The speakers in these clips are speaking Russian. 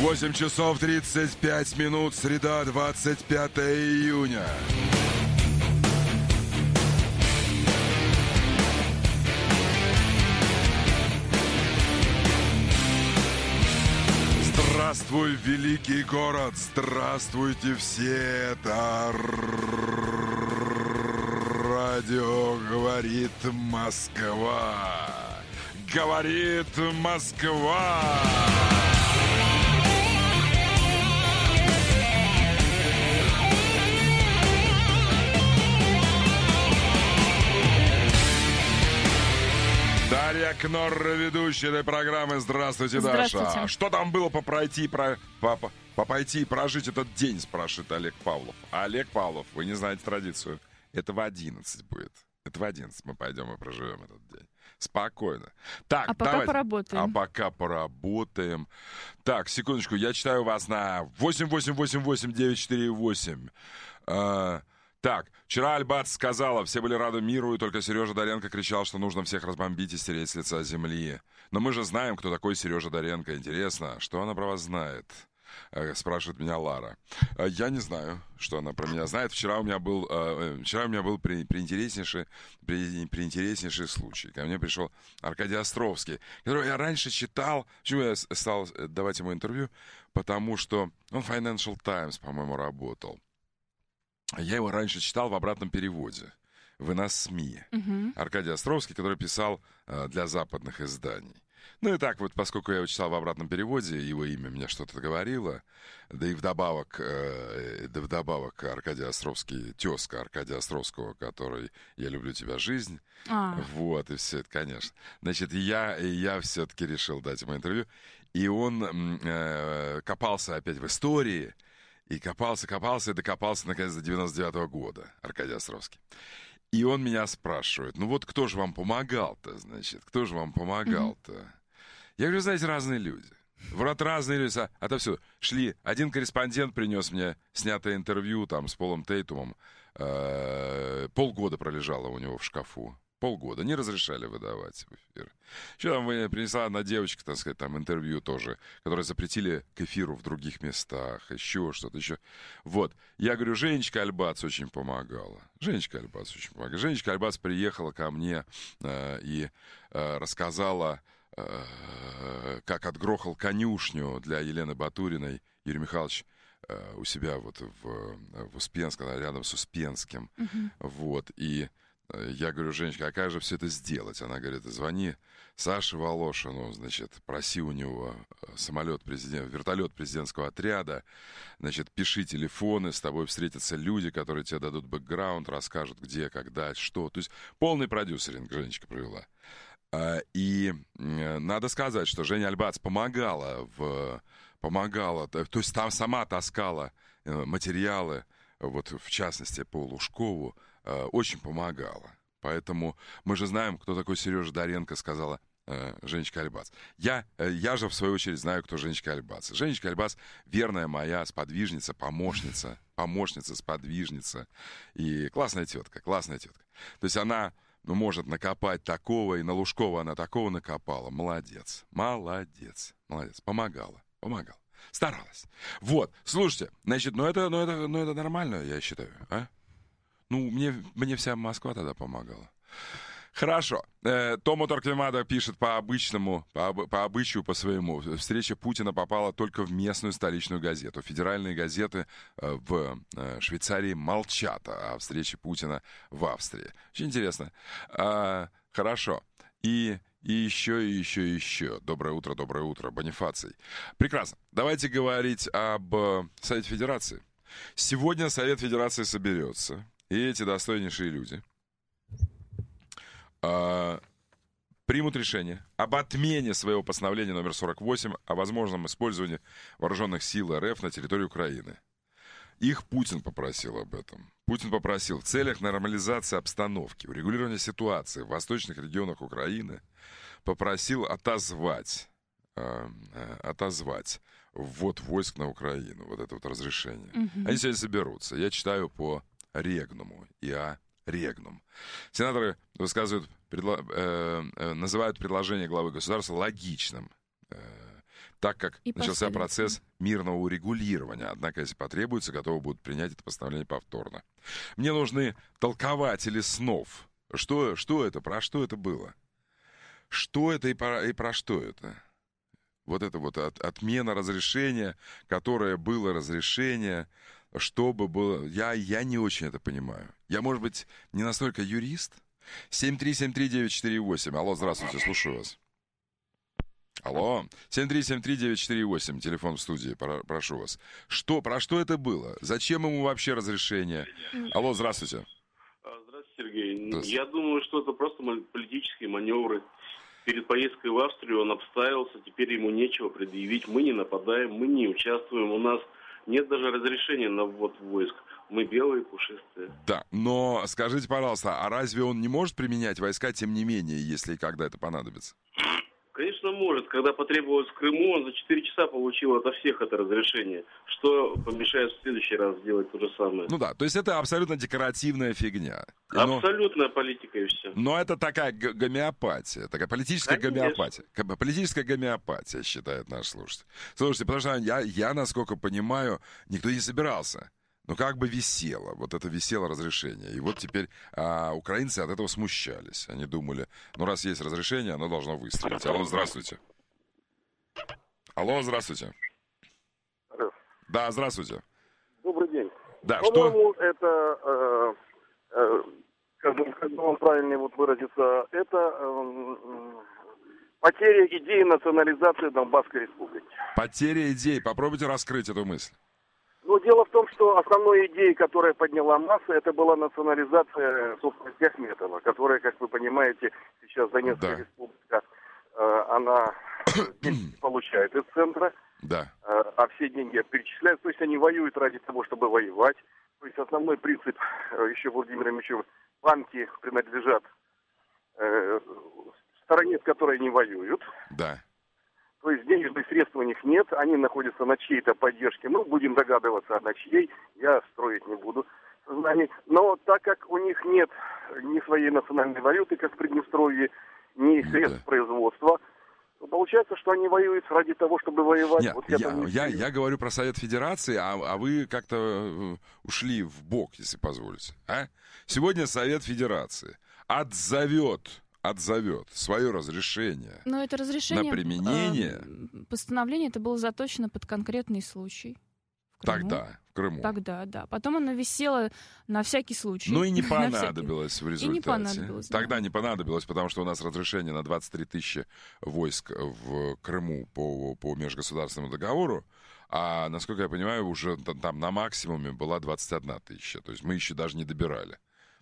8 часов 35 минут, среда, 25 июня. Здравствуй, великий город! Здравствуйте все! Это радио «Говорит Москва». Говорит Москва! Дарья Кнорр, ведущая этой программы. Здравствуйте, Здравствуйте. Даша. Что там было пойти и прожить этот день, спрашивает Олег Павлов. Олег Павлов, вы не знаете традицию. Это в 11 будет. Это в 11 мы пойдем и проживем этот день. Спокойно. Так, а пока давайте. поработаем. А пока поработаем. Так, секундочку, я читаю вас на 8888-948. Так, вчера Альбац сказала, все были рады миру, и только Сережа Доренко кричал, что нужно всех разбомбить и стереть с лица земли. Но мы же знаем, кто такой Сережа Доренко. Интересно, что она про вас знает? Спрашивает меня Лара. Я не знаю, что она про меня знает. Вчера у меня был приинтереснейший случай. Ко мне пришел Аркадий Островский, которого я раньше читал. Почему я стал давать ему интервью? Потому что он в Financial Times, по-моему, работал. Я его раньше читал в обратном переводе. «Вы нас СМИ». Аркадий Островский, который писал для западных изданий. Ну и так вот, поскольку я его читал в обратном переводе, его имя мне что-то говорило, да и вдобавок Аркадий Островский, тезка Аркадия Островского, который «Я люблю тебя, жизнь». Вот, и все это, конечно. Значит, я все-таки решил дать ему интервью, и он копался опять в истории, и копался, и докопался, наконец, до 99-го года, Аркадий Островский. И он меня спрашивает, ну вот кто же вам помогал-то, значит, кто же вам помогал-то? Я говорю, знаете, разные люди. Вот разные люди, отовсюду. Шли, один корреспондент принес мне снятое интервью там с Полом Тейтумом. Полгода пролежало у него в шкафу. Полгода. Не разрешали выдавать в эфир. Еще там принесла одна девочка, так сказать, там интервью тоже, которое запретили к эфиру в других местах. Еще что-то, еще. Вот. Я говорю, Женечка Альбац очень помогала. Женечка Альбац приехала ко мне и рассказала, как отгрохал конюшню для Елены Батуриной Юрий Михайлович у себя вот в Успенском, рядом с Успенским. Вот. И я говорю, Женечка, а как же все это сделать? Она говорит, звони Саше Волошину, значит, проси у него вертолет президентского отряда, значит, пиши телефоны, с тобой встретятся люди, которые тебе дадут бэкграунд, расскажут, где, когда, что. То есть полный продюсеринг Женечка провела. И надо сказать, что Женя Альбац помогала, то есть там сама таскала материалы, вот в частности по Лужкову, очень помогала. Поэтому мы же знаем, кто такой Сережа Доренко, сказала Женечка Альбац. Я же, в свою очередь, знаю, кто Женечка Альбац. Женечка Альбац — верная моя сподвижница, помощница, сподвижница. И классная тетка. То есть она может накопать такого, и на Лужкова она такого накопала. Молодец. Помогала. Старалась. Вот, слушайте, значит, это нормально, я считаю, а? Ну, мне вся Москва тогда помогала. Хорошо. Тома Торквемада пишет по обычаю, по своему. Встреча Путина попала только в местную столичную газету. Федеральные газеты в Швейцарии молчат о встрече Путина в Австрии. Очень интересно. Хорошо. И еще. Доброе утро, Бонифаций. Прекрасно. Давайте говорить об Совете Федерации. Сегодня Совет Федерации соберется. И эти достойнейшие люди примут решение об отмене своего постановления номер 48 о возможном использовании вооруженных сил РФ на территории Украины. Их Путин попросил об этом. Путин попросил в целях нормализации обстановки, урегулирования ситуации в восточных регионах Украины, попросил отозвать ввод войск на Украину, вот это вот разрешение. Они сегодня соберутся. Я читаю по Регнуму, ИА Регнум. Сенаторы называют предложение главы государства логичным. так как начался процесс мирного урегулирования. Однако, если потребуется, готовы будут принять это постановление повторно. Мне нужны толкователи снов. Что это? Про что это было? Что это и про что это? Вот это вот отмена разрешения, которое было разрешение, чтобы было... Я не очень это понимаю. Я, может быть, не настолько юрист? 7373948. Алло, здравствуйте, слушаю вас. Алло, 7373948, телефон в студии, прошу вас. Про что это было? Зачем ему вообще разрешение? Алло, здравствуйте. Здравствуйте, Сергей. Здравствуйте. Я думаю, что это просто политические маневры. Перед поездкой в Австрию он обставился, теперь ему нечего предъявить. Мы не нападаем, мы не участвуем, у нас нет даже разрешения на ввод войск. Мы белые, пушистые. Да, но скажите, пожалуйста, а разве он не может применять войска, тем не менее, если и когда это понадобится? Конечно, может. Когда потребовалось в Крыму, он за 4 часа получил ото всех это разрешение. Что помешает в следующий раз сделать то же самое? Ну да, то есть это абсолютно декоративная фигня. Абсолютная политика и все. Но это такая гомеопатия, такая политическая гомеопатия. Политическая гомеопатия, считает наш слушатель. Слушайте, потому что я, насколько понимаю, никто не собирался. Но как бы висело, вот это висело разрешение. И вот теперь украинцы от этого смущались. Они думали, ну раз есть разрешение, оно должно выстрелить. Алло, здравствуйте. Алло, здравствуйте. Да, здравствуйте. Добрый день. Да, по-моему, это, как бы вам правильнее вот выразиться, это потеря идеи национализации Донбасской республики. Потеря идей. Попробуйте раскрыть эту мысль. Но дело в том, что основной идеей, которая подняла масса, это была национализация, собственно, Ахметова, которая, как вы понимаете, сейчас Донецкая республика, она получает из центра, а все деньги перечисляют. То есть они воюют ради того, чтобы воевать. То есть основной принцип еще Владимира Ильича: банки принадлежат стороне, с которой они воюют. Да. То есть денежных средств у них нет, они находятся на чьей-то поддержке. Ну, будем догадываться, на чьей, я строить не буду сознание. Но так как у них нет ни своей национальной валюты, как в Приднестровье, ни средств производства, то получается, что они воюют ради того, чтобы воевать. Нет, вот я говорю про Совет Федерации, а вы как-то ушли в бок, если позволите. Сегодня Совет Федерации отзовет свое разрешение, но это разрешение на применение. Постановление это было заточено под конкретный случай. Тогда, в Крыму. Тогда, да. Потом оно висело на всякий случай. Ну и не понадобилось в результате. И не понадобилось, Тогда не понадобилось, потому что у нас разрешение на 23 тысячи войск в Крыму по межгосударственному договору, а, насколько я понимаю, уже там на максимуме была 21 тысяча. То есть мы еще даже не добирали.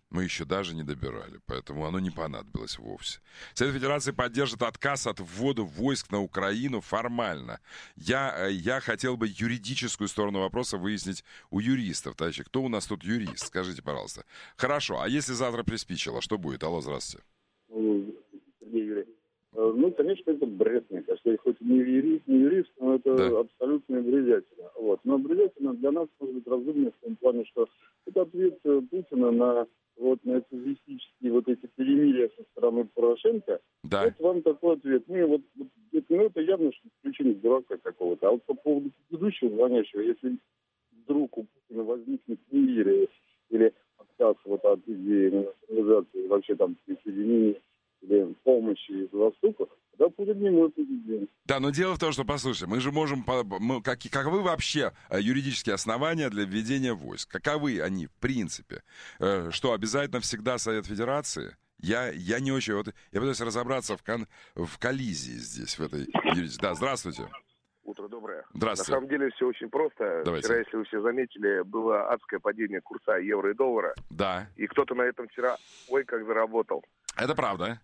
Поэтому оно не понадобилось вовсе. Совет Федерации поддержит отказ от ввода войск на Украину формально. Я хотел бы юридическую сторону вопроса выяснить у юристов. Товарищи, кто у нас тут юрист? Скажите, пожалуйста. Хорошо, а если завтра приспичило, что будет? Алло, здравствуйте. Сергей Юрьевич. Ну, конечно, это бред, мне кажется. Хоть и не юрист, но это абсолютно бредятина. Вот. Но бредятина для нас может быть разумной в том плане, что это ответ Путина на нарциссические эти перемирия со стороны Порошенко. Да. Вот вам такой ответ. Это явно что исключение дурака какого-то. А вот по поводу предыдущего звонящего, если вдруг у Путина возникнет перемирие или отказ от идеи национализации, вообще там присоединения или помощи из Востока, тогда Путин не мой президент. Да, но дело в том, что, послушайте, мы же можем... Каковы вообще юридические основания для введения войск? Каковы они, в принципе? Что, обязательно всегда Совет Федерации? Я не очень... Я пытаюсь разобраться в коллизии здесь, в этой юридической... Да, здравствуйте. Утро доброе. Здравствуйте. На самом деле все очень просто. Давайте. Вчера, если вы все заметили, было адское падение курса евро и доллара. Да. И кто-то на этом вчера, как заработал. Это правда.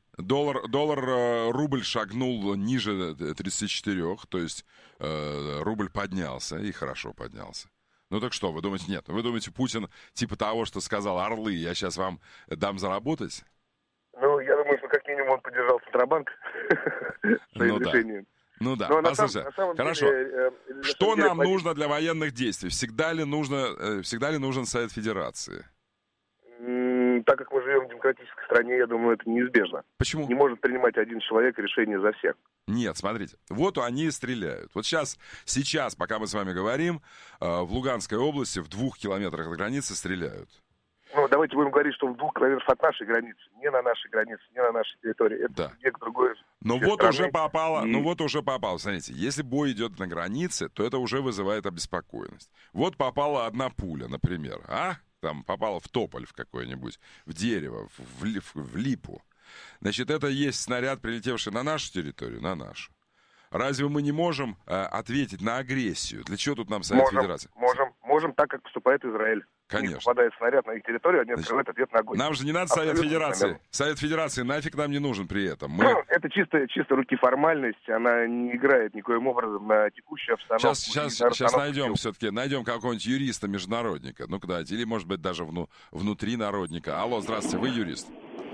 Рубль шагнул ниже 34, то есть рубль поднялся, и хорошо поднялся. Ну так что, вы думаете, нет? Вы думаете, Путин типа того, что сказал: орлы, я сейчас вам дам заработать? Ну, я думаю, что как минимум он поддержал Центробанк своим решением. Ну да, послушайте, хорошо. Что нам нужно для военных действий? Всегда ли нужен Совет Федерации? так как мы живем в демократической стране, я думаю, это неизбежно. Почему? Не может принимать один человек решение за всех. Нет, смотрите, вот они стреляют. Вот сейчас, пока мы с вами говорим, в Луганской области в 2 километрах от границы стреляют. Ну, давайте будем говорить, что в 2 километрах от нашей границы, не на нашей границе, не на нашей территории. Это объект другой. Но вот уже попало, смотрите, если бой идет на границе, то это уже вызывает обеспокоенность. Вот попала одна пуля, например, там попала в тополь в какой-нибудь, в дерево, в липу. Значит, это есть снаряд, прилетевший на нашу территорию, на нашу. Разве мы не можем ответить на агрессию? Для чего тут нам Совет Федерации? Можем, так как поступает Израиль. Конечно. Попадает снаряд на их территорию, они открывают ответ на огонь. Нам же не надо Совет Федерации. Совет Федерации нафиг нам не нужен при этом. Это чисто руки формальность, она не играет никоим образом на текущую обстановку. Сейчас найдем какого-нибудь юриста-международника. Ну-ка дайте, или может быть даже внутри народника. Алло, здравствуйте, вы юрист?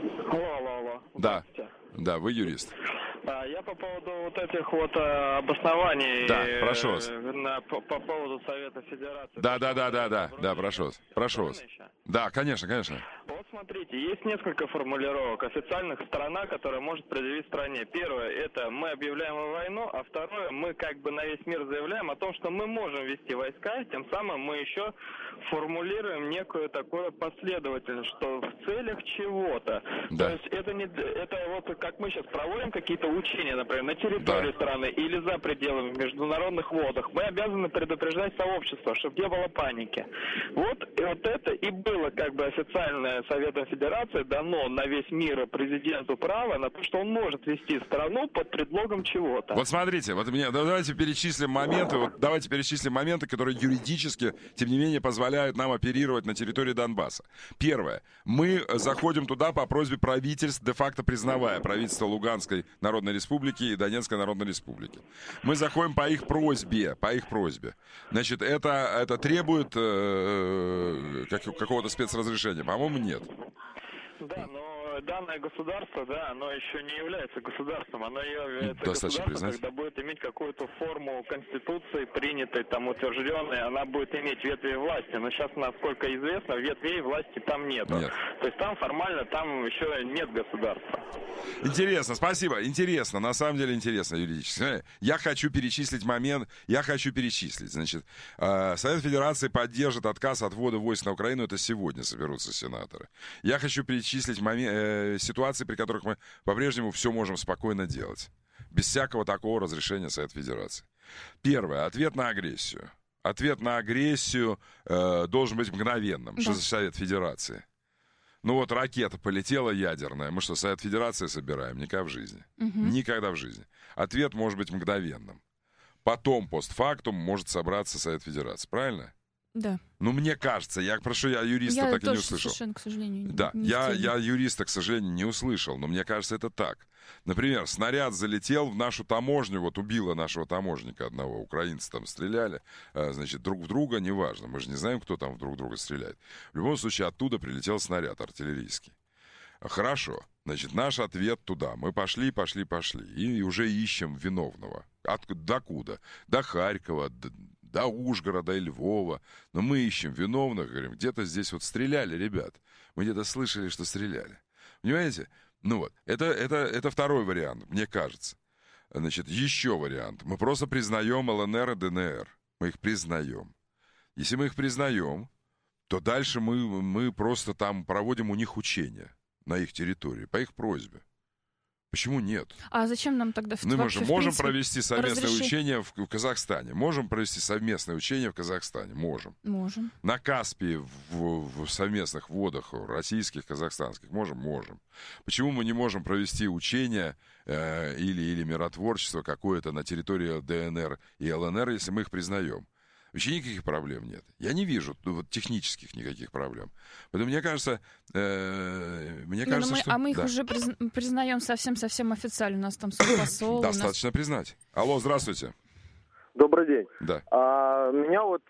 Алло. Да, вы юрист. Я по поводу вот этих вот обоснований. Да, прошу вас. По поводу Совета Федерации. Да, прошу вас. Да, конечно. Вот смотрите, есть несколько формулировок. Официальных сторона, которая может предъявить стране. Первое, это мы объявляем войну, а второе, мы как бы на весь мир заявляем о том, что мы можем вести войска, тем самым мы еще формулируем некую такую последовательность, что в целях чего-то. Да. То есть это вот как мы сейчас проводим какие-то учения, например, на территории страны или за пределами в международных водах, мы обязаны предупреждать сообщество, чтобы не было паники. Вот это и было как бы официальное Советом Федерации дано на весь мир президенту право на то, что он может вести страну под предлогом чего-то. Вот смотрите, давайте перечислим моменты, которые юридически, тем не менее, позволяют нам оперировать на территории Донбасса. Первое. Мы заходим туда по просьбе правительств, де-факто признавая правительство Луганской Народной Республики и Донецкой Народной Республики. Мы заходим по их просьбе. Значит, это требует какого-то спецразрешения? По-моему, нет. Да, но данное государство, оно еще не является государством, оно является достаточно государством, когда будет иметь какую-то форму конституции, принятой, там, утвержденной, она будет иметь ветви власти. Но сейчас, насколько известно, ветвей власти там нету. Нет. То есть там формально, там еще нет государства. Интересно, спасибо. Интересно, на самом деле интересно юридически. Я хочу перечислить. Значит, Совет Федерации поддержит отказ от ввода войск на Украину. Это сегодня соберутся сенаторы. Я хочу перечислить ситуации, при которых мы по-прежнему все можем спокойно делать. Без всякого такого разрешения Совет Федерации. Первое. Ответ на агрессию. Ответ на агрессию должен быть мгновенным. Да. Что за Совет Федерации? Ну вот ракета полетела ядерная. Мы что, Совет Федерации собираем? Никогда в жизни. Никогда в жизни. Ответ может быть мгновенным. Потом, постфактум, может собраться Совет Федерации. Правильно? Да. Ну, мне кажется, я юриста так и не услышал. Совершенно, к сожалению, я юриста, к сожалению, не услышал, но мне кажется, это так. Например, снаряд залетел в нашу таможню, вот убило нашего таможника одного, украинцы там стреляли, значит, друг в друга, неважно, мы же не знаем, кто там друг в друга стреляет. В любом случае, оттуда прилетел снаряд артиллерийский. Хорошо, значит, наш ответ туда. Мы пошли, и уже ищем виновного. Докуда? До Харькова, до Ужгорода и Львова. Но мы ищем виновных, говорим, где-то здесь вот стреляли, ребят. Мы где-то слышали, что стреляли. Понимаете? Ну вот, это второй вариант, мне кажется. Значит, еще вариант. Мы просто признаем ЛНР и ДНР. Мы их признаем. Если мы их признаем, то дальше мы просто там проводим у них учения на их территории, по их просьбе. Почему нет? А зачем нам тогда мы же можем провести совместное учение в Казахстане. Можем провести совместное учение в Казахстане. Можем. На Каспии в совместных водах российских, казахстанских. Можем. Почему мы не можем провести учение или миротворчество какое-то на территории ДНР и ЛНР, если мы их признаем? Вообще никаких проблем нет. Я не вижу технических никаких проблем. Поэтому мне кажется, что... А мы их уже признаем совсем официально. У нас там посол. Достаточно признать. Алло, здравствуйте. Добрый день. Да. Меня вот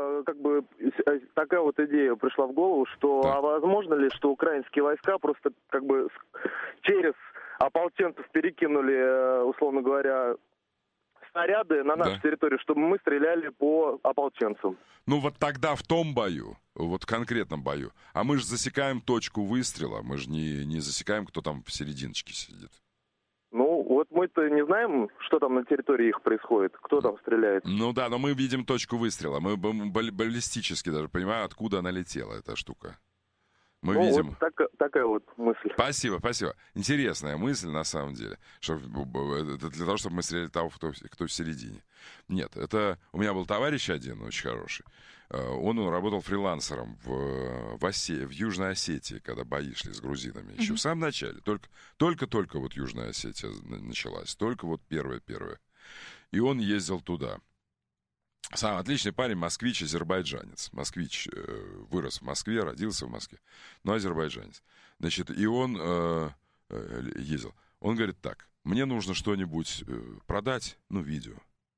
такая вот идея пришла в голову, что возможно ли, что украинские войска просто через ополченцев перекинули, условно говоря, снаряды на нашу территорию, чтобы мы стреляли по ополченцам. Ну вот тогда в том бою, вот в конкретном бою, а мы же засекаем точку выстрела, мы же не засекаем, кто там в серединочке сидит. Ну, вот мы-то не знаем, что там на территории их происходит, кто там стреляет. Ну да, но мы видим точку выстрела, мы баллистически даже понимаем, откуда она летела, эта штука. Мы видим. Вот такая вот мысль. Спасибо. Интересная мысль, на самом деле. Это для того, чтобы мы стреляли того, кто в середине. Нет, это... У меня был товарищ один, очень хороший. Он работал фрилансером в Южной Осетии, когда бои шли с грузинами. Еще в самом начале. Только вот Южная Осетия началась. Только вот первая. И он ездил туда. Сам отличный парень, москвич, азербайджанец. Москвич вырос в Москве, родился в Москве, но азербайджанец. Значит, и он ездил. Он говорит так, мне нужно что-нибудь продать, видео.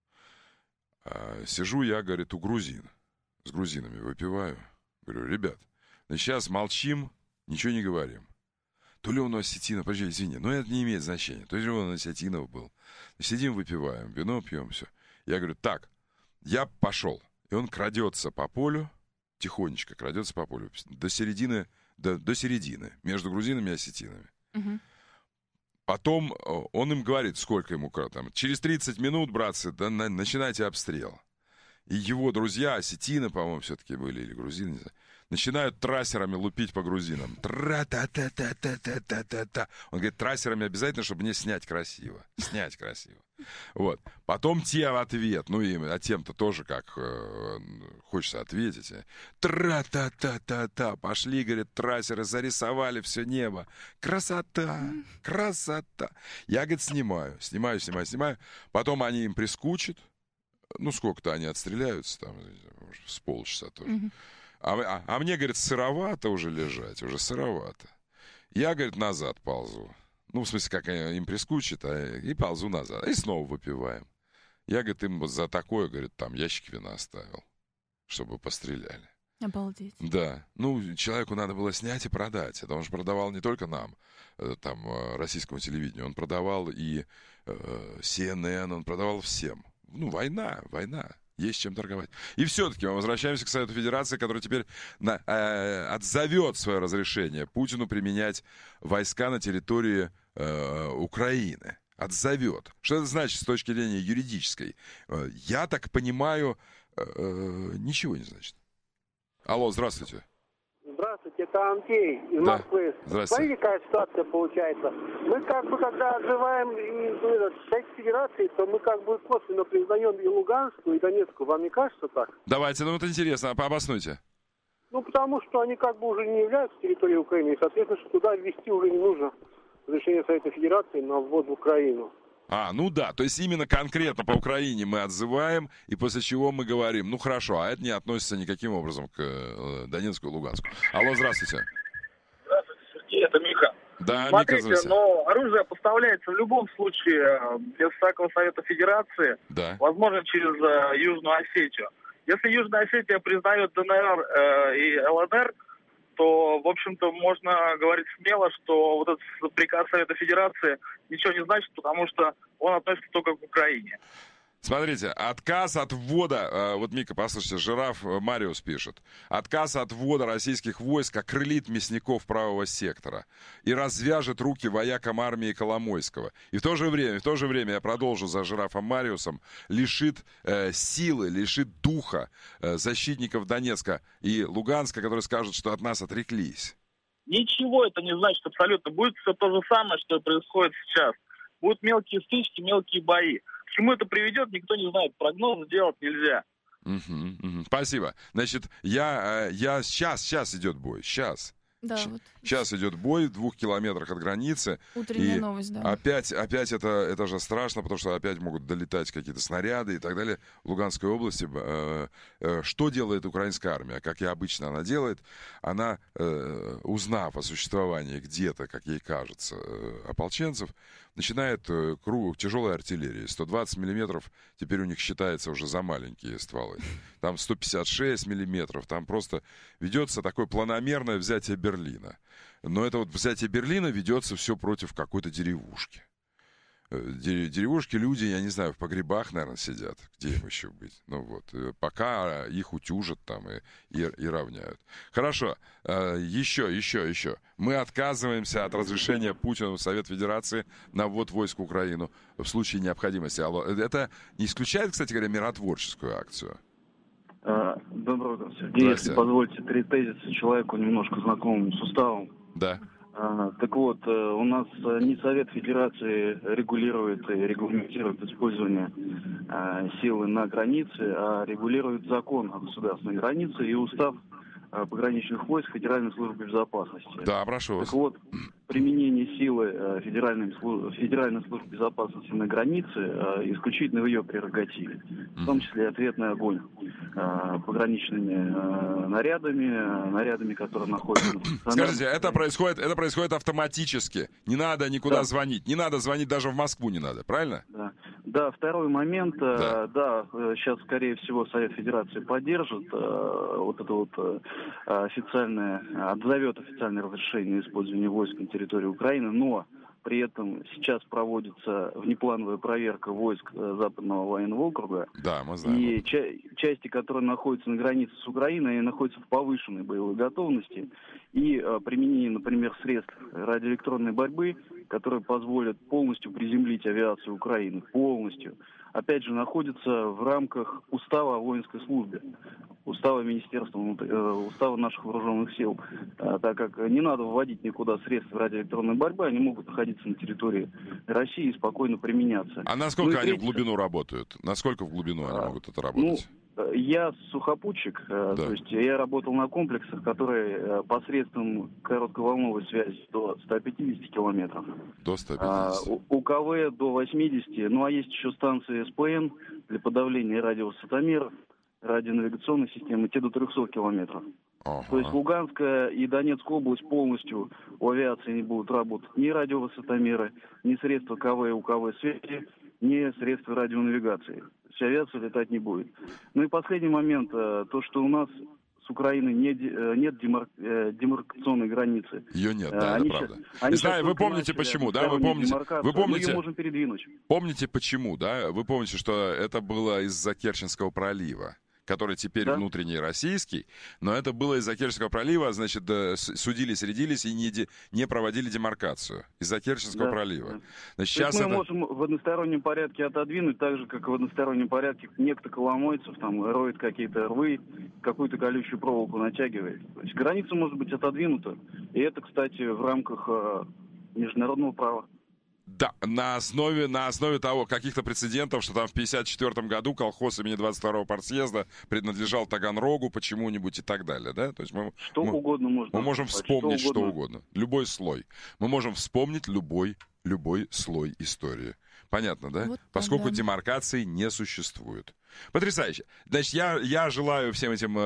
Сижу я, говорит, у грузин. С грузинами выпиваю. Говорю, ребят, сейчас молчим, ничего не говорим. То ли он осетинов, подожди, извини, но это не имеет значения. То ли он осетинов был. Сидим, выпиваем, вино пьем, все. Я говорю, так, я пошел. И он крадется по полю, тихонечко крадется по полю, до середины, между грузинами и осетинами. Угу. Потом он им говорит, сколько ему там. Через 30 минут, братцы, начинайте обстрел. И его друзья, осетины, по-моему, все-таки были, или грузины, не знаю, начинают трассерами лупить по грузинам. Тра-та-та-та-та-та-та-та. Он говорит, трассерами обязательно, чтобы мне снять красиво. Вот. Потом те в ответ, а тем-то тоже как хочется ответить. Тра-та-та-та-та. Пошли, говорит, трассеры, зарисовали все небо. Красота. Я, говорит, снимаю. Потом они им прискучат. Сколько-то они отстреляются, там, с полчаса тоже. А мне, говорит, сыровато уже лежать, уже сыровато. Я, говорит, назад ползу. В смысле, как им прискучит, и ползу назад. И снова выпиваем. Я, говорит, им за такое, говорит, там ящик вина оставил, чтобы постреляли. Обалдеть. Да. Человеку надо было снять и продать. Это он же продавал не только нам, там, российскому телевидению. Он продавал и CNN, он продавал всем. Война. Есть чем торговать. И все-таки мы возвращаемся к Совету Федерации, который теперь отзовет свое разрешение Путину применять войска на территории Украины. Отзовет. Что это значит с точки зрения юридической? Я так понимаю, ничего не значит. Алло, здравствуйте. Здравствуйте, это Антей из Москвы. Смотрите, какая ситуация получается. Мы когда отзываем Совет Федерации, то мы косвенно признаем и Луганскую, и Донецкую. Вам не кажется так? Давайте, это интересно, обоснуйте. Потому что они уже не являются территорией Украины, и, соответственно, что туда ввести уже не нужно разрешение Совета Федерации на ввод в Украину. Да, то есть именно конкретно по Украине мы отзываем, и после чего мы говорим, хорошо, а это не относится никаким образом к Донецку и Луганску. Алло, здравствуйте. Здравствуйте, Сергей, это Миха. Да, смотрите, Мика, здравствуйте. Но оружие поставляется в любом случае без всякого Совета Федерации, возможно, через Южную Осетию. Если Южная Осетия признает ДНР и ЛНР, то, в общем-то, можно говорить смело, что вот этот приказ Совета Федерации ничего не значит, потому что он относится только к Украине. Смотрите, отказ от ввода, вот Мика, послушайте, Жираф Мариус пишет, отказ от ввода российских войск окрылит мясников правого сектора и развяжет руки воякам армии Коломойского. И в то же время, я продолжу за Жирафом Мариусом, лишит силы, лишит духа защитников Донецка и Луганска, которые скажут, что от нас отреклись. Ничего это не значит абсолютно. Будет все то же самое, что и происходит сейчас. Будут мелкие стычки, мелкие бои. К чему это приведет, никто не знает. Прогноз сделать нельзя. Спасибо. Значит, сейчас идет бой. Сейчас идет бой в 2 километрах от границы. Утренняя новость, да. Опять это же страшно, потому что опять могут долетать какие-то снаряды и так далее. В Луганской области что делает украинская армия? Как и обычно она делает, она, узнав о существовании где-то, как ей кажется, ополченцев, начинает круг тяжелой артиллерии. 120 миллиметров теперь у них считается уже за маленькие стволы. Там 156 миллиметров. Там просто ведется такое планомерное взятие Берлина. Но это вот взятие Берлина ведется все против какой-то деревушки. Деревушки, люди, я не знаю, в погребах, наверное, сидят. Где им еще быть? Ну вот, пока их утюжат там и равняют. Хорошо, еще. Мы отказываемся от разрешения Путину в Совет Федерации на ввод войск в Украину в случае необходимости. Это не исключает, кстати говоря, миротворческую акцию? Доброе утро, Сергей. Если позволите, 3 тезиса человеку немножко знакомому с уставом. Да. Так вот, у нас не Совет Федерации регулирует и регламентирует использование силы на границе, а регулирует закон о государственной границе и устав пограничных войск Федеральной службы безопасности. Да, прошу вас. Так вот, применение силы Федеральной службы безопасности на границе исключительно в ее прерогативе, в том числе ответный огонь пограничными нарядами, которые находятся на... Скажите, это происходит автоматически, не надо никуда звонить, не надо звонить, даже в Москву не надо, правильно? Да, второй момент, сейчас, скорее всего, Совет Федерации поддержит вот это вот официальное, отзовет официальное разрешение использования войск на территории Украины, но при этом сейчас проводится внеплановая проверка войск Западного военного округа. Да, мы знаем. И части, которые находятся на границе с Украиной, находятся в повышенной боевой готовности. И применение, например, средств радиоэлектронной борьбы, которые позволят полностью приземлить авиацию Украины. Полностью. Опять же, находится в рамках устава о воинской службе, устава Министерства, устава наших вооруженных сил, так как не надо вводить никуда средства радиоэлектронной борьбы, они могут находиться на территории России и спокойно применяться. А насколько они в глубину работают? Насколько в глубину они могут это работать? Я сухопутчик, то есть я работал на комплексах, которые посредством коротковолновой связи до 150 километров. До 150. УКВ до 80, ну а есть еще станции СПН для подавления радиовысотомеров, радионавигационной системы, те до 300 километров. То есть Луганская и Донецкая область полностью у авиации не будут работать ни радиовысотомеры, ни средства КВ и УКВ связи, ни средства радионавигации. Авиация летать не будет. Ну и последний момент, то, что у нас с Украиной нет демаркационной границы. Ее нет, да, это правда. Не знаю, вы помните почему, да? Вы помните, мы ее можем передвинуть. Помните почему, да? Вы помните, что это было из-за Керченского пролива, который теперь внутренний российский, но это было из-за Керченского пролива, значит, судились, рядились и не проводили демаркацию из-за Керченского пролива. Значит, сейчас мы можем в одностороннем порядке отодвинуть, так же, как в одностороннем порядке некто Коломойцев там роет какие-то рвы, какую-то колючую проволоку натягивает. То есть граница может быть отодвинута, и это, кстати, в рамках международного права. Да, на основе того, каких-то прецедентов, что там в 1954 году колхоз имени 22-го партсъезда принадлежал Таганрогу почему-нибудь и так далее, да? То есть мы можем вспомнить что угодно. Любой слой. Мы можем вспомнить любой слой истории. Понятно, да? Вот, поскольку демаркации не существует. Потрясающе. Значит, я желаю всем этим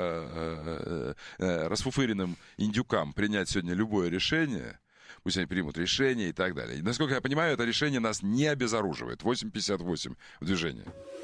расфуфыренным индюкам принять сегодня любое решение. Пусть они примут решение и так далее. И, насколько я понимаю, это решение нас не обезоруживает. 8:58 в движении.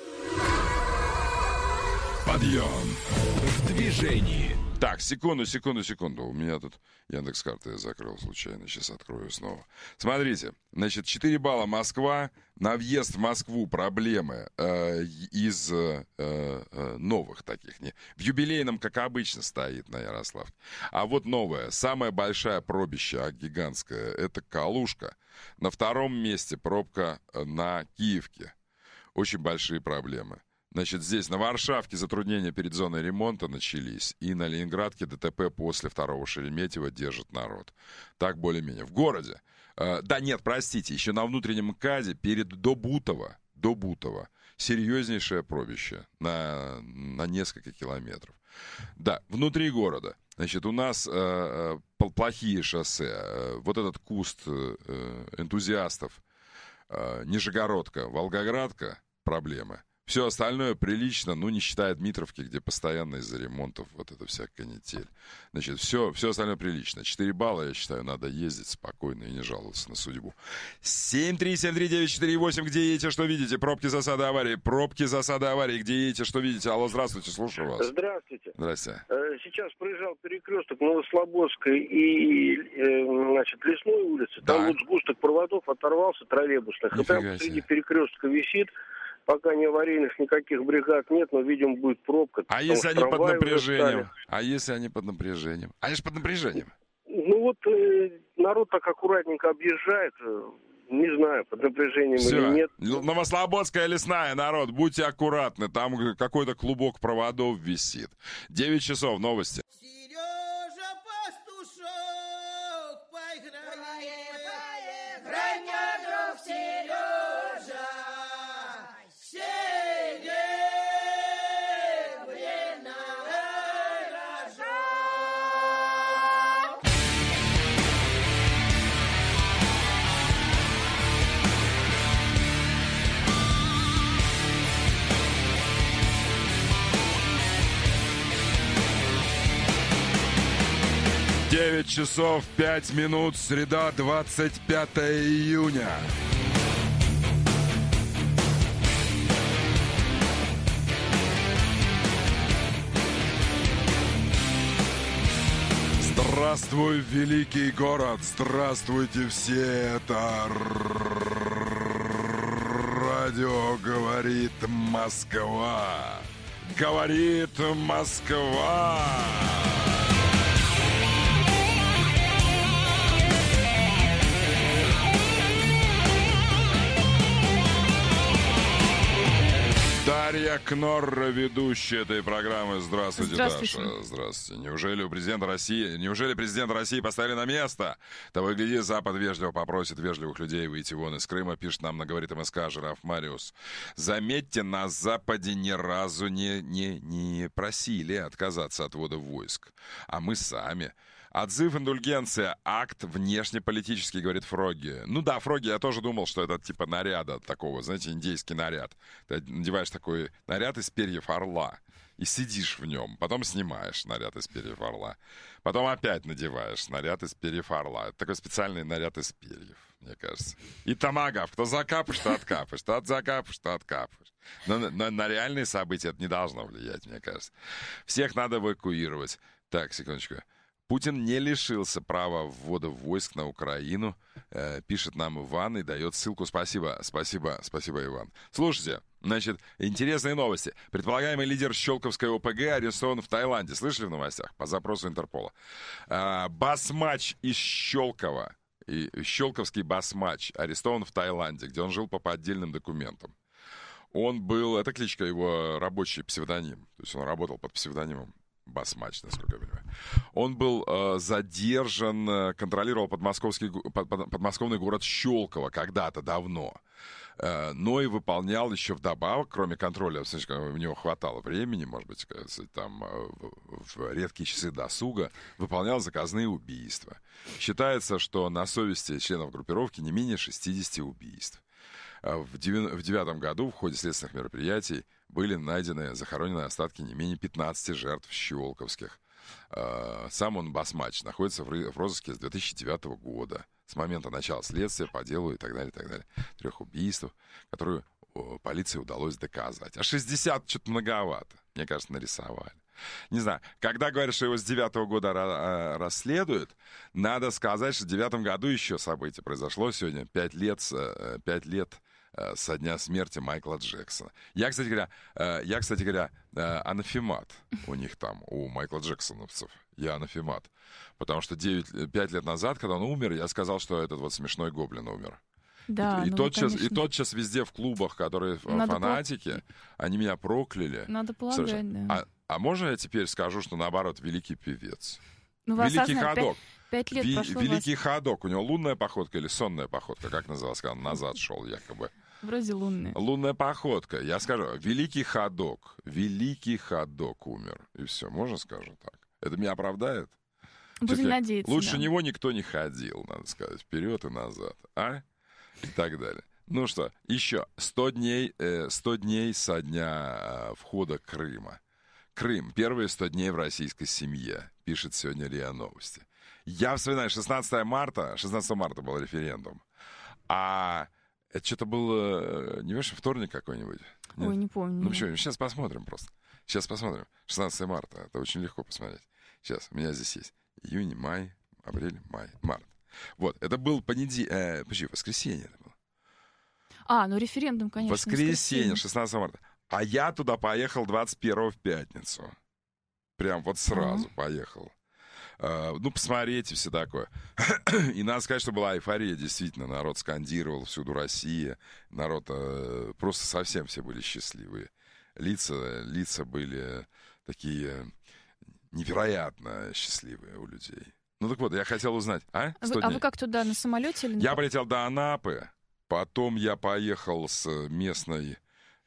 Подъем в движении. Так, секунду. У меня тут Яндекс.Карты я закрыл случайно. Сейчас открою снова. Смотрите, значит, 4 балла Москва. На въезд в Москву проблемы из новых таких. В юбилейном, как обычно, стоит на Ярославке. А вот новая, самая большая пробища, гигантская, это Калужка. На 2-м месте пробка на Киевке. Очень большие проблемы. Значит, здесь на Варшавке затруднения перед зоной ремонта начались, и на Ленинградке ДТП после 2-го Шереметьево держит народ. Так более-менее. В городе. Еще на внутреннем МКАДе до Бутова серьезнейшее пробище на несколько километров. Да, внутри города. Значит, у нас плохие шоссе. Вот этот куст энтузиастов Нижегородка, Волгоградка, проблемы. Все остальное прилично, ну, не считая Дмитровки, где постоянно из-за ремонтов вот эта вся канитель. Значит, все остальное прилично. 4 балла, я считаю, надо ездить спокойно и не жаловаться на судьбу. 7373948, где едете, что видите? Пробки, засады, аварии. Пробки, засады, аварии. Где едете, что видите? Алло, здравствуйте, слушаю вас. Здравствуйте. Здрасте. Сейчас проезжал перекресток Новослободской и, значит, Лесной улицы. Там вот сгусток проводов оторвался троллейбусных. И там среди перекрестка висит. Пока не аварийных никаких бригад нет, но, видимо, будет пробка. А если они под напряжением? А если они под напряжением? Они же под напряжением. Ну вот народ так аккуратненько объезжает. Не знаю, под напряжением или нет. Новослободская лесная, народ, будьте аккуратны. Там какой-то клубок проводов висит. 9 часов, новости. Сережа Пастушок, поиграем, граня друг Сережа. Девять часов 5 минут, среда, 25 июня. Здравствуй, великий город! Здравствуйте все! Это радио «Говорит Москва». Говорит Москва! 'Дарья Кнорра, ведущая этой программы. Здравствуйте, Даша. Здравствуйте. Неужели президента России поставили на место? Того и гляди, Запад вежливо попросит вежливых людей выйти вон из Крыма, пишет нам на «Говорит МСК» Жираф Мариус. Заметьте, на Западе ни разу не просили отказаться от ввода войск. А мы сами. Отзыв, индульгенция, акт внешнеполитический, говорит Фроги. Ну да, Фроги, я тоже думал, что это типа наряда такого, знаете, индейский наряд. Ты надеваешь такой наряд из перьев орла и сидишь в нем. Потом снимаешь наряд из перьев орла. Потом опять надеваешь наряд из перьев орла. Это такой специальный наряд из перьев, мне кажется. И томагавк. То закапаешь, то откапаешь. То закапаешь, то откапаешь. Но на реальные события это не должно влиять, мне кажется. Всех надо эвакуировать. Так, секундочку. Путин не лишился права ввода войск на Украину, пишет нам Иван и дает ссылку. Спасибо, Иван. Слушайте, значит, интересные новости. Предполагаемый лидер Щелковской ОПГ арестован в Таиланде. Слышали в новостях? По запросу Интерпола. Басмач из Щелкова, щелковский басмач, арестован в Таиланде, где он жил по поддельным документам. Он был, это кличка его, рабочий псевдоним. То есть он работал под псевдонимом Басмач, насколько я понимаю. Он был задержан, контролировал подмосковный город Щелково когда-то давно. Но и выполнял еще вдобавок, кроме контроля, у него хватало времени, может быть, там в редкие часы досуга, выполнял заказные убийства. Считается, что на совести членов группировки не менее 60 убийств. В 2009 году в ходе следственных мероприятий были найдены, захоронены остатки не менее 15 жертв щелковских. Сам он, басмач, находится в розыске с 2009 года, с момента начала следствия по делу и так далее, 3 убийств, которые полиции удалось доказать. А 60 что-то многовато, мне кажется, нарисовали. Не знаю, когда говорят, что его с 2009 года расследуют, надо сказать, что в 2009 году еще событие произошло сегодня, 5 лет со дня смерти Майкла Джексона. Я, кстати говоря, анафемат у них там, у Майкла Джексоновцев. Я анафемат. Потому что 5 лет назад, когда он умер, я сказал, что этот вот смешной гоблин умер. Да, и тотчас везде в клубах, которые фанатики, они меня прокляли. Надо полагать, да. А можно я теперь скажу, что наоборот, великий певец? Ну, великий ходок. 5 лет прошло. Великий ходок. У него лунная походка или сонная походка? Как называлось, когда он назад шел якобы? Вроде лунная. Лунная походка. Я скажу, великий ходок умер. И все, можно скажу так? Это меня оправдает? Будем надеяться, лучше него никто не ходил, надо сказать. Вперед и назад. И так далее. Ну что, еще 100 дней со дня входа Крыма. Крым. Первые 100 дней в российской семье, пишет сегодня РИА Новости. Я вспоминаю, 16 марта был референдум. А это что-то было, не знаешь, вторник какой-нибудь? Нет? Ой, не помню. Ну почему, сейчас посмотрим просто. Сейчас посмотрим. 16 марта, это очень легко посмотреть. Сейчас, у меня здесь есть июнь, май, апрель, май, март. Вот, это был воскресенье это было. Ну референдум, конечно. Воскресенье, 16 марта. А я туда поехал 21-го в пятницу. Прям вот сразу поехал. Ну, посмотреть и все такое. И надо сказать, что была эйфория, действительно. Народ скандировал, всюду Россия. Народ просто совсем все были счастливые. Лица были такие невероятно счастливые у людей. Ну, так вот, я хотел узнать. А вы как туда, на самолете или на... Я полетел до Анапы. Потом я поехал с местной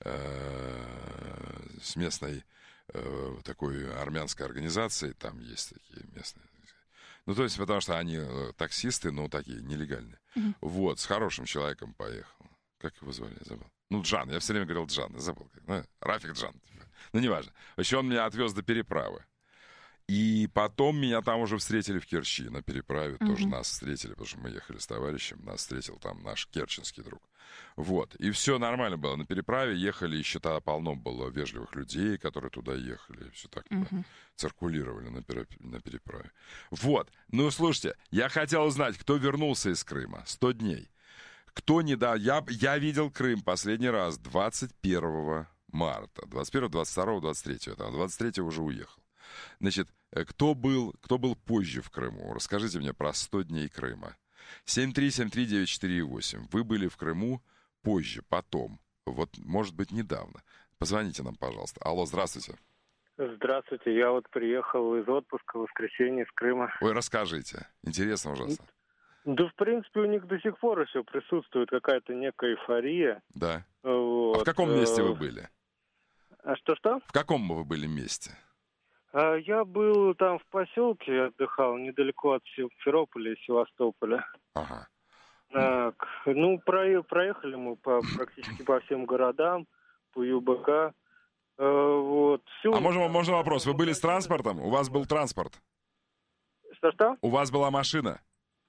такой армянской организацией, там есть такие местные. Ну, то есть, потому что они таксисты, но такие нелегальные. Вот, с хорошим человеком поехал. Как его звали, я забыл. Ну, Джан, я все время говорил Джан, я забыл. Рафик Джан. Ну, неважно. Еще он меня отвез до переправы. И потом меня там уже встретили в Керчи на переправе. Тоже нас встретили, потому что мы ехали с товарищем. Нас встретил там наш керченский друг. Вот. И все нормально было. На переправе ехали, еще тогда полно было вежливых людей, которые туда ехали. Все так циркулировали на переправе. Вот. Ну, слушайте, я хотел узнать, кто вернулся из Крыма 100 дней. Кто не дал... Я видел Крым последний раз 21 марта. 21, 22, 23. Там 23 уже уехал. Значит, кто был позже в Крыму? Расскажите мне про 100 дней Крыма. 7373948. Вы были в Крыму позже, потом. Вот, может быть, недавно. Позвоните нам, пожалуйста. Алло, здравствуйте. Здравствуйте. Я вот приехал из отпуска в воскресенье из Крыма. Ой, расскажите. Интересно ужасно. Да, в принципе, у них до сих пор еще присутствует какая-то некая эйфория. Да. Вот. А в каком месте вы были? Что-что? В каком вы были месте? Я был там в поселке, отдыхал, недалеко от Симферополя и Севастополя. Ага. Так, ну, проехали мы практически по всем городам, по ЮБК. Вот. А можно вопрос? Вы были с транспортом? У вас был транспорт? Что-что? У вас была машина?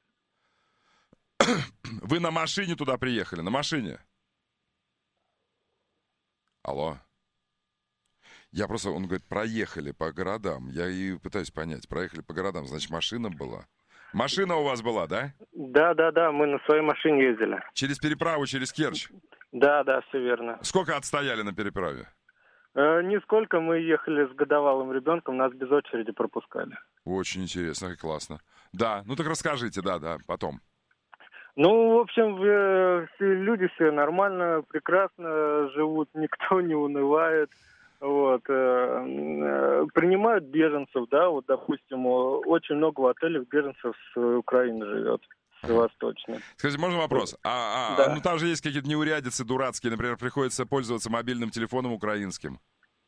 Вы на машине туда приехали? На машине? Алло? Он говорит, проехали по городам. Я и пытаюсь понять, проехали по городам, значит, машина была? Машина у вас была, да? Да, мы на своей машине ездили. Через переправу, через Керчь? Да, все верно. Сколько отстояли на переправе? Нисколько, мы ехали с годовалым ребенком, нас без очереди пропускали. Очень интересно и классно. Да, ну так расскажите, да, потом. Ну, в общем, люди все нормально, прекрасно живут, никто не унывает. Вот, принимают беженцев, да, вот, допустим, очень много в отелях беженцев с Украины живет, с Восточной. Скажите, можно вопрос? Да. Ну, там же есть какие-то неурядицы дурацкие, например, приходится пользоваться мобильным телефоном украинским.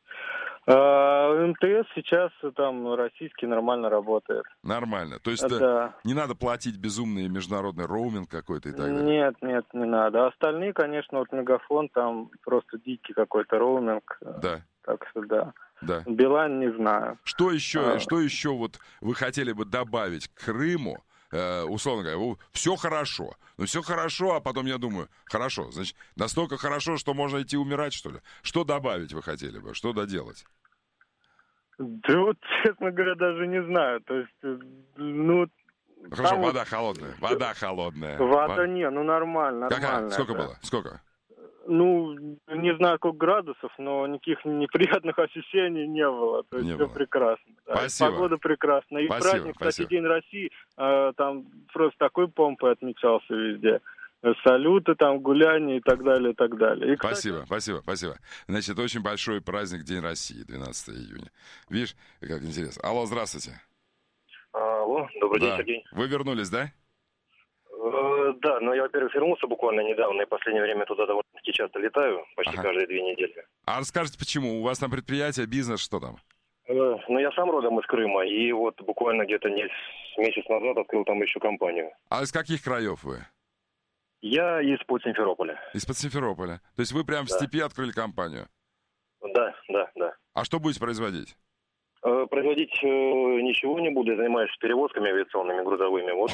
МТС сейчас там российский нормально работает. Нормально. То есть не надо платить безумный международный роуминг какой-то и так далее? Нет, не надо. Остальные, конечно, вот Мегафон, там просто дикий какой-то роуминг. Да. Так что да. Да. Билайн не знаю. Что еще вот вы хотели бы добавить к Крыму? Условно говоря, все хорошо. Ну, все хорошо, а потом я думаю, хорошо, значит, настолько хорошо, что можно идти умирать, что ли? Что добавить вы хотели бы? Что доделать? Да вот, честно говоря, даже не знаю. То есть, ну... Хорошо, вода холодная. Вода холодная. Вода нормально. Какая? Сколько было? Сколько? Ну, не знаю, сколько градусов, но никаких неприятных ощущений не было. То есть все прекрасно. Да. Спасибо. Погода прекрасная. И праздник, кстати, День России, там просто такой помпой отмечался везде. Салюты, там, гуляния и так далее, и так далее. И, кстати... Спасибо. Значит, очень большой праздник День России, 12 июня. Видишь, как интересно. Алло, здравствуйте. Алло, добрый день, Сергей. Вы вернулись, да? Да, но я, во-первых, вернулся буквально недавно, и в последнее время туда довольно-таки часто летаю, почти каждые 2 недели. А расскажите, почему? У вас там предприятие, бизнес, что там? Ну, я сам родом из Крыма, и вот буквально где-то месяц назад открыл там еще компанию. А из каких краев вы? Я из-под Симферополя. Из-под Симферополя. То есть вы прям в степи открыли компанию? Да. А что будете производить? Производить ничего не буду, я занимаюсь перевозками авиационными, грузовыми, вот.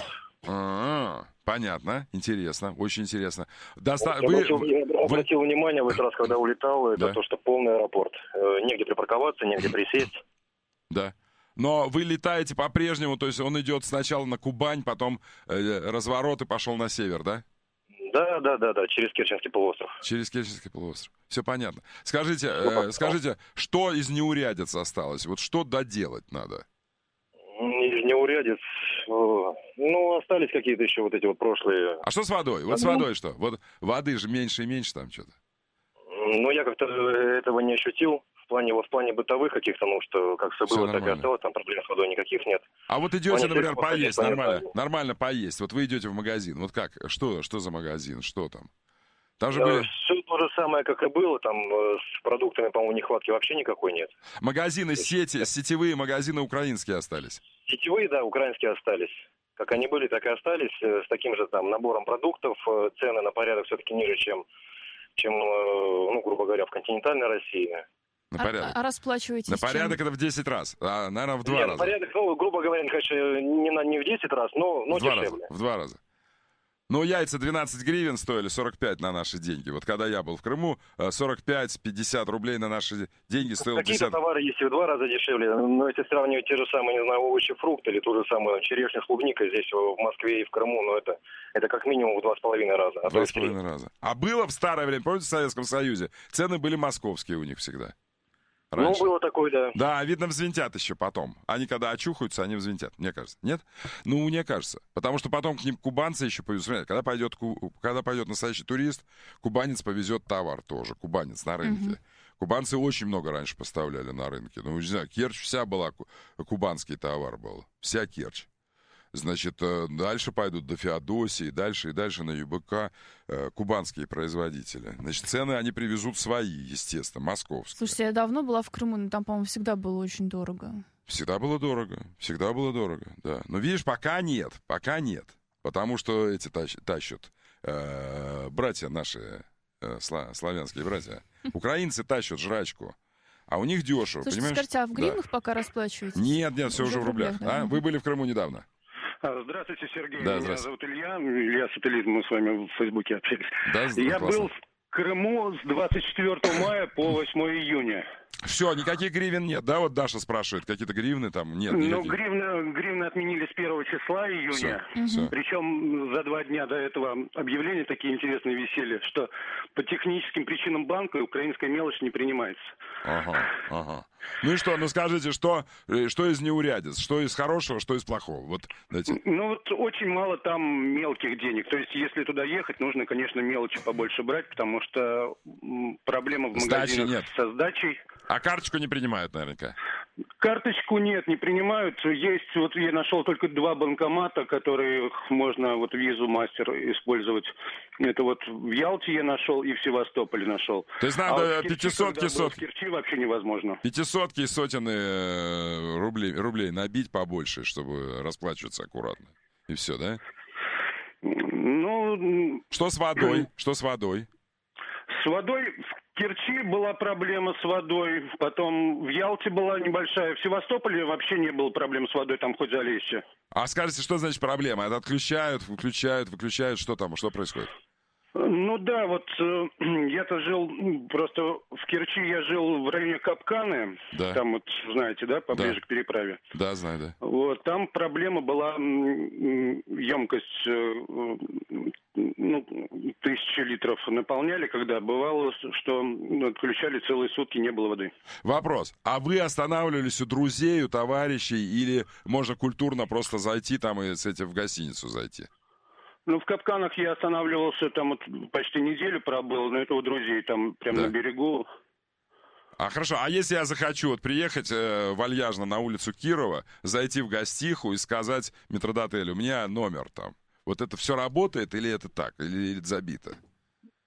Понятно, интересно, очень интересно. Обратил внимание в этот раз, когда улетал, это то, что полный аэропорт. Негде припарковаться, негде присесть. Да. Но вы летаете по-прежнему, то есть он идет сначала на Кубань, потом разворот и пошел на север, да? Да, через Керченский полуостров. Через Керченский полуостров. Все понятно. Скажите, что из неурядиц осталось? Вот что доделать надо? Из неурядиц... остались какие-то еще вот эти вот прошлые... А что с водой? Вот с водой что? Вот воды же меньше и меньше там что-то. Я как-то этого не ощутил. В плане бытовых каких-то нужд, как все было, так и осталось, там проблем с водой никаких нет. А вот идете, например, поесть, нормально поесть. Вот вы идете в магазин. Вот как? Что за магазин? Что там? Там же были... Все то же самое, как и было. Там с продуктами, по-моему, нехватки вообще никакой нет. Магазины, сетевые магазины украинские остались? Сетевые, да, украинские остались. Как они были, так и остались. С таким же там набором продуктов. Цены на порядок все-таки ниже, чем грубо говоря, в континентальной России. На порядок. А расплачиваетесь на порядок чем? Это в 10 раз, наверное, в 2 раза. На порядок, грубо говоря, конечно, не в 10 раз, но дешевле. В 2 раза. Но яйца 12 гривен стоили, 45 на наши деньги. Вот когда я был в Крыму, 45-50 рублей на наши деньги стоил 50... Какие-то товары есть в 2 раза дешевле. Но если сравнивать те же самые, не знаю, овощи, фрукты или ту же самую черешню с клубникой здесь в Москве и в Крыму, это как минимум в 2,5 раза. 2,5 раза. А было в старое время, помните, в Советском Союзе, цены были московские у них всегда. Раньше. Было такое, да. Да, видно, взвинтят еще потом. Они когда очухаются, они взвинтят, мне кажется. Нет? Мне кажется. Потому что потом к ним кубанцы еще повезут. Когда пойдет настоящий турист, кубанец повезет товар тоже. Кубанец на рынке. Кубанцы очень много раньше поставляли на рынке. Не знаю, Керчь вся была, кубанский товар был. Вся Керчь. Значит, дальше пойдут до Феодосии, дальше на ЮБК кубанские производители. Значит, цены они привезут свои, естественно, московские. Слушайте, я давно была в Крыму, но там, по-моему, всегда было очень дорого. Всегда было дорого, да. Но видишь, пока нет. Потому что эти тащат братья наши, славянские братья. Украинцы тащат жрачку. А у них дешево, слушайте, понимаешь? Скажите, а в гривнах пока расплачиваетесь? Нет, все уже в рублях. Да? Вы были в Крыму недавно? Здравствуйте, Сергей. Да, Меня зовут Илья Сателлит, мы с вами в Фейсбуке общались. Да, я был в Крыму с 24 мая по 8 июня. Все, никаких гривен нет, да? Вот Даша спрашивает, какие-то гривны там нет? Гривны отменили с 1 числа июня. Все. Причем за 2 дня до этого объявления такие интересные висели, что по техническим причинам банка украинская мелочь не принимается. Ага. Ну и что, скажите, что из неурядиц? Что из хорошего, что из плохого? Вот, дайте. Очень мало там мелких денег. То есть, если туда ехать, нужно, конечно, мелочи побольше брать, потому что проблема в магазинах со сдачей. А карточку не принимают наверняка? Карточку нет, не принимают. Есть, я нашел только 2 банкомата, которые можно визу мастер использовать. Это в Ялте я нашел и в Севастополе нашел. То есть надо 500-ки, в Керчи вообще невозможно. 500-ки и сотенные рублей набить побольше, чтобы расплачиваться аккуратно. И все, да? Что с водой? С водой в Керчи была проблема с водой, потом в Ялте была небольшая, в Севастополе вообще не было проблем с водой, там хоть залезьте. А скажите, что значит проблема? Это отключают, выключают, что там, что происходит? Я-то жил, просто в Керчи я жил в районе Капканы, там знаете, да, поближе к переправе. Да, знаю, да. Там проблема была, емкость 1000 литров наполняли, когда бывало, что отключали целые сутки, не было воды. Вопрос, а вы останавливались у друзей, у товарищей, или можно культурно просто зайти там и в гостиницу зайти? В Капканах я останавливался, там почти неделю пробыл, но это у друзей, там прямо на берегу. Хорошо, а если я захочу приехать вальяжно на улицу Кирова, зайти в гостиху и сказать метрдотелю, у меня номер там, вот это все работает или это так, или это забито?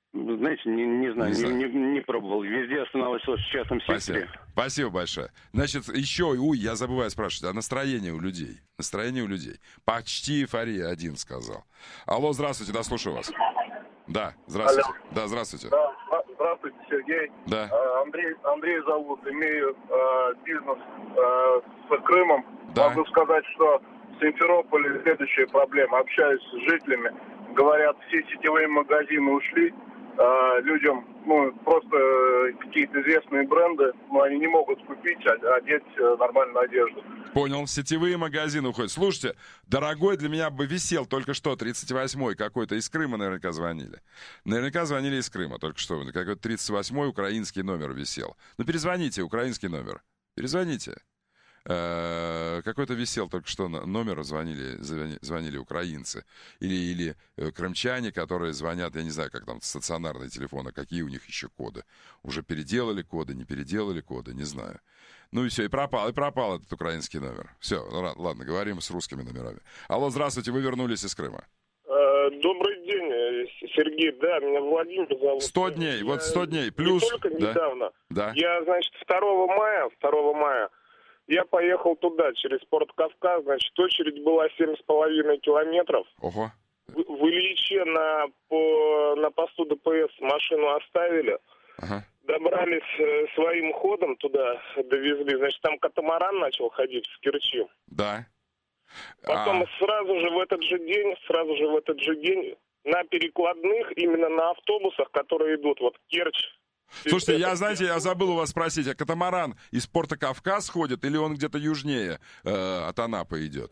знаете, не знаю, не пробовал. Везде останавливался в частном секторе. Спасибо большое. Значит, еще, я забываю спрашивать, а настроение у людей? Настроение у людей. Почти эйфория, один сказал. Алло, здравствуйте, да, слушаю вас. Да, здравствуйте. Алло. Да, здравствуйте. Да, здравствуйте, Сергей. Да. Андрей зовут, имею бизнес с Крымом. Да. Могу сказать, что в Симферополе следующая проблема. Общаюсь с жителями, говорят, все сетевые магазины ушли. Людям, просто какие-то известные бренды, они не могут купить, одеть нормальную одежду. Понял, сетевые магазины уходят. Слушайте, дорогой для меня бы висел только что 38-й какой-то из Крыма наверняка звонили. Наверняка звонили из Крыма только что. Какой-то 38-й украинский номер висел. Перезвоните, украинский номер. Перезвоните. Какой-то висел только что номер, звонили украинцы. Или крымчане, которые звонят, я не знаю, как там стационарные телефоны, какие у них еще коды. Уже переделали коды, не переделали коды, не знаю. И все, и пропал этот украинский номер. Все, ладно, говорим с русскими номерами. Алло, здравствуйте, вы вернулись из Крыма. Добрый день, Сергей, да, меня Владимир зовут. 100 дней, 100 дней, плюс. Не только недавно. Да. Я, 2 мая, я поехал туда, через порт Кавказ, очередь была 7,5 километров. Ого. В Ильиче на посту ДПС машину оставили. Ага. Добрались своим ходом туда, довезли. Там катамаран начал ходить с Керчи. Да. Потом сразу же в этот же день на перекладных, именно на автобусах, которые идут, Керчь. Слушайте, я забыл у вас спросить, а катамаран из порта Кавказ ходит или он где-то южнее от Анапы идет?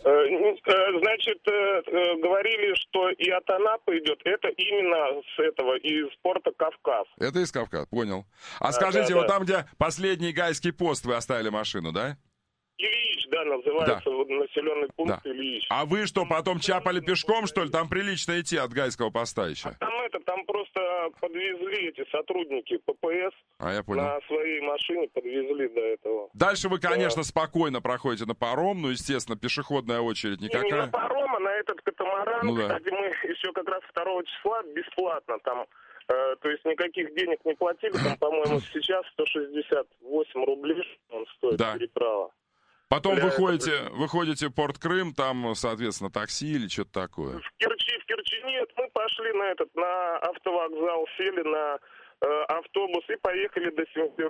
Говорили, что и от Анапы идет, это именно из порта Кавказ. Это из Кавказа, понял. А скажите, там, где последний гайский пост, вы оставили машину, да? Ильич, да, называется населенный пункт Ильич. А вы что, потом чапали пешком, что ли? Там прилично идти от гайского поста еще. Там просто подвезли эти сотрудники ППС. Я понял. На своей машине подвезли до этого. Дальше вы, конечно, спокойно проходите на паром, естественно, пешеходная очередь никакая. Не на паром, а на этот катамаран. Кстати, мы еще как раз 2 числа бесплатно там. То есть никаких денег не платили. Там, по-моему, сейчас 168 рублей он стоит переправа. Потом выходите в порт Крым, там, соответственно, такси или что-то такое. В Керчи нет. Мы пошли на автовокзал, сели на автобус и поехали до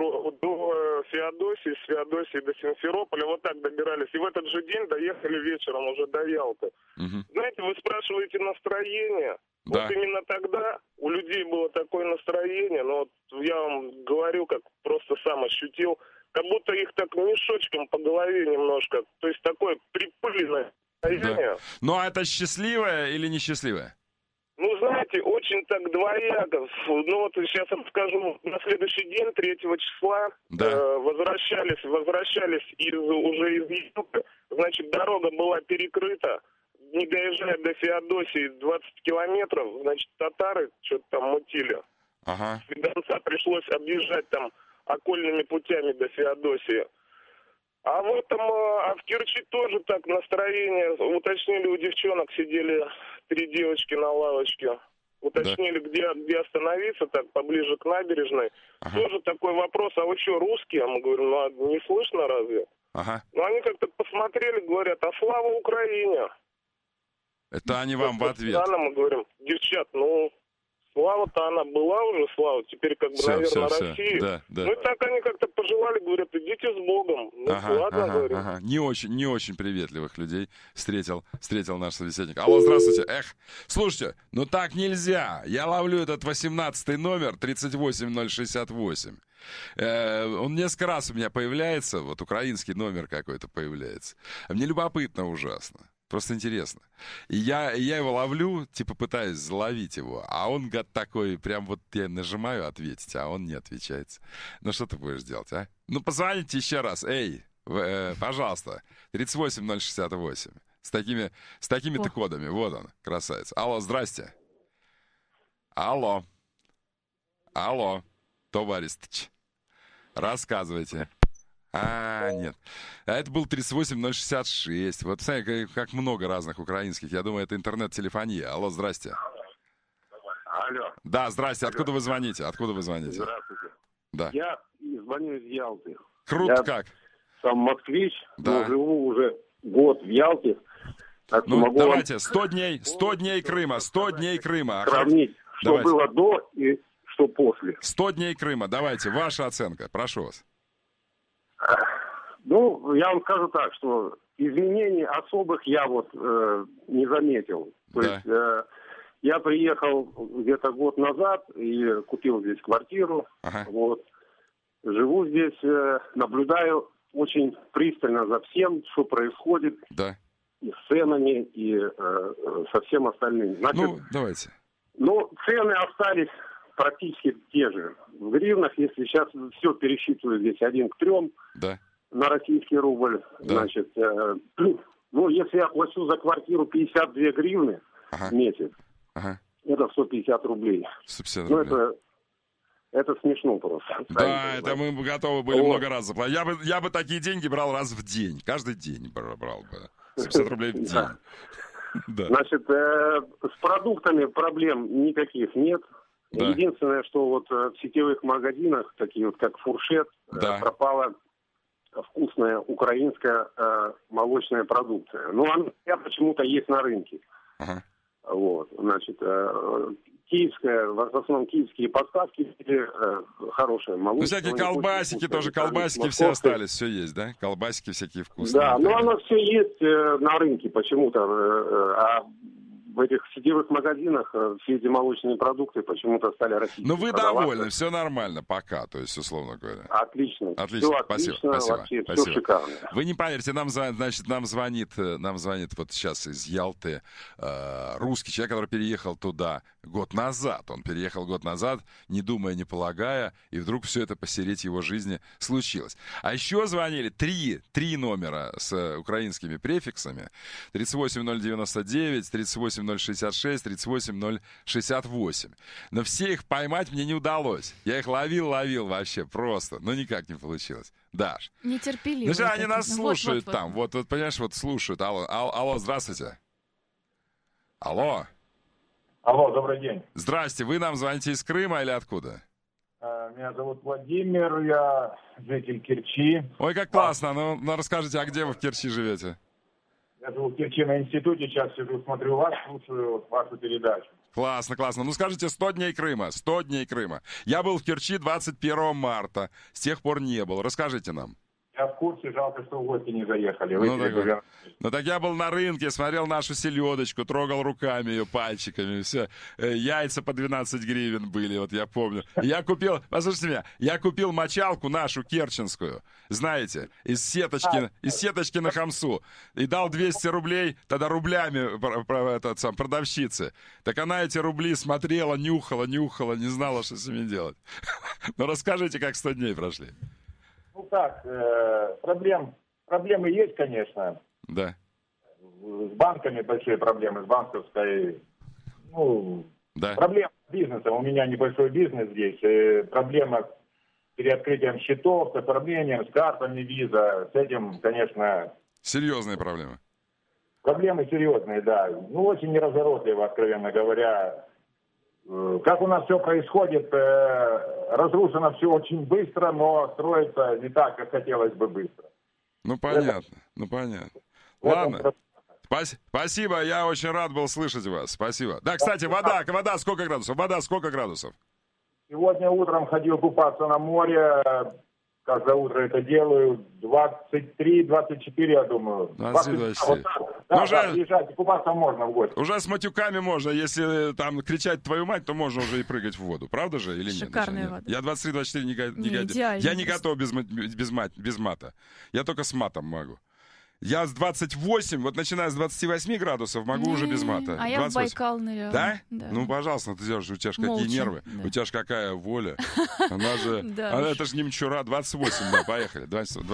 Феодосии, с Феодосии до Симферополя. Вот так добирались. И в этот же день доехали вечером уже до Ялты. Угу. Знаете, вы спрашиваете настроение. Да. Вот именно тогда у людей было такое настроение. Но я вам говорю, как просто сам ощутил, как будто их так мешочком по голове немножко. То есть такое припыленное состояние. Да. А это счастливое или несчастливое? Знаете, очень так двояко. Сейчас я скажу, на следующий день, 3 числа, возвращались уже из Юга. Дорога была перекрыта. Не доезжая до Феодосии 20 километров, татары что-то там мутили. Ага. С Фиданца пришлось объезжать там окольными путями до Феодосии. А в Керчи тоже так настроение. Уточнили у девчонок, сидели 3 девочки на лавочке. Уточнили, где остановиться, так поближе к набережной. Ага. Тоже такой вопрос, а вы что, русские? А мы говорим, не слышно разве? Ага. Они как-то посмотрели, говорят, а слава Украине. Это они вам в ответ. Мы говорим, девчат, слава-то она была уже, слава, теперь наверное, Россия. Да. И так они как-то пожелали, говорят, идите с Богом. Говорим. Не очень приветливых людей встретил наш собеседник. Алло, здравствуйте. Слушайте, так нельзя. Я ловлю этот 18-й номер, 38068. Он несколько раз у меня появляется, украинский номер какой-то появляется. Мне любопытно ужасно. Просто интересно. И я его ловлю, пытаюсь заловить его, а он, гад такой, прям я нажимаю ответить, а он не отвечается. Что ты будешь делать, а? Позвоните еще раз. Эй, пожалуйста, 38068. С такими-то кодами. Вот он, красавец. Алло, здрасте. Алло, товарищ. Рассказывайте. Нет. Это был 38066. Вот смотри, как много разных украинских. Я думаю, это интернет-телефония. Алло, здрасте. Алло. Да, здрасте. Откуда вы звоните? Здравствуйте. Да. Я звоню из Ялты. Круто как. Сам москвич, да. но живу уже год в Ялте. Так ну, давайте, 100 дней Крыма, 100 дней Крыма. Сравнить, что давайте. Было до и что после. 100 дней Крыма, давайте, ваша оценка, прошу вас. Ну, я вам скажу так, что изменений особых я вот не заметил. То есть я приехал где-то год назад и купил здесь квартиру. Вот. Живу здесь, наблюдаю очень пристально за всем, что происходит. Да. И с ценами, и со всем остальным. Значит, ну, давайте. Ну, цены остались практически те же. В гривнах, если сейчас все пересчитываю здесь 1 к 3 да. на российский рубль, да. Значит, ну, если я плачу за квартиру 52 гривны в месяц, это 150 рублей. 150 рублей. Ну, это смешно просто. Да, это мы готовы были много раз заплатить. Я бы такие деньги брал раз в день. Каждый день брал бы. 150 рублей в день. Да. Значит, с продуктами проблем никаких нет. Да. Единственное, что вот в сетевых магазинах, такие вот как Фуршет, пропала вкусная украинская молочная продукция. Но она почему-то есть на рынке. Вот, значит, киевская, в основном киевские поставки хорошие, молочные. Ну, всякие колбасики тоже, колбасики все остались, все есть, да? Колбасики всякие вкусные. Да, но оно все есть на рынке почему-то, а в этих сетевых магазинах все эти молочные продукты почему-то стали российскими. Ну, вы довольны, все нормально пока, то есть, условно говоря. Отлично. Отлично, все спасибо. Отлично, спасибо. Вообще, спасибо. Все шикарно. Вы не поверите, нам звонит вот сейчас из Ялты русский человек, который переехал туда год назад. Он переехал год назад, не думая, не полагая, и вдруг все это посередине его жизни случилось. А еще звонили три номера с украинскими префиксами. 38099, 38066, 38068. Но все их поймать мне не удалось. Я их ловил вообще просто, но никак не получилось. Даш. Нетерпеливо. Ну что, они нас слушают там. Вот, понимаешь, вот слушают. Алло, здравствуйте. Алло, добрый день. Здрасте, вы нам звоните из Крыма или откуда? Меня зовут Владимир, я житель Керчи. Ой, как классно. Ну расскажите, а где вы в Керчи живете? Я живу в Керчи на институте, сейчас сижу, смотрю вас, слушаю вашу передачу. Классно. Ну скажите, 100 дней Крыма. Я был в Керчи 21 марта, с тех пор не был. Расскажите нам. Я в курсе, жалко, что в гости не заехали. Ну так я был на рынке, смотрел нашу селедочку, трогал руками ее, пальчиками, все. Яйца по 12 гривен были, вот я помню. Послушайте меня, я купил мочалку нашу керченскую, знаете, из сеточки на Хамсу. И дал 200 рублей, тогда рублями продавщице. Так она эти рубли смотрела, нюхала, не знала, что с ними делать. Ну расскажите, как 100 дней прошли. Ну так, проблемы есть, конечно. Да. С банками большие проблемы, с банковской. Проблемы с бизнесом. У меня небольшой бизнес здесь. Проблема с переоткрытием счетов, с оформлением, с картами виза. С этим, конечно... Серьезные проблемы. Проблемы серьезные, да. Очень неразворотливо, откровенно говоря. Как у нас все происходит, разрушено все очень быстро, но строится не так, как хотелось бы быстро. Ну, понятно. Ладно. Спасибо, я очень рад был слышать вас. Спасибо. Да, кстати, вода сколько градусов? Сегодня утром ходил купаться на море. Каждое утро это делаю. 23-24, я думаю. 23. Приезжайте, купаться можно в гости. Уже с матюками можно. Если там кричать твою мать, то можно уже и прыгать в воду. Правда же или нет? Шикарная вода. Я 23-24 не годен. Я не готов без мата. Я только с матом могу. Я с 28, вот начиная с 28 градусов, могу уже без мата. А 28. Я в Байкал ныряла. Да? Ну, пожалуйста, у тебя же какие нервы, у тебя же какая воля. Она же, это же не мчура, 28, да, поехали, 28.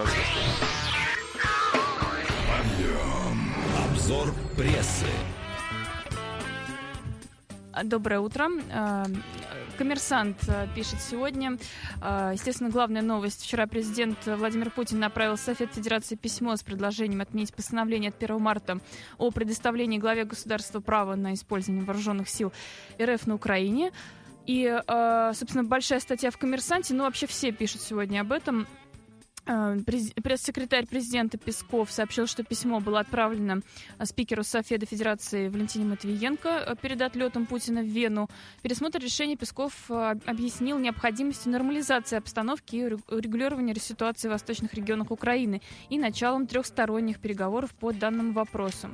Обзор прессы. Доброе утро. «Коммерсант» пишет сегодня. Естественно, главная новость. Вчера президент Владимир Путин направил в Совет Федерации письмо с предложением отменить постановление от 1 марта о предоставлении главе государства права на использование вооруженных сил РФ на Украине. И, собственно, большая статья в «Коммерсанте». Ну, вообще все пишут сегодня об этом. Пресс-секретарь президента Песков сообщил, что письмо было отправлено спикеру Совета Федерации Валентине Матвиенко перед отлетом Путина в Вену. Пересмотр решения Песков объяснил необходимостью нормализации обстановки и урегулирования ситуации в восточных регионах Украины и началом трехсторонних переговоров по данному вопросу.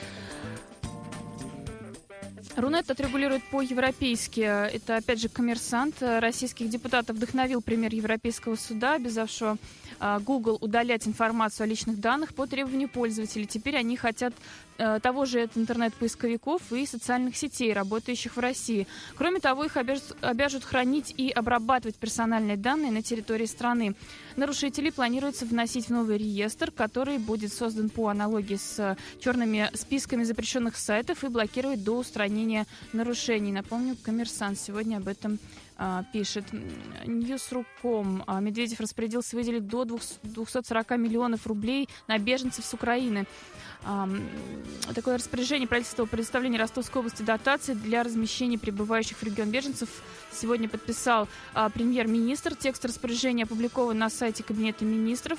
Рунет отрегулирует по-европейски. Это, опять же, «Коммерсант». Российских депутатов вдохновил пример Европейского суда, обязавшего Google удалять информацию о личных данных по требованию пользователей. Теперь они хотят того же интернет-поисковиков и социальных сетей, работающих в России. Кроме того, их обяжут хранить и обрабатывать персональные данные на территории страны. Нарушителей планируется вносить в новый реестр, который будет создан по аналогии с черными списками запрещенных сайтов и блокировать до устранения нарушений. Напомню, «Коммерсант» сегодня об этом пишет. Ньюс.ру.ком. Медведев распорядился выделить до 240 миллионов рублей на беженцев с Украины. Такое распоряжение правительства о предоставлении Ростовской области дотаций для размещения прибывающих в регион беженцев сегодня подписал премьер-министр. Текст распоряжения опубликован на сайте Кабинета министров.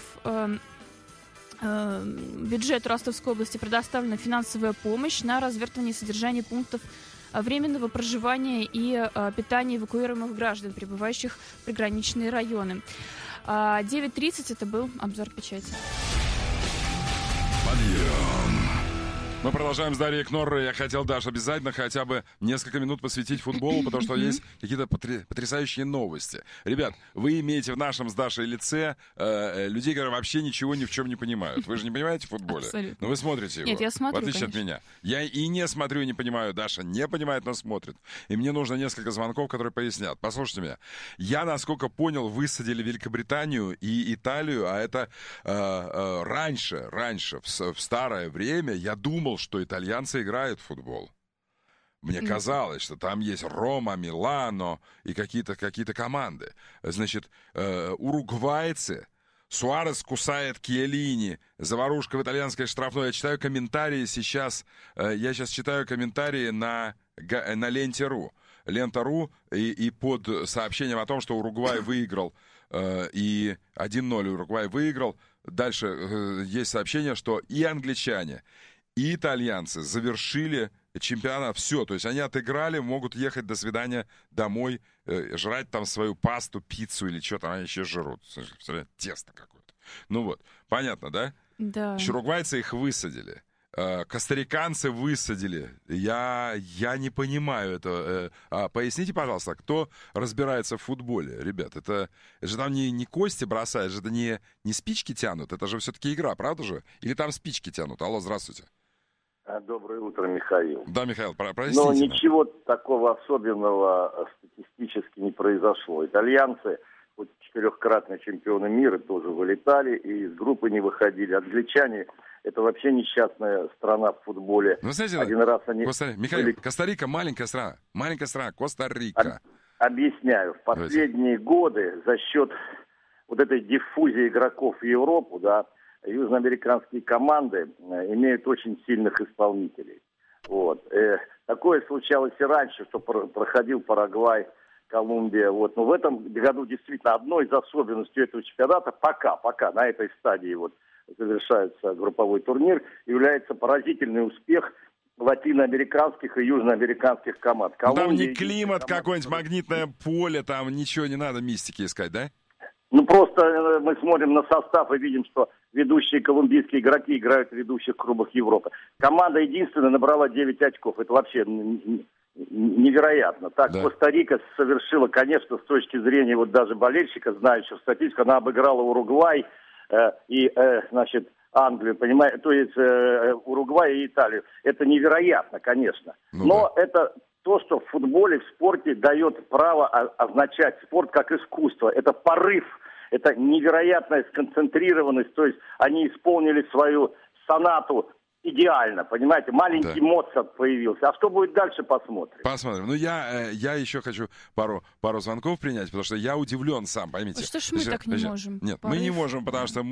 Бюджету Ростовской области предоставлена финансовая помощь на развертывание и содержание пунктов временного проживания и питания эвакуируемых граждан, прибывающих в приграничные районы. 9:30 это был обзор печати. Подъем. Мы продолжаем с Дарьей Кноррой. Я хотел, Даш, обязательно хотя бы несколько минут посвятить футболу, потому что есть какие-то потрясающие новости. Ребят, вы имеете в нашем с Дашей лице людей, которые вообще ничего ни в чем не понимают. Вы же не понимаете в футболе? Абсолютно. Но вы смотрите его. Нет, я смотрю, в отличие конечно. от меня. Я и не смотрю, и не понимаю. Даша не понимает, но смотрит. И мне нужно несколько звонков, которые пояснят. Послушайте меня. Я, насколько понял, высадили Великобританию и Италию, а это раньше, в старое время, я думал, что итальянцы играют в футбол. Мне казалось, что там есть Рома, Милано и какие-то команды. Значит, уругвайцы, Суарес кусает Кьелини, заварушка в итальянской штрафной. Я читаю комментарии сейчас. Я сейчас читаю комментарии на ленте.ру. Лента.ру и под сообщением о том, что Уругвай выиграл и 1-0 Уругвай выиграл. Дальше есть сообщение, что и англичане, и итальянцы завершили чемпионат. Все, то есть они отыграли, могут ехать до свидания домой, жрать там свою пасту, пиццу или что там они еще жрут. Тесто какое-то. Ну вот, понятно, да? Да. Уругвайцы их высадили. Костариканцы высадили. Я не понимаю этого. Поясните, пожалуйста, кто разбирается в футболе, ребят? Это же там не кости бросают, это не спички тянут. Это же все-таки игра, правда же? Или там спички тянут? Алло, здравствуйте. Доброе утро, Михаил. Да, Михаил, простите. Но ничего такого особенного статистически не произошло. Итальянцы, хоть 4-кратные чемпионы мира, тоже вылетали и из группы не выходили. Англичане — это вообще несчастная страна в футболе. Ну, знаете, один раз они... Михаил, Коста-Рика маленькая страна. Маленькая страна, Коста-Рика. Объясняю. В последние годы за счет вот этой диффузии игроков в Европу, да, южноамериканские команды имеют очень сильных исполнителей. Вот. Такое случалось и раньше, что проходил Парагвай, Колумбия. Вот. Но в этом году действительно одной из особенностей этого чемпионата пока на этой стадии вот завершается групповой турнир, является поразительный успех латиноамериканских и южноамериканских команд. Там не климат какой-нибудь, магнитное поле, там ничего не надо мистики искать, да? Ну, просто мы смотрим на состав и видим, что ведущие колумбийские игроки играют в ведущих клубах Европы. Команда единственная набрала 9 очков. Это вообще невероятно. Так, да. Коста-Рика совершила, конечно, с точки зрения вот даже болельщика, знающего статистику, она обыграла Уругвай и, значит, Англию, понимаете, то есть Уругвай и Италию. Это невероятно, конечно. Но это то, что в футболе, в спорте дает право означать спорт как искусство. Это порыв, это невероятная сконцентрированность. То есть они исполнили свою сонату идеально, понимаете? Маленький Моцарт появился. А что будет дальше, посмотрим. Посмотрим. Ну, я еще хочу пару звонков принять, потому что я удивлен сам, поймите. Что ж мы так не можем? Нет, мы не можем, потому что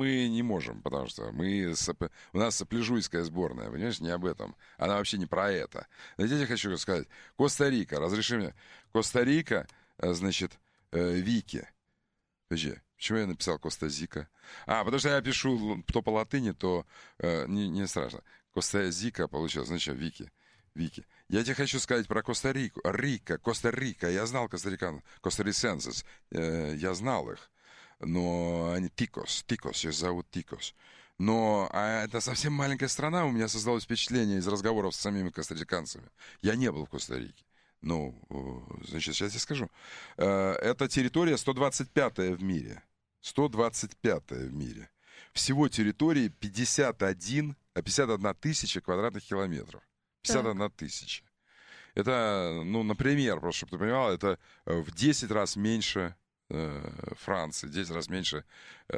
у нас сопляжуйская сборная, понимаешь, не об этом. Она вообще не про это. Знаете, я хочу сказать. Коста-Рика, разреши мне. Коста-Рика, значит, Вики. Подожди. Почему я написал Коста-Зика? Потому что я пишу то по латыни, то не страшно. Коста-Зика получилось. Значит, Вики. Я тебе хочу сказать про Коста-Рику. Коста-Рика. Я знал костарисенсес. Я знал их. Но они Тикос, их зовут Тикос. Но это совсем маленькая страна. У меня создалось впечатление из разговоров с самими костариканцами. Я не был в Коста-Рике. Ну, значит, сейчас я скажу. Это территория 125-я в мире. 125-я в мире. Всего территории 51 тысяча квадратных километров. 51 тысяча. Это, например, просто чтобы ты понимал, это в 10 раз меньше Франции, 10 раз меньше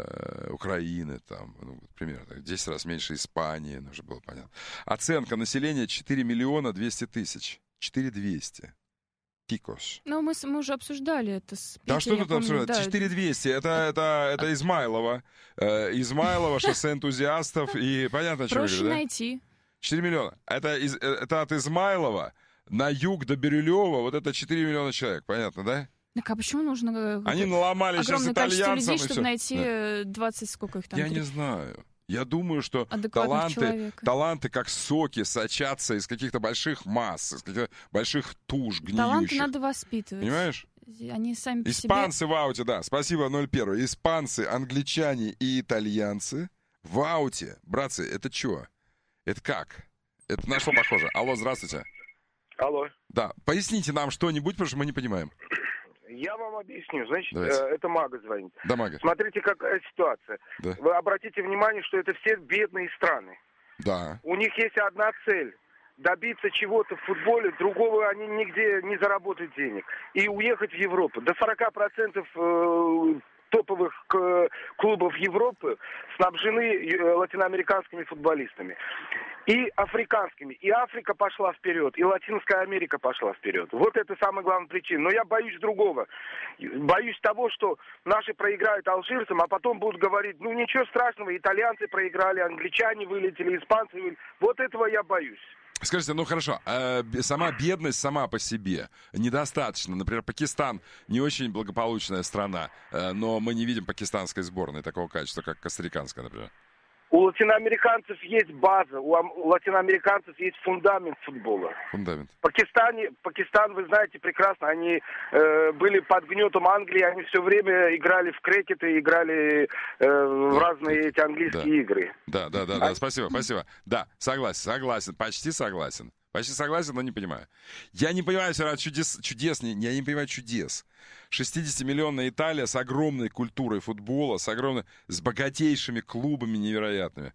Украины, там, примерно, 10 раз меньше Испании, чтобы было понятно. Оценка населения 4 миллиона 200 тысяч. 4200. Тикос. Ну, мы уже обсуждали это с Петей. Да, что тут обсуждать? 4200. Это Измайлово. Измайлово, шоссе энтузиастов. И понятно, что проще найти. 4 миллиона. Это от Измайлова на юг до Бирюлева. Вот это 4 миллиона человек. Понятно, да? Так, а почему нужно Они наломали сейчас итальянцам? Огромное количество людей, чтобы найти 20, сколько их там? Я не знаю. Я думаю, что таланты как соки сочатся из каких-то больших масс, из каких-то больших туш гниющих. Таланты надо воспитывать. Понимаешь? Они сами по Испанцы себе... в ауте, да, спасибо, 01. Испанцы, англичане и итальянцы в ауте. Братцы, это что? Это как? Это на что похоже? Алло, здравствуйте. Алло. Да, поясните нам что-нибудь, потому что мы не понимаем. Я вам объясню. Значит, это Мага звонит. Да, Мага. Смотрите, какая ситуация. Да. Вы обратите внимание, что это все бедные страны. Да. У них есть одна цель. Добиться чего-то в футболе, другого они нигде не заработают денег. И уехать в Европу. До 40% топовых клубов Европы снабжены латиноамериканскими футболистами. И африканскими. И Африка пошла вперед, и Латинская Америка пошла вперед. Вот это самая главная причина. Но я боюсь другого. Боюсь того, что наши проиграют алжирцам, а потом будут говорить, ничего страшного, итальянцы проиграли, англичане вылетели, испанцы вылетели. Вот этого я боюсь. Скажите, хорошо, сама бедность сама по себе недостаточно. Например, Пакистан не очень благополучная страна, но мы не видим пакистанской сборной такого качества, как костариканская, например. У латиноамериканцев есть база, у латиноамериканцев есть фундамент футбола. Фундамент. Пакистан, вы знаете прекрасно, они были под гнетом Англии, они все время играли в крикет и играли в разные эти английские игры. Да, спасибо. Да, согласен, почти согласен. Почти согласен, но не понимаю. Я не понимаю все равно я не понимаю чудес. 60-миллионная Италия с огромной культурой футбола, с богатейшими клубами невероятными,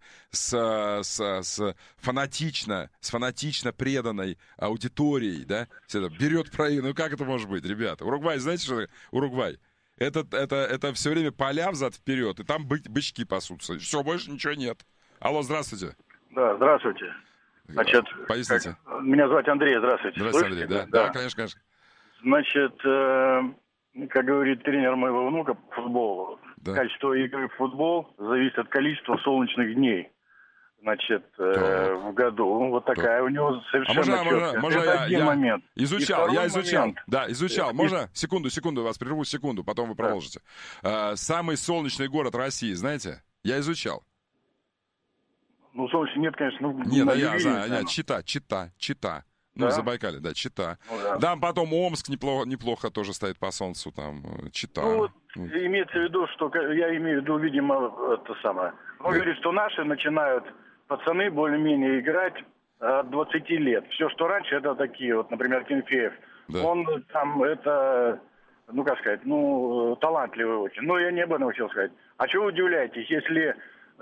с фанатично преданной аудиторией, да, берет проигрывает. Ну как это может быть, ребята? Уругвай, знаете, что такое Уругвай? Это все время поля взад-вперед, и там бычки пасутся. Все, больше ничего нет. Алло, здравствуйте. Да, здравствуйте. Значит, поясните. Меня зовут Андрей, здравствуйте. Здравствуйте, Андрей, да, конечно. Значит, как говорит тренер моего внука по футболу, качество игры в футбол зависит от количества солнечных дней, значит, в году. Вот такая у него совершенно четкая. Это один момент. Я изучал. Можно? Секунду, вас прерву, потом вы продолжите. Самый солнечный город России, знаете? Я изучал. Солнечный нет, конечно. Я знаю. Чита. Да? Забайкалье, да, Чита. Да, потом Омск неплохо тоже стоит по солнцу, там, Чита. Имеется в виду, что, я имею в виду, видимо, это самое. Он говорит, что наши начинают, пацаны, более-менее играть от 20 лет. Все, что раньше, это такие, вот, например, Кенфеев. Да. Он там, это, талантливый очень. Но я не об этом хотел сказать. А чего вы удивляетесь, если...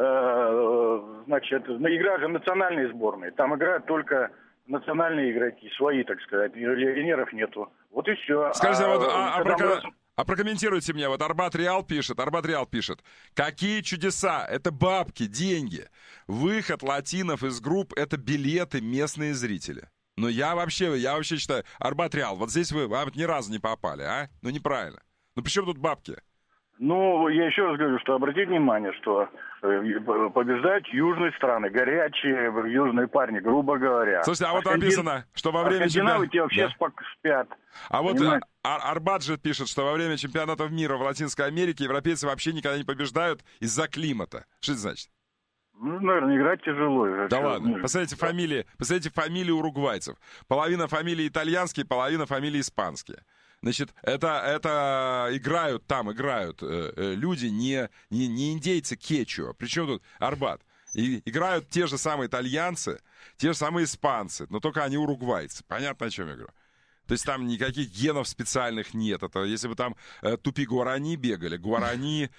игра же национальной сборной. Там играют только национальные игроки, свои, так сказать. Легионеров нету. Вот и все. Скажите, А прокомментируйте мне, вот Арбат Реал пишет, какие чудеса, это бабки, деньги. Выход латинов из групп — это билеты, местные зрители. Но я вообще считаю, Арбат Реал, вот здесь вы ни разу не попали, а? Ну, неправильно. Ну, при чем тут бабки? Ну, я еще раз говорю, что обратите внимание, что побеждают южные страны, горячие южные парни, грубо говоря. Слушайте, а вот написано, что во время чемпионата вообще спят. А вот Арбат же пишет, что во время чемпионатов мира в Латинской Америке европейцы вообще никогда не побеждают из-за климата. Что это значит? Ну, наверное, играть тяжело. Да ладно. Посмотрите фамилии уругвайцев. Половина фамилий итальянские, половина фамилий испанские. Значит, это играют люди, не индейцы кечуа. Причем тут Арбат? И играют те же самые итальянцы, те же самые испанцы, но только они уругвайцы. Понятно, о чем я говорю? То есть там никаких генов специальных нет. Это если бы там тупи-гуарани бегали, гуарани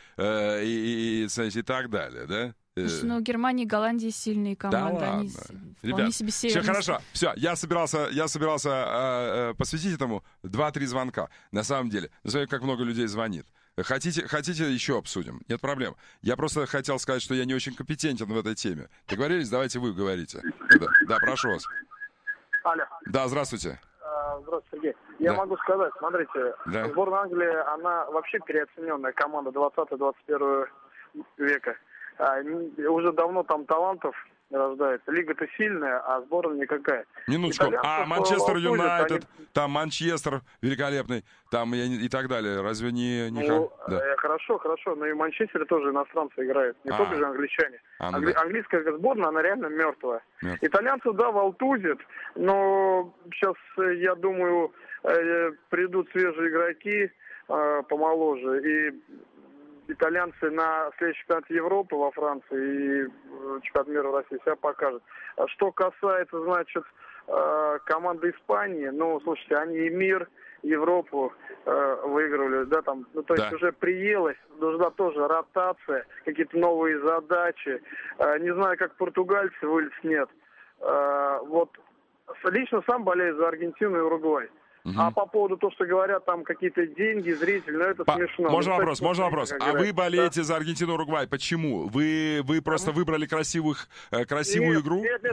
и так далее, да? Ну, Германия и Голландия сильные команды. Да они Ребят, себе северные. все хорошо. Все, я собирался посвятить этому 2-3 звонка. На самом деле, знаете, как много людей звонит. Хотите еще обсудим? Нет проблем. Я просто хотел сказать, что я не очень компетентен в этой теме. Договорились? Давайте вы говорите. Да, прошу вас. Алло. Да, здравствуйте. Здравствуйте, Сергей. Я могу сказать, смотрите, сборная Англии, она вообще переоцененная команда 20-21 века. Уже давно там талантов рождается. Лига-то сильная, а сборная никакая. Минуточку. Манчестер Юнайтед, там Манчестер великолепный, там и так далее. Разве не... Хорошо, но и в Манчестере тоже иностранцы играют. Не только же англичане. Английская сборная, она реально мертвая. Итальянцев, волтузят, но сейчас, я думаю, придут свежие игроки помоложе, и итальянцы на следующий чемпионат Европы во Франции и чемпионат мира в России себя покажут. Что касается, значит, команды Испании, ну, слушайте, они и мир, Европу выигрывали, да, там, ну, то есть уже приелось, нужна тоже ротация, какие-то новые задачи. Не знаю, как португальцы, вылез нет. Вот лично сам болею за Аргентину и Уругвай. А по поводу того, что говорят, там какие-то деньги, зрители, ну это смешно. Можно вопрос? А вы болеете за Аргентину и Уругвай? Почему? Вы просто выбрали красивую игру? Нет.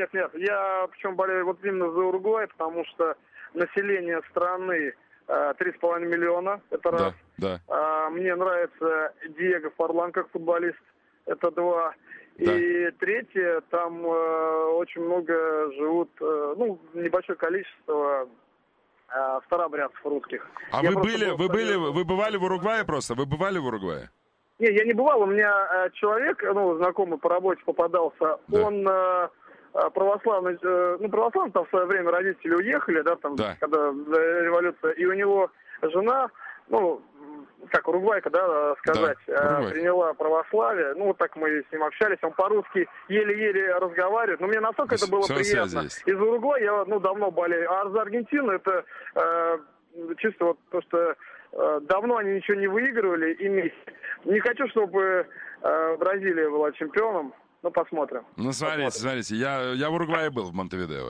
Я причем болею вот именно за Уругвай, потому что население страны 3,5 миллиона, это раз. Да. Мне нравится Диего Форлан как футболист, это два. И третье, там очень много живут, небольшое количество старообрядцев русских. А вы бывали в Уругвае просто? Вы бывали в Уругвае? Не, я не бывал. У меня человек, знакомый по работе попадался, он православный, православный, там в свое время родители уехали, когда революция, и у него жена, уругвайка, приняла православие, вот так мы с ним общались, он по-русски еле-еле разговаривает, но мне настолько это было приятно. Из Уругвая я, давно болею, а за Аргентину это чисто вот то, что давно они ничего не выигрывали, и не хочу, чтобы Бразилия была чемпионом. Посмотрим. Смотрите, я в Уругвае был, в Монтевидео.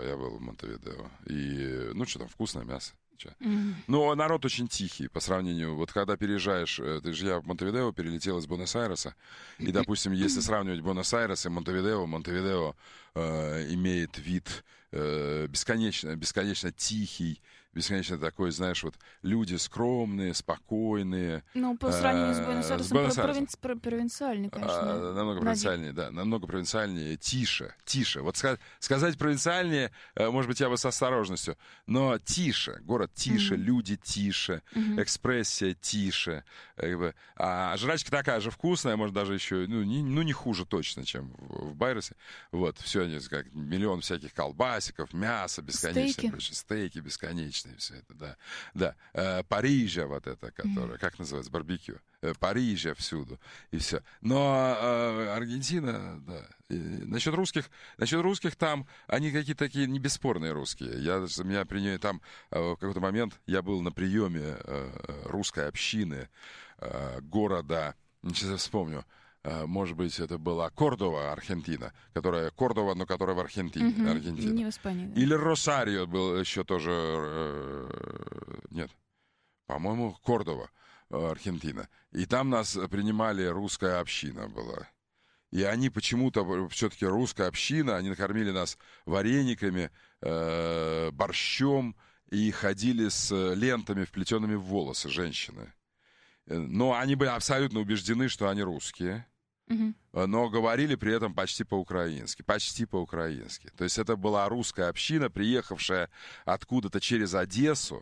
И, что там, вкусное мясо. Но народ очень тихий по сравнению... Вот когда переезжаешь... Я в Монтевидео перелетел из Буэнос-Айреса. И, допустим, если сравнивать Буэнос-Айрес и Монтевидео имеет вид бесконечно тихий, бесконечно такой, знаешь, вот люди скромные, спокойные. По сравнению с Буэнос-Айресом провинциальный, конечно. Намного провинциальнее, намного провинциальнее, тише. Вот сказать провинциальнее, может быть, я бы с осторожностью, но тише, город тише, люди тише, экспрессия тише. А жрачка такая же вкусная, может, даже еще, не хуже точно, чем в Байресе. Вот, все, как миллион всяких колбасиков, мяса бесконечное, стейки бесконечные. Все это, да. Парижа вот это, которое, как называется, барбекю. Парижа всюду, и все. Но Аргентина, да. Насчет русских там, они какие-то такие не бесспорные русские. Меня приняли там, в какой-то момент я был на приеме русской общины города, сейчас я вспомню, может быть, это была Кордова, Аргентина, которая в Аргентине. Не в Испании. Да. Или Росарио был еще тоже... Нет. по-моему, Кордова, Аргентина. И там нас принимали, русская община была. И они почему-то, все-таки русская община, они накормили нас варениками, борщом и ходили с лентами, вплетенными в волосы, женщины. Но они были абсолютно убеждены, что они русские. Но говорили при этом почти по-украински. Почти по-украински. То есть это была русская община, приехавшая откуда-то через Одессу.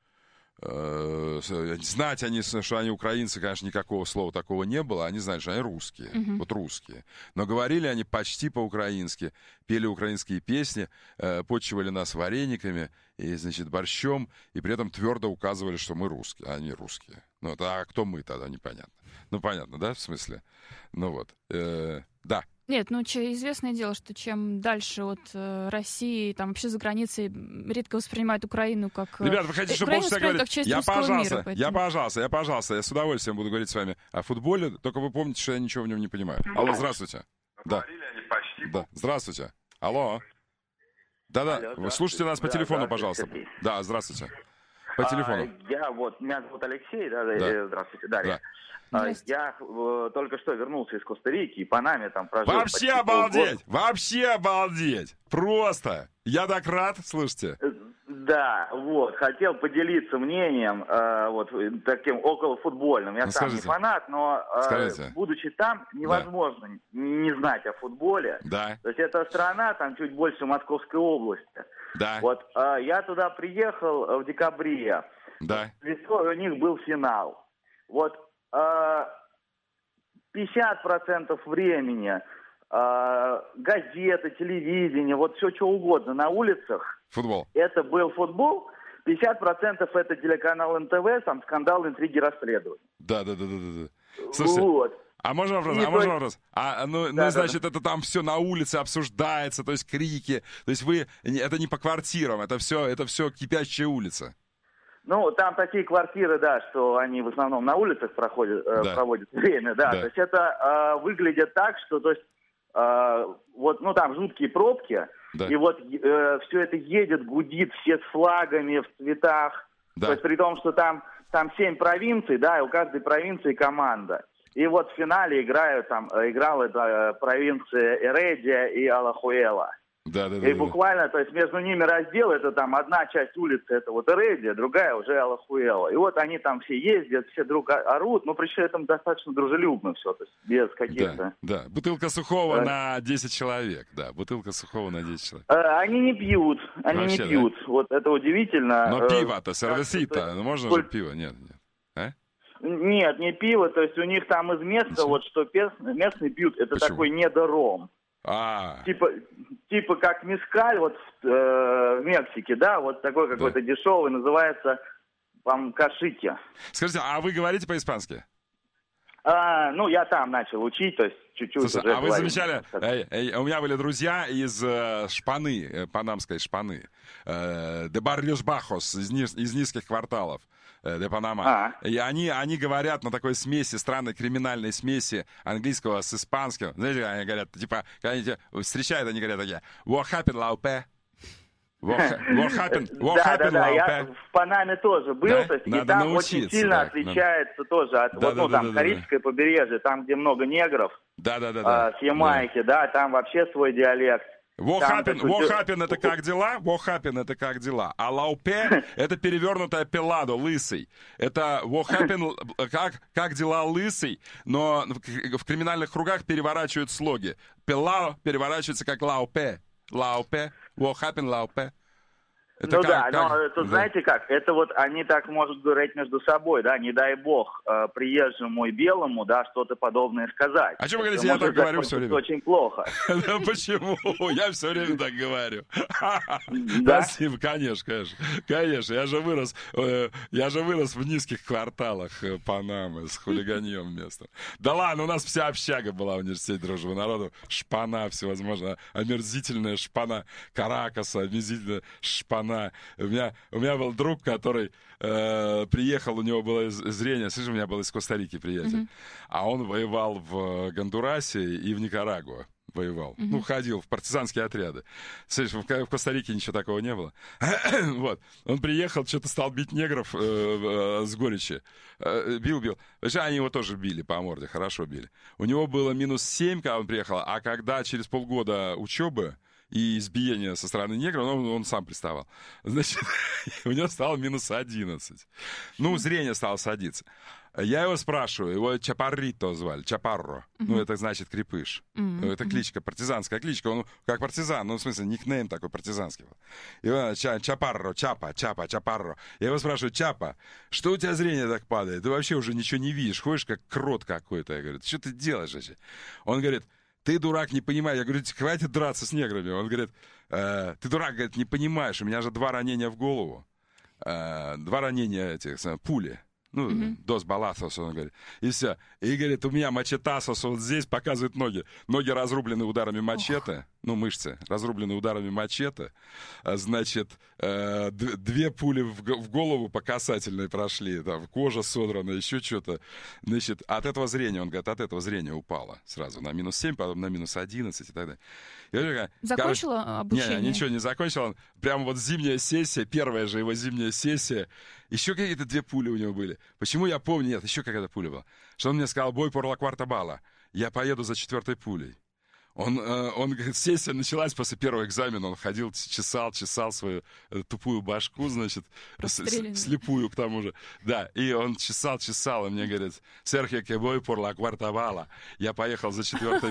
Знать они, что они украинцы, конечно, никакого слова такого не было. Они знали, что они русские. Вот русские. Но говорили они почти по-украински. Пели украинские песни, почивали нас варениками и, значит, борщом. И при этом твердо указывали, что мы русские, а они русские. Ну, а кто мы тогда, непонятно. Ну, понятно, да, в смысле? Ну, вот. Да. Нет, ну, известное дело, что чем дальше от России, там вообще за границей редко воспринимают Украину как... Ребята, вы хотите, чтобы больше говорить? Я, пожалуйста, я с удовольствием буду говорить с вами о футболе, только вы помните, что я ничего в нем не понимаю. Алло, здравствуйте. Да. Да, здравствуйте. Алло. Да-да, вы слушайте нас по телефону, пожалуйста. Да, здравствуйте. По телефону. Меня зовут Алексей, здравствуйте, Дарья. Я только что вернулся из Коста-Рики, и Панаме там прожил. Вообще обалдеть! Вообще обалдеть! Просто! Я так рад, слушайте. Да, вот, хотел поделиться мнением, вот, таким околофутбольным. Я сам не фанат, но, будучи там, невозможно не знать о футболе. Да. То есть это страна, там, чуть больше Московской области. Да. Вот, я туда приехал в декабре. Да. Весной у них был финал. Вот, 50% времени газеты, телевидение, вот все что угодно на улицах. Футбол. Это был футбол. 50% это телеканал НТВ, там скандал, интриги, расследования. Да. Слушайте, вот. А можно вопрос? Значит, это там все на улице обсуждается, то есть крики. То есть это не по квартирам, это все кипящая улица. Ну, там такие квартиры, да, что они в основном на улицах проводят время, да. То есть это выглядит так, что, то есть, там жуткие пробки, и вот все это едет, гудит, все с флагами, в цветах. То есть при том, что там 7 провинций, да, и у каждой провинции команда. И вот в финале играла провинция Эредия и Алахуэла. И буквально, то есть между ними раздел, это там одна часть улицы, это вот Эредия, другая уже Алахуэла. И вот они там все ездят, все друг орут, но при этом достаточно дружелюбно все, то есть без каких-то... Да. Бутылка сухого на 10 человек, бутылка сухого на 10 человек. Они не пьют, пьют, вот это удивительно. Но пиво-то, сервисита, можно же пиво, нет. Нет, не пиво, то есть у них там из места, вот что местные пьют, это такой недором. Типа как мескаль вот в Мексике, да, вот такой какой-то дешевый, называется, по-моему, кашики. Скажите, а вы говорите по-испански? Я там начал учить, то есть чуть-чуть. Слушай, уже вы замечали, у меня были друзья из Шпаны, панамской Шпаны, де Барриос Бахос, из низких кварталов. Де Панама. И они говорят на такой смеси, странной криминальной смеси английского с испанским. Знаете, они говорят, типа, когда они встречают, они говорят такие, what happened, Laupe? What happened, да, я в Панаме тоже был, то есть, и там очень сильно отличается тоже от, там Карибское побережье, там, где много негров, с Ямайки, там вообще свой диалект. What happened это как дела? What happened это как дела? А лаупе это перевернутая пеладо, лысый. Это what happened, как дела лысый, но в криминальных кругах переворачивают слоги. Пелао переворачивается как лаупе. Лаупе. What happened, лаупе. Это но тут знаете как, это вот они так могут говорить между собой, да, не дай бог приезжему и белому, да, что-то подобное сказать. А что вы говорите, я так говорю все время? Очень плохо. Почему? Я все время так говорю. Спасибо, конечно. Я же вырос в низких кварталах Панамы с хулиганьем местом. Да ладно, у нас вся общага была в университете дружбы народу. Шпана всевозможная, омерзительная шпана Каракаса, омерзительная шпана. У меня был друг, который приехал, у него было зрение, слышишь, у меня был из Коста-Рики приятель, а он воевал в Гондурасе и в Никарагуа. воевал. Ну, ходил в партизанские отряды. Слышь, в Коста-Рике ничего такого не было. Вот. Он приехал, что-то стал бить негров с горечи. Бил. Они его тоже били по морде, хорошо били. У него было -7, когда он приехал, а когда через полгода учебы и избиения со стороны негров, он сам приставал. Значит, у него стало -11. Ну, зрение стало садиться. Я его спрашиваю, его Чапаррито звали, Чапарро. Ну, это значит крепыш. Это кличка, партизанская кличка. Он как партизан, ну, в смысле, никнейм такой партизанский был. Его Чапарро, Чапарро. Я его спрашиваю, Чапа, что у тебя зрение так падает? Ты вообще уже ничего не видишь, ходишь как крот какой-то. Я говорю, что ты делаешь вообще? Он говорит, ты, дурак, не понимаешь. Я говорю, хватит драться с неграми. Он говорит, ты, дурак, говорит, не понимаешь, у меня же 2 ранения в голову. 2 ранения этих, пули. Ну, дос баласос, он говорит. И все. И говорит, у меня мачетасос вот здесь, показывает ноги. Ноги разрублены ударами мачете. Ну, мышцы разрублены ударами мачете. Значит, 2 пули в голову по касательной прошли. Там, кожа содрана, еще что-то. Значит, от этого зрения, он говорит, от этого зрения упало сразу на -7, потом на -11 и так далее. Закончила обучение? Не, ничего не закончил. Прямо вот зимняя сессия, первая же его зимняя сессия. Еще какие-то 2 пули у него были. Почему я помню? Нет, еще какая-то пуля была. Что он мне сказал, бой por la cuarta bala. Я поеду за 4-й пулей. Он говорит, сессия началась после первого экзамена. Он ходил, чесал свою тупую башку, значит, слепую к тому же. Да, и он чесал, и мне говорит, Серхио, que voy por la cuarta bala. Я поехал за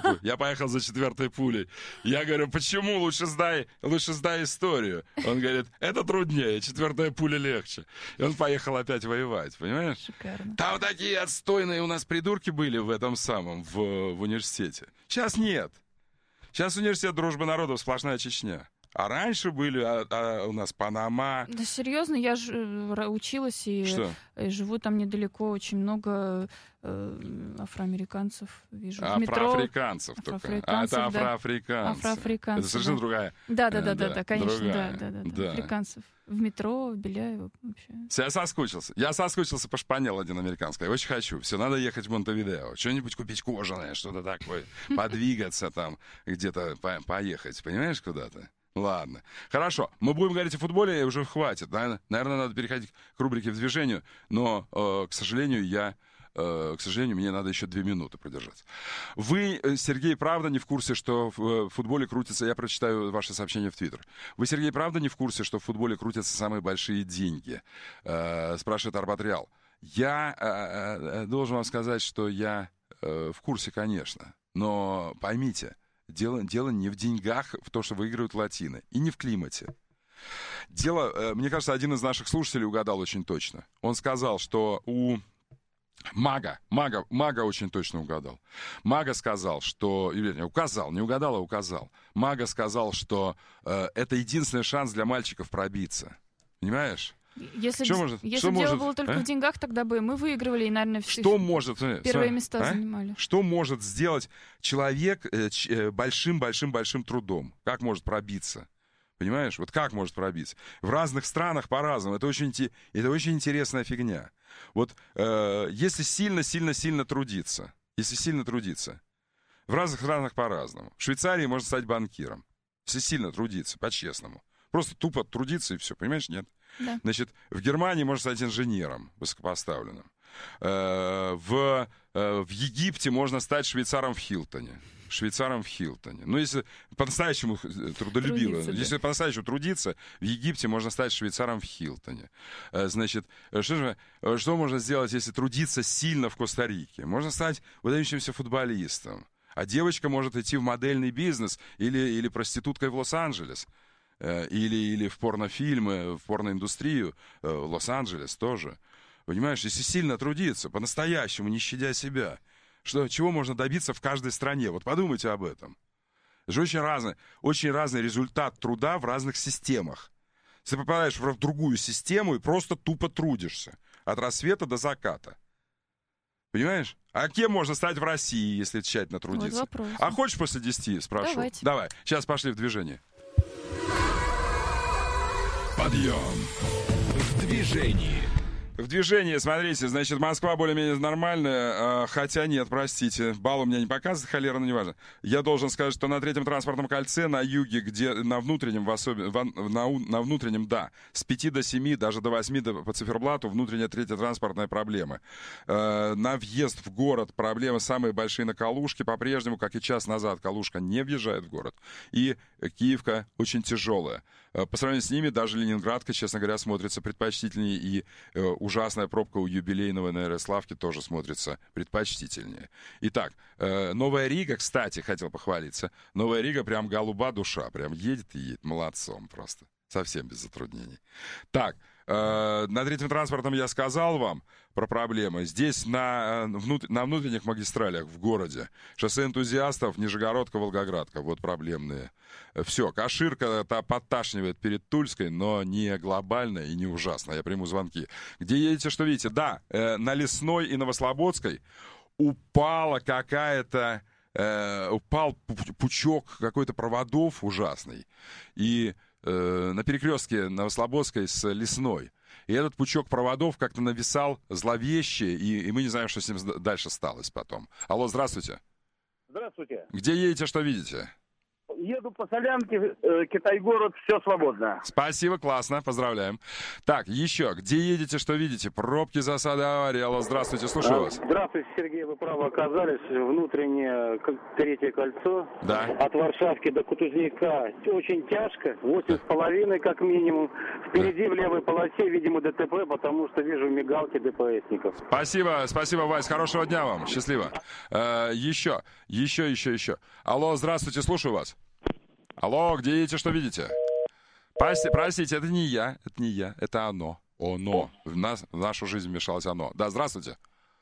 4-й пулей. Я говорю, почему? Лучше сдай историю. Он говорит, это труднее, 4-я пуля легче. И он поехал опять воевать, понимаешь? Шикарно. Там такие отстойные у нас придурки были в этом самом, в университете. Сейчас нет. Сейчас университет дружбы народов, сплошная Чечня. А раньше были у нас Панама. Да серьезно, я же училась и живу там недалеко, очень много афроамериканцев вижу. Афроафриканцев только. Это афроафриканцы. Это совершенно другая. Да, конечно, да. Африканцев. В метро, в Беляево вообще. Я соскучился по шпане латиноамериканской. Очень хочу. Все, надо ехать в Монтевидео. Что-нибудь купить кожаное, что-то такое. Подвигаться там, где-то поехать. Понимаешь, куда-то? Ладно. Хорошо. Мы будем говорить о футболе, и уже хватит. Наверное, надо переходить к рубрике «В движении». Но, к сожалению, мне надо еще 2 минуты продержаться. Вы, Сергей, правда не в курсе, что в футболе крутятся... Я прочитаю ваше сообщение в Твиттер. Вы, Сергей, правда не в курсе, что в футболе крутятся самые большие деньги? Спрашивает Арбатриал. Я должен вам сказать, что я в курсе, конечно. Но поймите, дело не в деньгах, в том, что выигрывают латины, и не в климате. Дело, мне кажется, один из наших слушателей угадал очень точно. Он сказал, что у... Мага очень точно угадал. Мага сказал, что... Указал, не угадал, а указал. Мага сказал, что это единственный шанс для мальчиков пробиться. Понимаешь? Если дело было только в деньгах, тогда бы мы выигрывали и, наверное, первые места занимали. Что может сделать человек большим-большим-большим трудом? Как может пробиться? Понимаешь? Вот как может пробиться? В разных странах по-разному. Это очень интересная фигня. Вот если сильно трудиться, в разных странах по-разному. В Швейцарии можно стать банкиром. Если сильно трудиться, по-честному. Просто тупо трудиться и все, понимаешь, нет? Да. Значит, в Германии можно стать инженером высокопоставленным. В Египте можно стать швейцаром в Хилтоне. Ну, если по-настоящему трудолюбиво, если по-настоящему трудиться, в Египте можно стать швейцаром в Хилтоне. Значит, что можно сделать, если трудиться сильно в Коста-Рике? Можно стать выдающимся футболистом. А девочка может идти в модельный бизнес или проституткой в Лос-Анджелес. Или в порнофильмы, в порноиндустрию, в Лос-Анджелес тоже. Понимаешь, если сильно трудиться, по-настоящему, не щадя себя, чего можно добиться в каждой стране? Вот подумайте об этом. Это же очень разный результат труда в разных системах. Ты попадаешь в другую систему и просто тупо трудишься. От рассвета до заката. Понимаешь? А кем можно стать в России, если тщательно трудиться? Вот вопрос. А хочешь после 10, спрошу? Давай. Сейчас пошли в движение. Подъем в движении. в движении, смотрите, значит, Москва более-менее нормальная, хотя нет, простите, балл у меня не показывает, холера, но неважно. Я должен сказать, что на третьем транспортном кольце, на юге, где на внутреннем, на внутреннем, да, с 5 до 7, даже до 8 по циферблату, внутренняя третья транспортная проблема. На въезд в город проблемы самые большие на Калужке, по-прежнему, как и час назад, Калужка не въезжает в город. И Киевка очень тяжелая. По сравнению с ними, даже Ленинградка, честно говоря, смотрится предпочтительнее, и ужасная пробка у юбилейного на Ярославке тоже смотрится предпочтительнее. Итак, Новая Рига, кстати, хотел похвалиться. Новая Рига прям голуба душа, прям едет и едет, молодцом просто, совсем без затруднений. Так, на третьем транспортном я сказал вам про проблемы. Здесь на внутренних магистралях в городе шоссе Энтузиастов, Нижегородка, Волгоградка. Вот проблемные. Все, Каширка подташнивает перед Тульской, но не глобально и не ужасно. Я приму звонки. Где едете, что видите? Да, на Лесной и Новослободской упала какая-то... упал пучок какой-то проводов ужасный. И на перекрестке Новослободской с Лесной. И этот пучок проводов как-то нависал зловеще, и мы не знаем, что с ним дальше сталось потом. Алло, здравствуйте. Здравствуйте. Где едете, что видите? Еду по Солянке, Китай-город, все свободно. Спасибо, классно, поздравляем. Так, еще, где едете, что видите? Пробки, засады, аварии. Алло, здравствуйте, слушаю вас. Здравствуйте, Сергей, вы правы оказались. Внутреннее третье кольцо. Да. От Варшавки до Кутузняка. Очень тяжко, 8,5 как минимум. Впереди в левой полосе, видимо, ДТП, потому что вижу мигалки ДПСников. Спасибо, Вась, хорошего дня вам, счастливо. Еще. Алло, здравствуйте, слушаю вас. Алло, где едете, что видите? Простите, это не я, это оно. Оно. В нашу жизнь вмешалось оно. Да, здравствуйте.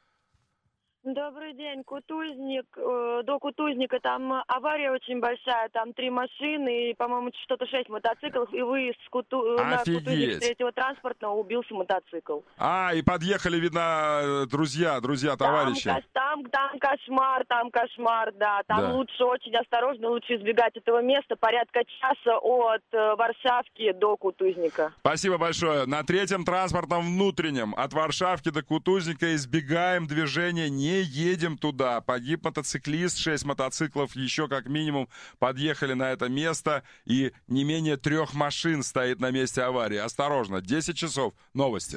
Добрый день, Кутузник. До Кутузника там авария очень большая, там 3 машины, и, по-моему, что-то 6 мотоциклов, и выезд на Кутузник третьего транспортного убился мотоцикл. И подъехали, видно, друзья, товарищи. Там кошмар, да. Там лучше очень осторожно, лучше избегать этого места, порядка часа от Варшавки до Кутузника. Спасибо большое. На третьем транспортном внутреннем от Варшавки до Кутузника избегаем движения, не едем туда. Погиб мотоциклист, 6 мотоциклов еще как минимум подъехали на это место, и не менее 3 машин стоит на месте аварии. Осторожно, 10 часов, новости.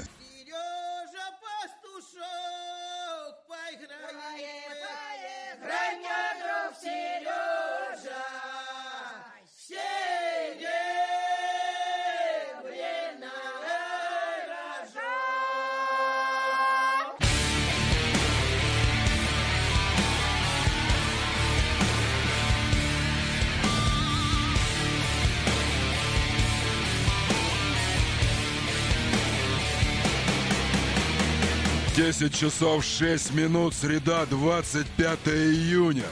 Десять часов 6 минут, среда, 25 июня.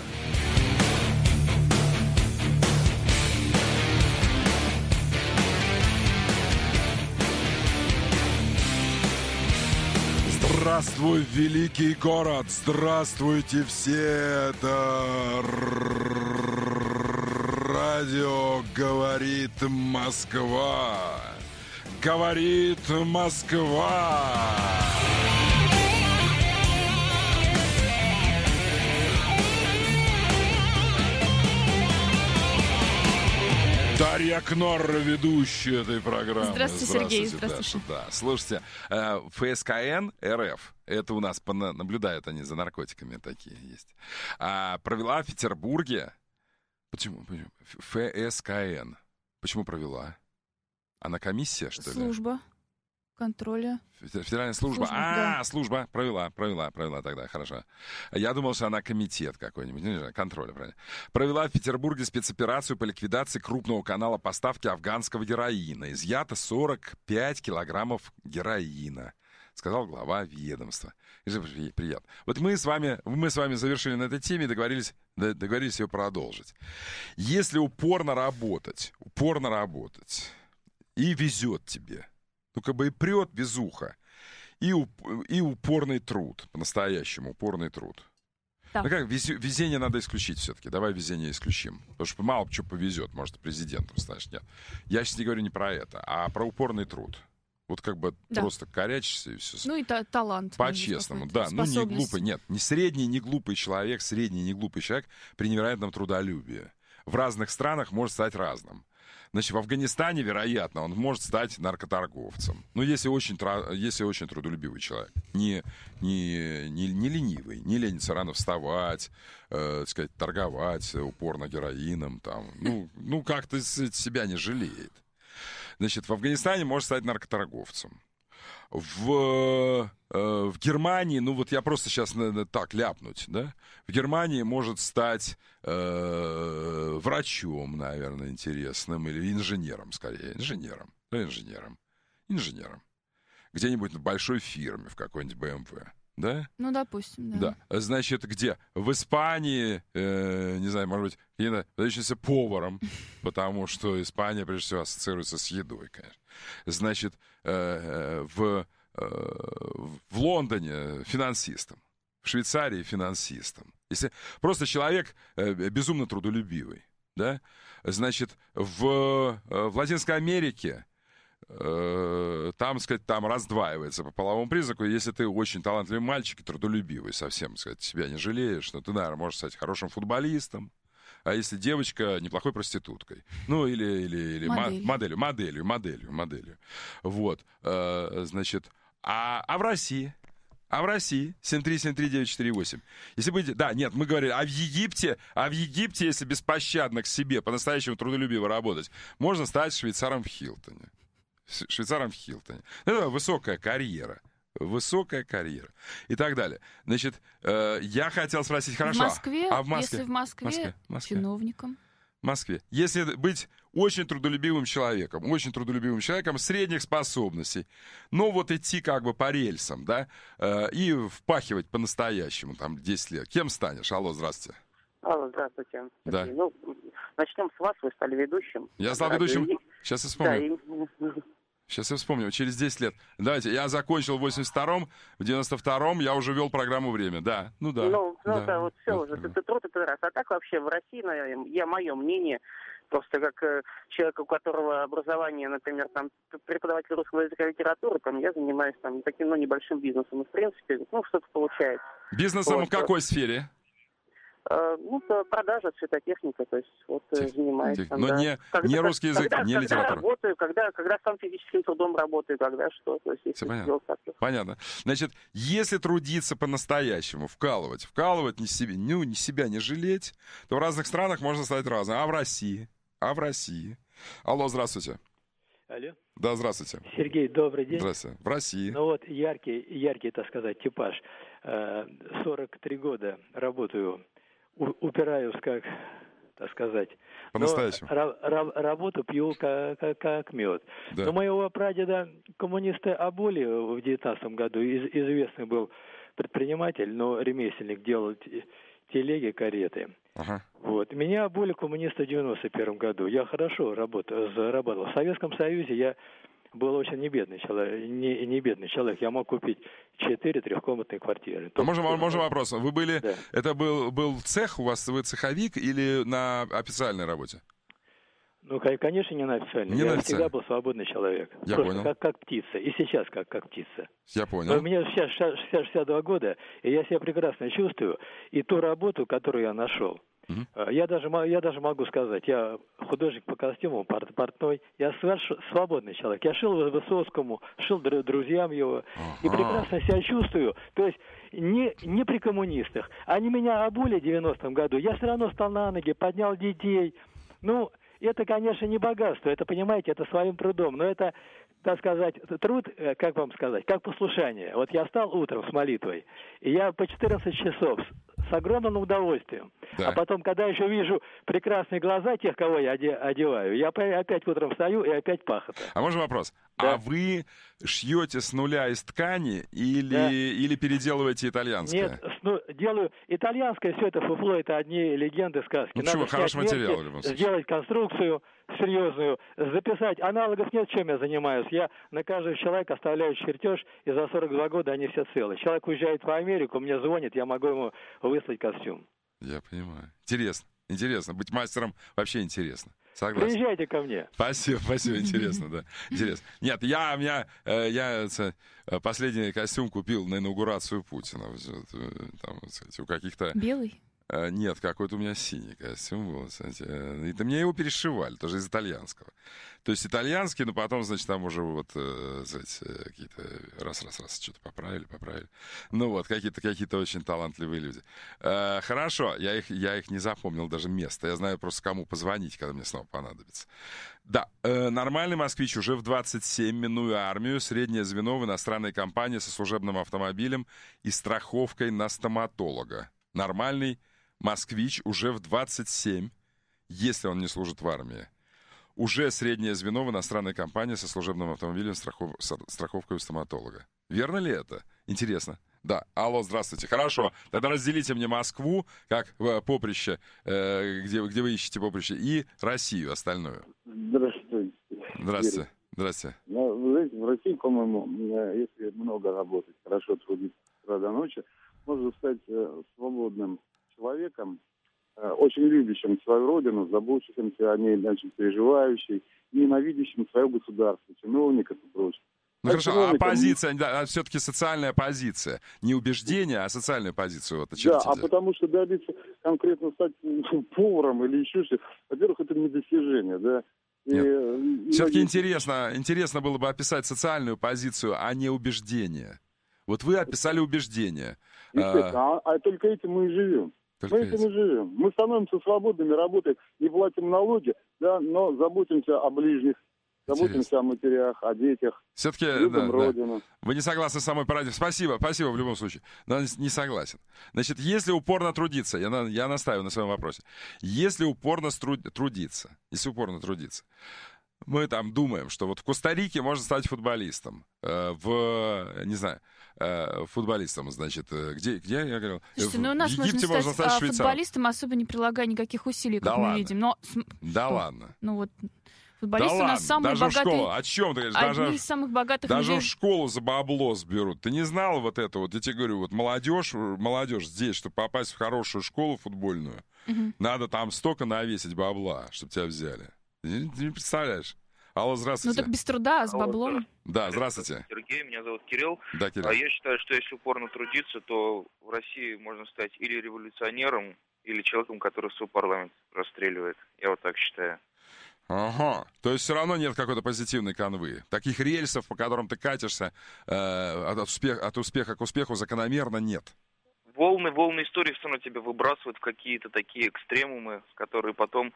Здравствуй, великий город! Здравствуйте все! Это радио «Говорит Москва». Говорит Москва. Дарья Кнор, ведущая этой программы. Здравствуйте, Сергей. Здравствуйте. Да. Слушайте, ФСКН РФ, это у нас наблюдают они за наркотиками, такие есть, провела в Петербурге. Почему? ФСКН. Почему провела? Она комиссия, что ли? Служба контроля. Федеральная служба. Служба. Провела тогда, хорошо. Я думал, что она комитет какой-нибудь, не знаю, контроля, правильно. Провела в Петербурге спецоперацию по ликвидации крупного канала поставки афганского героина. Изъято 45 килограммов героина, сказал глава ведомства. Приятно. Вот мы с вами завершили на этой теме и договорились ее продолжить. Если упорно работать, и везет тебе, ну, как бы и прет везуха, и упорный труд, по-настоящему упорный труд. Так. Ну как, везение надо исключить все-таки. Давай везение исключим. Потому что мало что повезет, может, президентом станешь. Нет. Я сейчас не говорю не про это, а про упорный труд. Вот как бы просто корячишься и все. Ну и талант. По-честному, да. Ну не глупый, нет. Не средний, не глупый человек, средний, не глупый человек при невероятном трудолюбии. В разных странах может стать разным. Значит, в Афганистане, вероятно, он может стать наркоторговцем. Ну, если очень трудолюбивый человек. Не ленивый. Не ленится рано вставать, сказать, торговать упорно героином. Там. Ну, как-то себя не жалеет. Значит, в Афганистане может стать наркоторговцем. В Германии, ну вот я просто сейчас так ляпнуть, да? В Германии может стать врачом, наверное, интересным, или инженером, скорее. Инженером. Где-нибудь на большой фирме, в какой-нибудь BMW, да? Ну, допустим, да. Да. Значит, где? В Испании, не знаю, может быть, выдающимся поваром, потому что Испания, прежде всего, ассоциируется с едой, конечно. Значит, в Лондоне финансистом, в Швейцарии финансистом. Если просто человек безумно трудолюбивый, да, значит, в Латинской Америке там, сказать, там раздваивается по половому признаку. Если ты очень талантливый мальчик и трудолюбивый, совсем, сказать, себя не жалеешь, то ты, наверное, можешь стать хорошим футболистом. А если девочка, неплохой проституткой. Ну, или моделью. Вот. Значит, а в России? 7373948. Если быть... Да, нет, мы говорили, а в Египте, если беспощадно к себе, по-настоящему трудолюбиво работать, можно стать швейцаром в Хилтоне. Это высокая карьера. И так далее. Значит, я хотел спросить, хорошо. В Москве? Если в Москве. Чиновником. В Москве. Если быть очень трудолюбивым человеком средних способностей, но вот идти как бы по рельсам, да, и впахивать по-настоящему, там, 10 лет. Кем станешь? Алло, здравствуйте. Алло, здравствуйте. Да. Ну, начнем с вас, вы стали ведущим. Я стал ведущим, сейчас я вспомню. Сейчас я вспомню, через 10 лет. Давайте, я закончил в 82-м, в 92-м я уже вел программу «Время». Да, вот все уже, это труд, это раз. А так вообще в России, мое мнение, просто как человек, у которого образование, например, там, преподаватель русского языка и литературы, там, я занимаюсь там таким, небольшим бизнесом. И, в принципе, что-то получается. Бизнесом вот. В какой сфере? Продажа, цветотехника, то есть занимаюсь. Но да. не русский язык, не литература. Работаю, когда сам физическим трудом работаю, когда что. То есть, все понятно. Значит, если трудиться по-настоящему, вкалывать себя не жалеть, то в разных странах можно стать разным. А в России? Алло, здравствуйте. Алло. Да, здравствуйте. Сергей, добрый день. Здравствуйте. В России. Ну вот яркий, так сказать, типаж. 43 года работаю. Упираюсь, как, так сказать. По-настоящему. Работу пью как мед. Да. Но моего прадеда коммунисты обули в 19 году. Известный был предприниматель, но ремесленник, делал телеги, кареты. Ага. Вот. Меня обули коммунисты в 91 году. Я хорошо заработал. В Советском Союзе я был очень не бедный человек. Я мог купить 4 трехкомнатные квартиры. Можно вопрос? Вы были... Да. Это был цех у вас? Вы цеховик или на официальной работе? Ну, конечно, не на официальной. Я всегда был свободный человек. Я понял. Как птица. И сейчас как птица. Я понял. У меня сейчас 62 года, и я себя прекрасно чувствую. И ту работу, которую я нашел, я даже могу сказать, я художник по костюмам, портной, я свободный человек. Я шил Высоцкому, шил друзьям его, и прекрасно себя чувствую. То есть не при коммунистах. Они меня обули в 90-м году, я все равно встал на ноги, поднял детей. Ну, это, конечно, не богатство, это, понимаете, это своим трудом, но это, так сказать, труд, как вам сказать, как послушание. Вот я встал утром с молитвой, и я по 14 часов с огромным удовольствием. Да. А потом, когда еще вижу прекрасные глаза тех, кого я одеваю, я опять утром встаю и опять пахота. А можно вопрос? Да. А вы шьете с нуля из ткани или переделываете итальянское? Нет, делаю итальянское, все это фуфло, это одни легенды, сказки. Ну почему? Хороший материал в любом случае. Сделать конструкцию серьезную, записать. Аналогов нет, чем я занимаюсь. Я на каждого человека оставляю чертеж, и за 42 года они все целы. Человек уезжает в Америку, мне звонит, я могу ему выслать костюм. Я понимаю. Интересно. Быть мастером вообще интересно. Согласен. Приезжайте ко мне. Спасибо, интересно, да. Интересно. Нет, я последний костюм купил на инаугурацию Путина. Там, у каких-то... Белый? Нет, какой-то у меня синий костюм был, кстати. Это мне его перешивали, тоже из итальянского. То есть итальянский, но потом, значит, там уже вот, знаете, какие-то раз, что-то поправили. Ну вот, какие-то очень талантливые люди. Хорошо, я их не запомнил даже место. Я знаю просто, кому позвонить, когда мне снова понадобится. Да, нормальный москвич уже в 27, минуя армию, среднее звено в иностранной компании со служебным автомобилем и страховкой на стоматолога. Нормальный москвич уже в 27, если он не служит в армии. Уже среднее звено в иностранной компании со служебным автомобилем, страховкой у стоматолога. Верно ли это? Интересно. Да. Алло, здравствуйте. Хорошо. Тогда разделите мне Москву, как поприще, где вы ищете поприще, и Россию остальную. Здравствуйте. Здравствуйте. Ну, вы знаете, в России, по-моему, если много работать, хорошо трудиться с утра до ночи, можно стать свободным человеком, очень любящим свою родину, заботящимся о ней, значит, переживающим, ненавидящим свое государство, чиновников и прочее. Ну хорошо, а позиция, да, все-таки социальная позиция. Не убеждение, а социальную позицию вот очертите. Да, а потому что добиться конкретно стать поваром или еще что-то, во-первых, это не достижение, да. Все-таки интересно было бы описать социальную позицию, а не убеждение. Вот вы описали убеждение. А только этим мы и живем. Мы становимся свободными, работаем, не платим налоги, да, но заботимся о ближних, заботимся о матерях, о детях. Все-таки, любим родину. Да. Вы не согласны со мной, спасибо в любом случае, но не согласен. Значит, если упорно трудиться, я настаиваю на своем вопросе, если упорно трудиться, мы там думаем, что вот в Коста-Рике можно стать футболистом, футболистом, значит, где я говорил? Слушайте, у нас можно стать футболистом, особо не прилагая никаких усилий, как мы видим. Но... ладно. Ну вот, футболисты у нас самые богатые... Школа. О чем ты говоришь? Одни из самых богатых даже людей. В школу за бабло сберут. Ты не знал вот это вот? Я тебе говорю, вот молодежь здесь, чтобы попасть в хорошую школу футбольную, надо там столько навесить бабла, чтобы тебя взяли. Ты не представляешь? Алло, здравствуйте. Ну так без труда, а с баблом. Да, здравствуйте. Сергей, меня зовут Кирилл. Да, Кирилл. Я считаю, что если упорно трудиться, то в России можно стать или революционером, или человеком, который свой парламент расстреливает. Я вот так считаю. Ага. То есть все равно нет какой-то позитивной канвы. Таких рельсов, по которым ты катишься от успеха к успеху, закономерно нет. Волны истории все равно тебя выбрасывают в какие-то такие экстремумы, которые потом...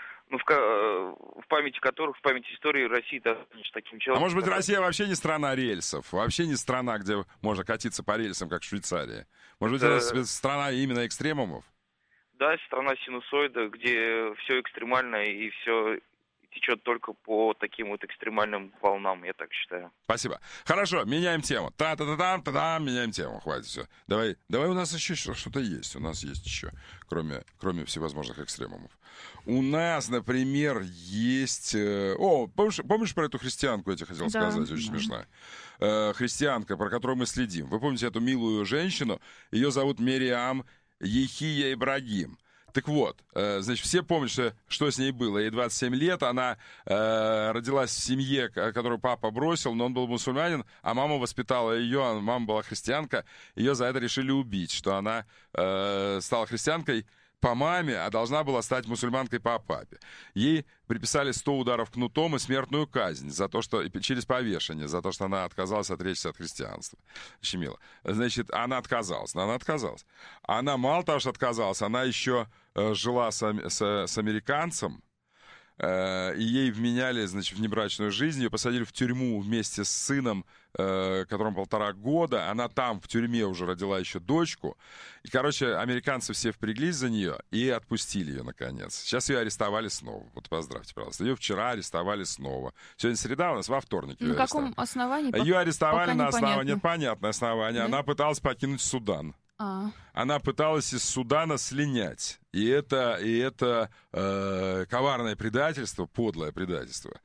в памяти которых, в памяти истории России таким человеком. А может быть, Россия вообще не страна рельсов? Вообще не страна, где можно катиться по рельсам, как в Швейцарии? Может быть, это страна именно экстремумов? Да, страна синусоида, где все экстремально и все течет только по таким вот экстремальным волнам, я так считаю. Спасибо. Хорошо, меняем тему. Та-та-та-там, меняем тему. Хватит, все. Давай у нас еще что-то есть. У нас есть еще, кроме всевозможных экстремумов. У нас, например, есть... помнишь про эту христианку, я тебе хотел сказать, очень смешная. Христианка, про которую мы следим. Вы помните эту милую женщину? Ее зовут Мериам Ехия Ибрагим. Так вот, значит, все помнят, что с ней было. Ей 27 лет, она родилась в семье, которую папа бросил, но он был мусульманин, а мама воспитала ее, мама была христианка, ее за это решили убить, что она стала христианкой по маме, а должна была стать мусульманкой по папе. Ей приписали 100 ударов кнутом и смертную казнь через повешение, за то, что она отказалась отречься от христианства. Очень мило. Значит, она отказалась. Она мало того, что отказалась, она еще жила с американцем, и ей вменяли, значит, внебрачную жизнь, ее посадили в тюрьму вместе с сыном, которому 1,5 года, она там в тюрьме уже родила еще дочку, и, короче, американцы все впряглись за нее и отпустили ее, наконец. Сейчас ее арестовали снова, вот поздравьте, пожалуйста, ее вчера арестовали снова. Сегодня среда, у нас во вторник. На каком основании? Ее арестовали на основании, непонятное основание, да? Она пыталась покинуть Судан. Она пыталась из Судана слинять. И это коварное предательство, подлое предательство.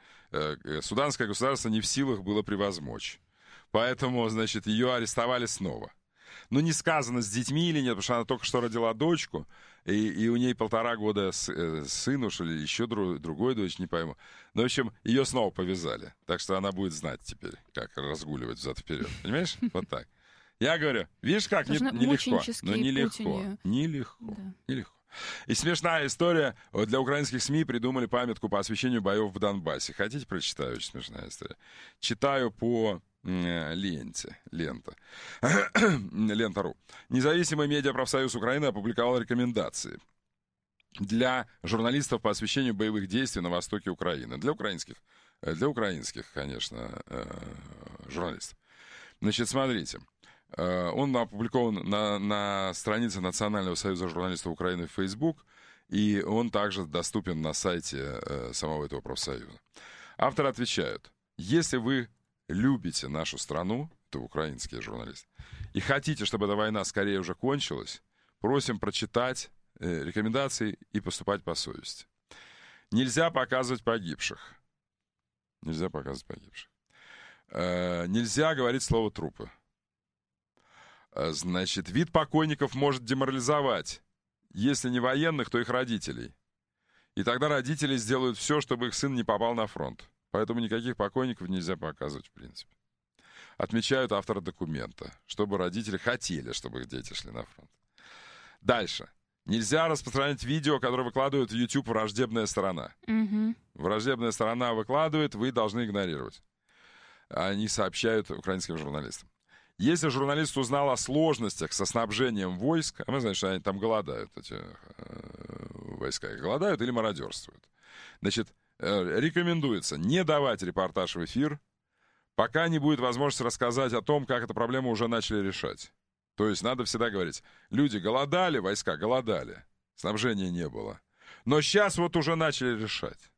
Суданское государство не в силах было превозмочь. Поэтому, значит, ее арестовали снова. Ну, не сказано, с детьми или нет, потому что она только что родила дочку, и у ней 1,5 года сын уж, или еще другой дочь, не пойму. Но, в общем, ее снова повязали. Так что она будет знать теперь, как разгуливать взад-вперед. Понимаешь? Вот так. Я говорю, видишь, как нелегко. Но нелегко. И смешная история. Для украинских СМИ придумали памятку по освещению боев в Донбассе. Хотите, прочитаю? Очень смешная история. Читаю по ленте. Лента.ру. Независимый медиапрофсоюз Украины опубликовал рекомендации для журналистов по освещению боевых действий на востоке Украины. Для украинских, конечно, журналистов. Значит, смотрите. Он опубликован на странице Национального союза журналистов Украины в Facebook, и он также доступен на сайте самого этого профсоюза. Авторы отвечают: если вы любите нашу страну, это украинские журналисты, и хотите, чтобы эта война скорее уже кончилась, просим прочитать рекомендации и поступать по совести. Нельзя показывать погибших. Нельзя говорить слово «трупы». Значит, вид покойников может деморализовать, если не военных, то их родителей. И тогда родители сделают все, чтобы их сын не попал на фронт. Поэтому никаких покойников нельзя показывать, в принципе. Отмечают авторы документа, чтобы родители хотели, чтобы их дети шли на фронт. Дальше. Нельзя распространять видео, которое выкладывает в YouTube враждебная сторона. Враждебная сторона выкладывает, вы должны игнорировать. Они сообщают украинским журналистам. Если журналист узнал о сложностях со снабжением войск, а мы знаем, что они там голодают, эти войска, голодают или мародерствуют, значит, рекомендуется не давать репортаж в эфир, пока не будет возможности рассказать о том, как эту проблему уже начали решать. То есть надо всегда говорить: люди голодали, войска голодали, снабжения не было. Но сейчас вот уже начали решать.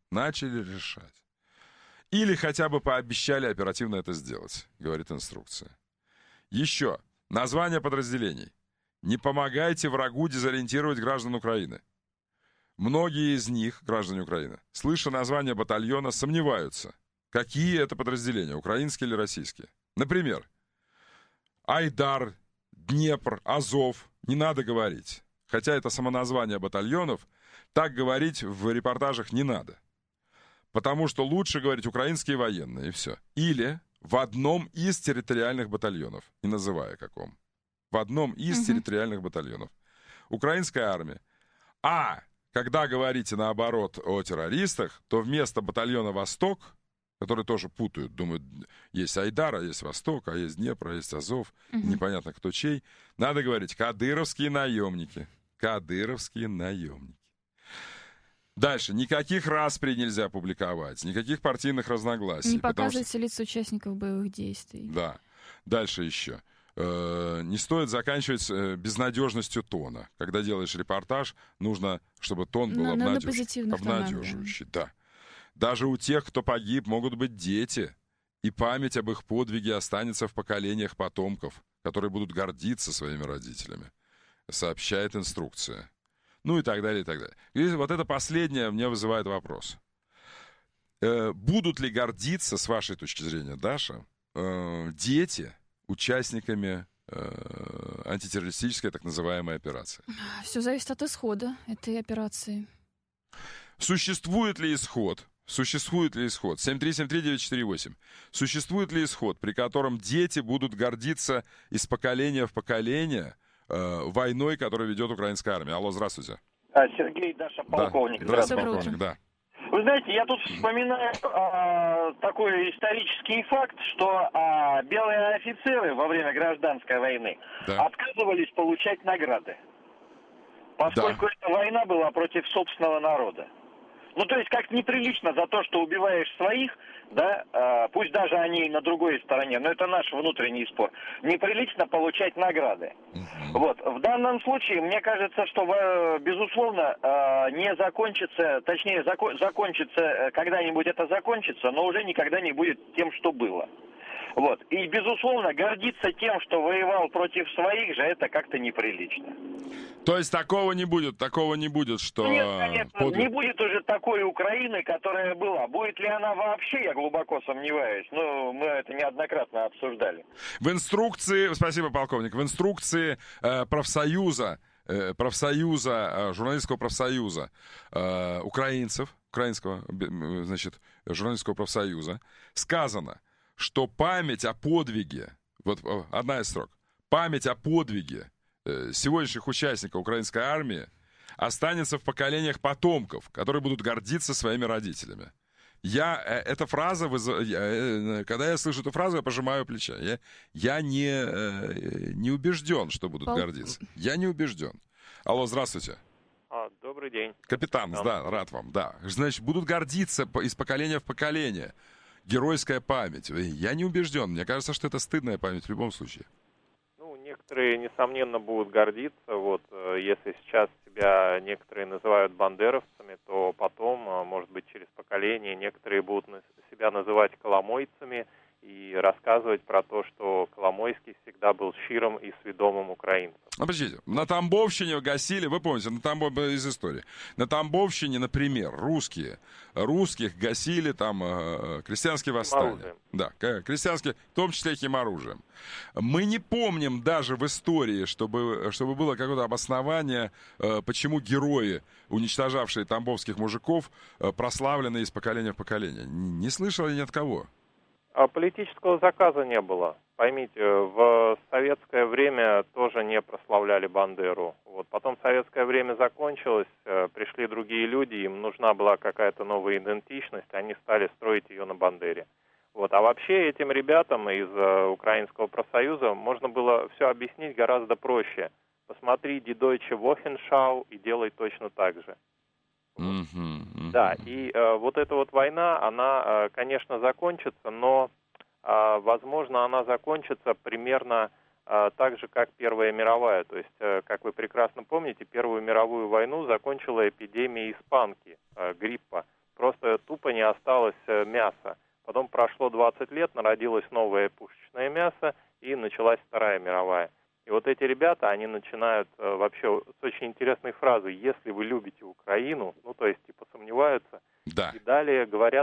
Или хотя бы пообещали оперативно это сделать, говорит инструкция. Еще. Название подразделений. Не помогайте врагу дезориентировать граждан Украины. Многие из них, граждане Украины, слыша название батальона, сомневаются, какие это подразделения, украинские или российские. Например, Айдар, Днепр, Азов. Не надо говорить. Хотя это самоназвание батальонов, так говорить в репортажах не надо. Потому что лучше говорить украинские военные, и все. Или в одном из территориальных батальонов, не называя каком. В одном из территориальных батальонов. Украинская армия. А когда говорите, наоборот, о террористах, то вместо батальона «Восток», который тоже путают, думают, есть Айдар, а есть Восток, а есть Днепр, а есть Азов, непонятно кто чей, надо говорить «кадыровские наемники». Кадыровские наемники. Дальше. Никаких распри нельзя публиковать, никаких партийных разногласий. Не показывайте лица участников боевых действий. Да. Дальше еще. Не стоит заканчивать безнадежностью тона. Когда делаешь репортаж, нужно, чтобы тон был обнадеживающий. Да. Даже у тех, кто погиб, могут быть дети. И память об их подвиге останется в поколениях потомков, которые будут гордиться своими родителями, сообщает инструкция. Ну и так далее, и так далее. И вот это последнее мне вызывает вопрос. Будут ли гордиться, с вашей точки зрения, Даша, дети участниками антитеррористической так называемой операции? Все зависит от исхода этой операции. Существует ли исход? 7373948. Существует ли исход, при котором дети будут гордиться из поколения в поколение войной, которую ведет украинская армия? Алло, здравствуйте. Сергей, Даша, полковник. Да. Здравствуйте, полковник, да. Вы знаете, я тут вспоминаю такой исторический факт, что белые офицеры во время гражданской войны отказывались получать награды, поскольку эта война была против собственного народа. Ну, то есть, как неприлично за то, что убиваешь своих, да, пусть даже они на другой стороне, но это наш внутренний спор, неприлично получать награды. Вот. В данном случае, мне кажется, что, безусловно, не закончится, точнее, закончится, когда-нибудь это закончится, но уже никогда не будет тем, что было. Вот. И, безусловно, гордиться тем, что воевал против своих же, это как-то неприлично. То есть такого не будет, что... Нет, конечно, не будет уже такой Украины, которая была. Будет ли она вообще, я глубоко сомневаюсь. Но мы это неоднократно обсуждали. В инструкции, спасибо, полковник, в инструкции профсоюза, журналистского профсоюза украинского, значит, журналистского профсоюза сказано, что память о подвиге, вот одна из строк, память о подвиге сегодняшних участников украинской армии останется в поколениях потомков, которые будут гордиться своими родителями. Эта фраза, когда я слышу эту фразу, я пожимаю плеча. Я не убежден, что будут гордиться. Я не убежден. Алло, здравствуйте. Добрый день. Капитан, да, рад вам, да. Значит, будут гордиться из поколения в поколение. Геройская память. Я не убежден. Мне кажется, что это стыдная память в любом случае. Ну, некоторые, несомненно, будут гордиться. Вот, если сейчас себя некоторые называют бандеровцами, то потом, может быть, через поколение некоторые будут себя называть коломойцами и рассказывать про то, что Коломойский всегда был щирым и сведомым украинцем. Подождите, на Тамбовщине гасили, вы помните, из истории. На Тамбовщине, например, русских гасили там крестьянские восстания. Да, крестьянские, в том числе химоружием. Мы не помним даже в истории, чтобы было какое-то обоснование, почему герои, уничтожавшие тамбовских мужиков, прославлены из поколения в поколение. Не слышал я ни от кого. А политического заказа не было. Поймите, в советское время тоже не прославляли Бандеру. Вот. Потом советское время закончилось, пришли другие люди, им нужна была какая-то новая идентичность, они стали строить ее на Бандере. Вот. А вообще этим ребятам из Украинского профсоюза можно было все объяснить гораздо проще. Посмотри Die Deutsche Wochenschau и делай точно так же. Да, и вот эта вот война, она, конечно, закончится, но, возможно, она закончится примерно так же, как Первая мировая. То есть, как вы прекрасно помните, Первую мировую войну закончила эпидемия испанки, гриппа. Просто тупо не осталось мяса. Потом прошло 20 лет, народилось новое пушечное мясо, и началась Вторая мировая. И вот эти ребята, они начинают вообще с очень интересной фразы: «Если вы любите Украину», ну, то есть, типа, сомневаются. Да. И далее говорят,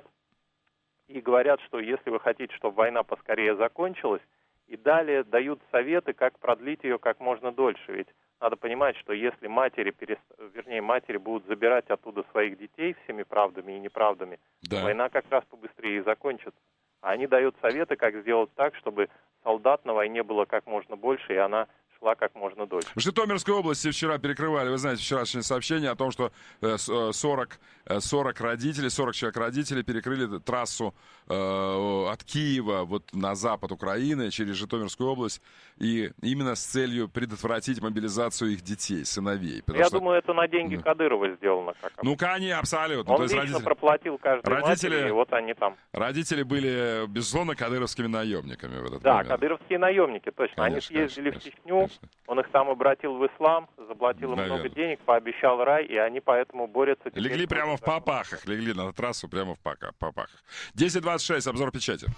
что если вы хотите, чтобы война поскорее закончилась, и далее дают советы, как продлить ее как можно дольше. Ведь надо понимать, что если матери будут забирать оттуда своих детей всеми правдами и неправдами, то война как раз побыстрее и закончится. А они дают советы, как сделать так, чтобы солдат на войне было как можно больше, и она шла как можно дольше. В Житомирской области вчера перекрывали, вы знаете, вчерашнее сообщение о том, что 40 человек родителей перекрыли трассу от Киева вот на запад Украины через Житомирскую область, и именно с целью предотвратить мобилизацию их детей, сыновей. Я думаю, это на деньги Кадырова сделано. Конечно, абсолютно. Он лично проплатил каждой матери, и вот они там. Родители были, безусловно, кадыровскими наемниками в этот Да, момент. кадыровские наемники, точно. Они съездили в Чечню, он их там обратил в ислам, заплатил им много денег, пообещал рай, и они поэтому борются. Легли прямо в попахах, легли на трассу прямо в попахах. 10:26, обзор печати.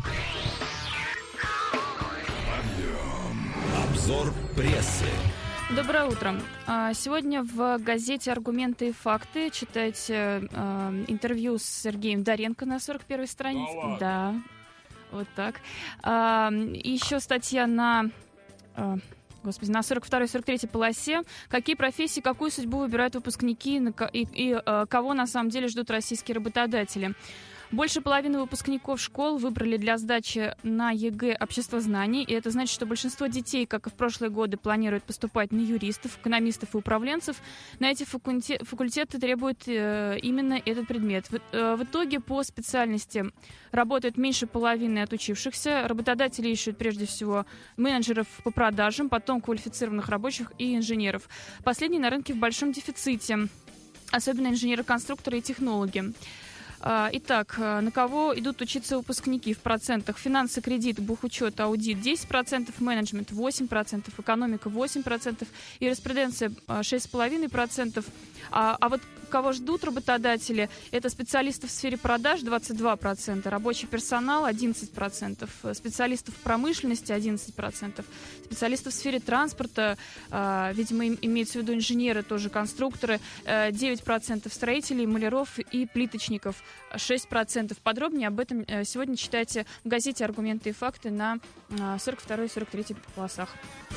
Обзор прессы. Доброе утро. Сегодня в газете «Аргументы и факты» читайте интервью с Сергеем Доренко на 41-й странице. Да, вот так. И еще статья на 42-43 полосе. Какие профессии, какую судьбу выбирают выпускники и кого на самом деле ждут российские работодатели. Больше половины выпускников школ выбрали для сдачи на ЕГЭ обществознание, и это значит, что большинство детей, как и в прошлые годы, планируют поступать на юристов, экономистов и управленцев. На эти факультеты требуют именно этот предмет. В итоге по специальности работают меньше половины отучившихся. Работодатели ищут прежде всего менеджеров по продажам, потом квалифицированных рабочих и инженеров. Последние на рынке в большом дефиците, особенно инженеры-конструкторы и технологи. Итак, на кого идут учиться выпускники в процентах? Финансы, кредит, бухучет, аудит 10%, менеджмент 8%, экономика 8%, юриспруденция 6,5%. А вот кого ждут работодатели, это специалисты в сфере продаж 22%, рабочий персонал 11%, специалистов в промышленности 11%, специалистов в сфере транспорта, видимо, имеется в виду инженеры, тоже конструкторы, 9%, строителей, маляров и плиточников 6%. Подробнее об этом сегодня читайте в газете «Аргументы и факты» на 42 и 43 полосах.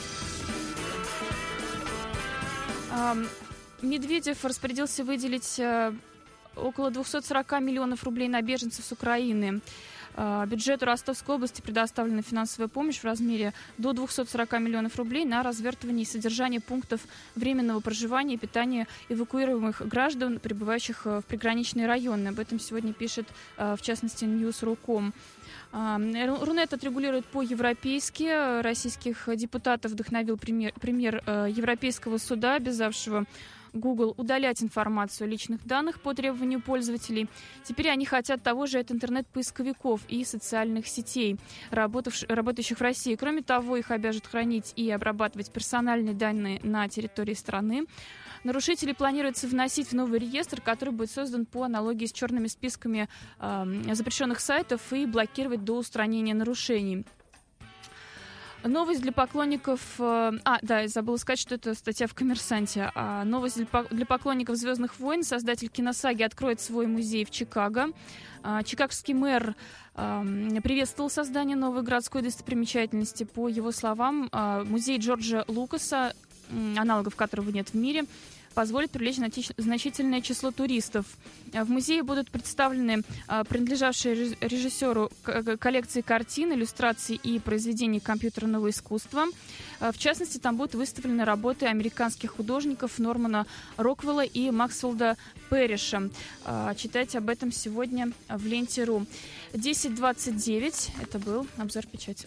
Медведев распорядился выделить около 240 миллионов рублей на беженцев с Украины. Бюджету Ростовской области предоставлена финансовая помощь в размере до 240 миллионов рублей на развертывание и содержание пунктов временного проживания и питания эвакуируемых граждан, прибывающих в приграничные районы. Об этом сегодня пишет, в частности, News.ru.com. Рунет отрегулирует по-европейски. Российских депутатов вдохновил премьер Европейского суда, обязавшего Google удалять информацию о личных данных по требованию пользователей. Теперь они хотят того же от интернет-поисковиков и социальных сетей, работающих в России. Кроме того, их обяжут хранить и обрабатывать персональные данные на территории страны. Нарушителей планируется вносить в новый реестр, который будет создан по аналогии с черными списками запрещенных сайтов и блокировать до устранения нарушений. Новость для поклонников... я забыла сказать, что это статья в «Коммерсанте». Новость для поклонников «Звездных войн». Создатель киносаги откроет свой музей в Чикаго. Чикагский мэр приветствовал создание новой городской достопримечательности. По его словам, музей Джорджа Лукаса, аналогов которого нет в мире, позволит привлечь значительное число туристов. В музее будут представлены принадлежавшие режиссеру коллекции картин, иллюстраций и произведений компьютерного искусства. В частности, там будут выставлены работы американских художников Нормана Роквелла и Максвелда Перриша. Читайте об этом сегодня в ленте.ру. 10:29. Это был обзор печати.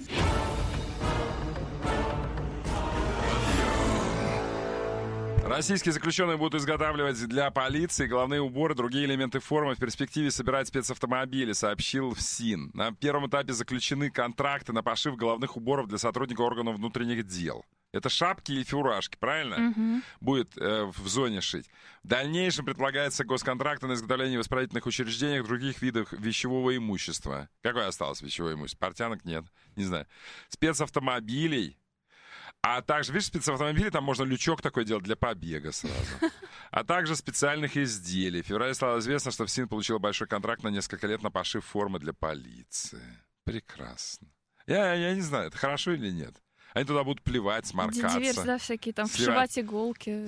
Российские заключенные будут изготавливать для полиции головные уборы, другие элементы формы. В перспективе собирать спецавтомобили, сообщил ФСИН. На первом этапе заключены контракты на пошив головных уборов для сотрудников органов внутренних дел. Это шапки и фуражки, правильно? Угу. Будет в зоне шить. В дальнейшем предполагается госконтракты на изготовление в исправительных учреждениях других видов вещевого имущества. Какое осталось вещевое имущество? Портянок нет, не знаю. Спецавтомобилей. А также, видишь, спецавтомобили, там можно лючок такой делать для побега сразу. А также специальных изделий. В феврале стало известно, что ФСИН получила большой контракт на несколько лет на пошив формы для полиции. Прекрасно. Я не знаю, это хорошо или нет. Они туда будут плевать, сморкаться. Диверс, да, всякие там, вшивать иголки.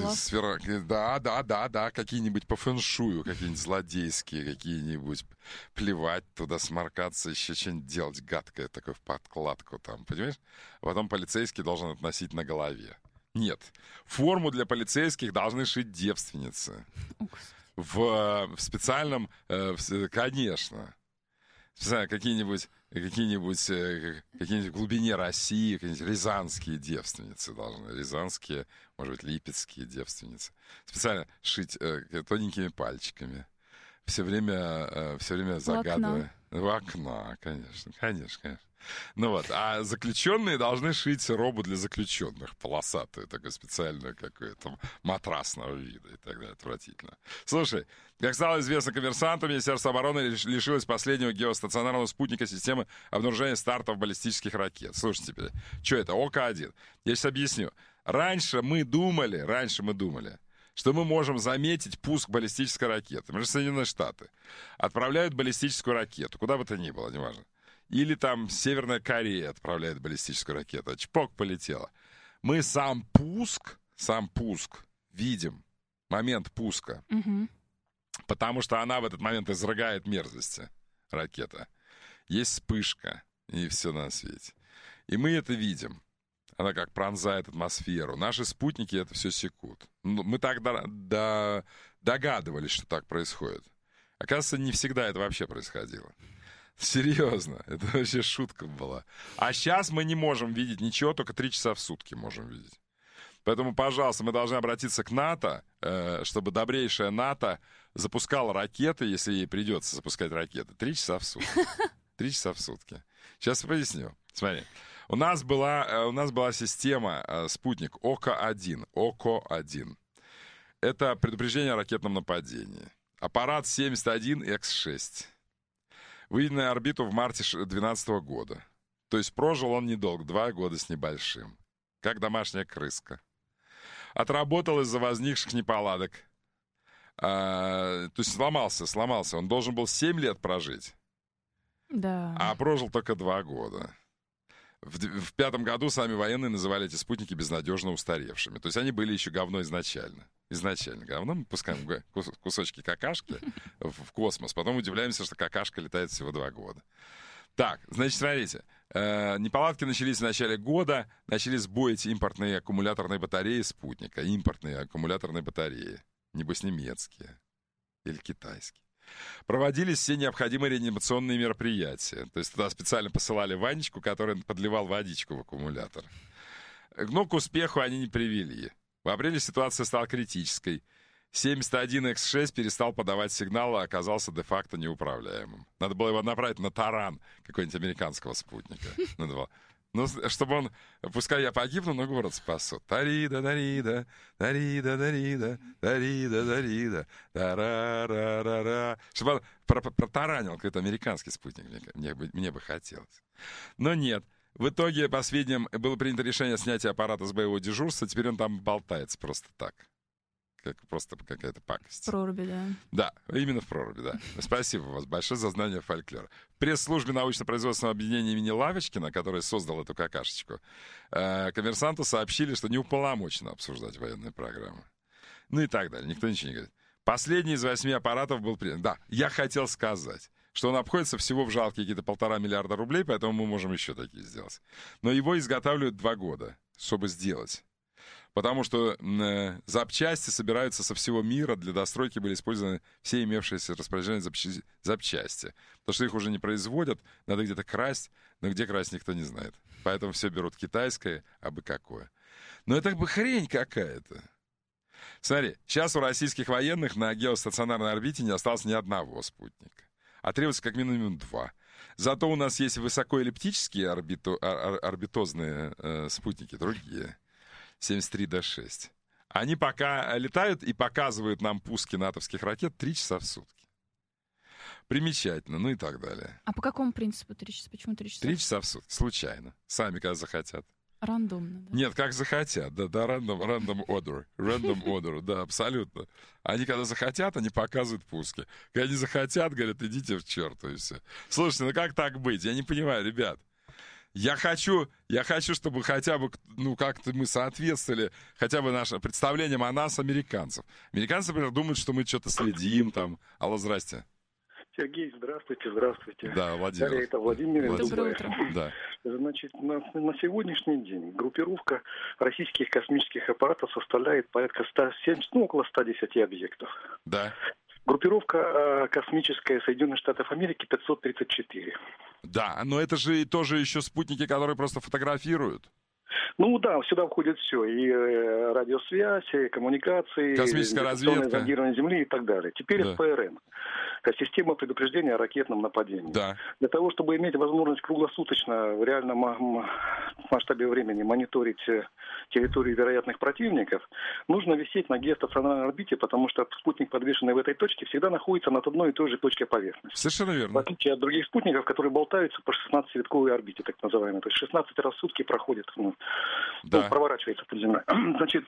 Да, какие-нибудь по фэншую, какие-нибудь злодейские, какие-нибудь плевать туда, сморкаться, еще что-нибудь делать гадкое такое в подкладку там, понимаешь? А потом полицейский должен это носить на голове. Нет, форму для полицейских должны шить девственницы. В специальном, конечно, какие-нибудь в глубине России, какие-нибудь рязанские девственницы должны. Рязанские, может быть, липецкие девственницы. Специально шить тоненькими пальчиками. Все время загадывая. В окна, конечно. Ну вот, а заключенные должны шить робу для заключенных, полосатую, такую специальную какую-то, матрасного вида и так далее, отвратительно. Слушай, как стало известно коммерсантам, Министерство обороны лишилось последнего геостационарного спутника системы обнаружения стартов баллистических ракет. Слушайте теперь, что это? ОК-1. Я сейчас объясню. Раньше мы думали, что мы можем заметить пуск баллистической ракеты. Мы же Соединенные Штаты. Отправляют баллистическую ракету, куда бы то ни было, неважно. Или там Северная Корея отправляет баллистическую ракету. Чпок, полетела. Мы сам пуск видим. Момент пуска. Угу. Потому что она в этот момент изрыгает мерзости. Ракета. Есть вспышка. И все на свете. И мы это видим. Она как пронзает атмосферу. Наши спутники это все секут. Мы так догадывались, что так происходит. Оказывается, не всегда это вообще происходило. Серьезно, это вообще шутка была. А сейчас мы не можем видеть ничего, только 3 часа в сутки можем видеть. Поэтому, пожалуйста, мы должны обратиться к НАТО, чтобы добрейшая НАТО запускала ракеты, если ей придется запускать ракеты. 3 часа в сутки. 3 часа в сутки. Сейчас я поясню. Смотри. У нас была система спутник ОК-1. это предупреждение о ракетном нападении. Аппарат 71X6. Выведен на орбиту в марте 2012 года. То есть прожил он недолго, 2 года с небольшим. Как домашняя крыска. Отработал из-за возникших неполадок. То есть сломался. Он должен был 7 лет прожить. Да. А прожил только 2 года. В 2005 году сами военные называли эти спутники безнадежно устаревшими. То есть они были еще говно изначально. Говно. Мы пускаем кусочки какашки в космос. Потом удивляемся, что какашка летает всего 2 года. Так, значит, смотрите. Неполадки начались в начале года. Начали сбоить импортные аккумуляторные батареи спутника. Импортные аккумуляторные батареи. Небось, немецкие. Или китайские. Проводились все необходимые реанимационные мероприятия. То есть туда специально посылали Ванечку, который подливал водичку в аккумулятор. Но к успеху они не привели. В апреле ситуация стала критической. 71X6 перестал подавать сигнал, а оказался де-факто неуправляемым. Надо было его направить на таран какого-нибудь американского спутника. Ну, чтобы он, пускай я погибну, но город спасу. Тарида, дарида, дарида, дарида, дарида, дарида, тарарарара. Чтобы он протаранил какой-то американский спутник, мне бы хотелось. Но нет. В итоге по сведениям было принято решение о снятии аппарата с боевого дежурства. Теперь он там болтается просто так. Просто какая-то пакость. В проруби, да. Да, именно в проруби, да. Спасибо вас большое за знание фольклора. В пресс-службе научно-производственного объединения имени Лавочкина, который создал эту какашечку, коммерсанту сообщили, что не уполномочено обсуждать военные программы. Ну и так далее. Никто ничего не говорит. Последний из 8 аппаратов был принят. Да, я хотел сказать, что он обходится всего в жалкие какие-то 1,5 миллиарда рублей, поэтому мы можем еще такие сделать. Но его изготавливают 2 года, чтобы сделать. Потому что запчасти собираются со всего мира. Для достройки были использованы все имевшиеся распоряжения запчасти. Потому что их уже не производят, надо где-то красть, но где красть никто не знает. Поэтому все берут китайское, абы какое. Но это бы хрень какая-то. Смотри, сейчас у российских военных на геостационарной орбите не осталось ни одного спутника. А требуется как минимум 2. Зато у нас есть высокоэллиптические орбитозные спутники, другие. 73D6. Они пока летают и показывают нам пуски натовских ракет 3 часа в сутки. Примечательно, ну и так далее. А по какому принципу 3 часа? Почему 3 часа? 3 часа в сутки, случайно. Сами, когда захотят. Рандомно, да? Нет, как захотят, да, random order, да, абсолютно. Они, когда захотят, они показывают пуски. Когда не захотят, говорят, идите в черту и все. Слушайте, ну как так быть? Я не понимаю, ребят. Я хочу, чтобы хотя бы, как-то мы соответствовали хотя бы нашим представлениям о нас, американцев. Американцы, например, думают, что мы что-то следим там. Алло, здрасте. Сергей, здравствуйте. Да, Владимир. Это Владимир. Доброе утро. Да. Значит, на сегодняшний день группировка российских космических аппаратов составляет порядка 170, около 110 объектов. Да. Группировка космическая Соединенных Штатов Америки 534. Да, но это же тоже еще спутники, которые просто фотографируют. Ну да, сюда входит все. И радиосвязь, и коммуникации, космическая разведка, зондирование Земли и так далее. Теперь ФПРН. Система предупреждения о ракетном нападении. Да. Для того, чтобы иметь возможность круглосуточно в реальном масштабе времени мониторить территорию вероятных противников, нужно висеть на геостационарной орбите, потому что спутник, подвешенный в этой точке, всегда находится над одной и той же точке поверхности. Совершенно верно. В отличие от других спутников, которые болтаются по 16-витковой орбите, так называемой. То есть 16 раз в сутки проходит, проворачивается под землей. Значит,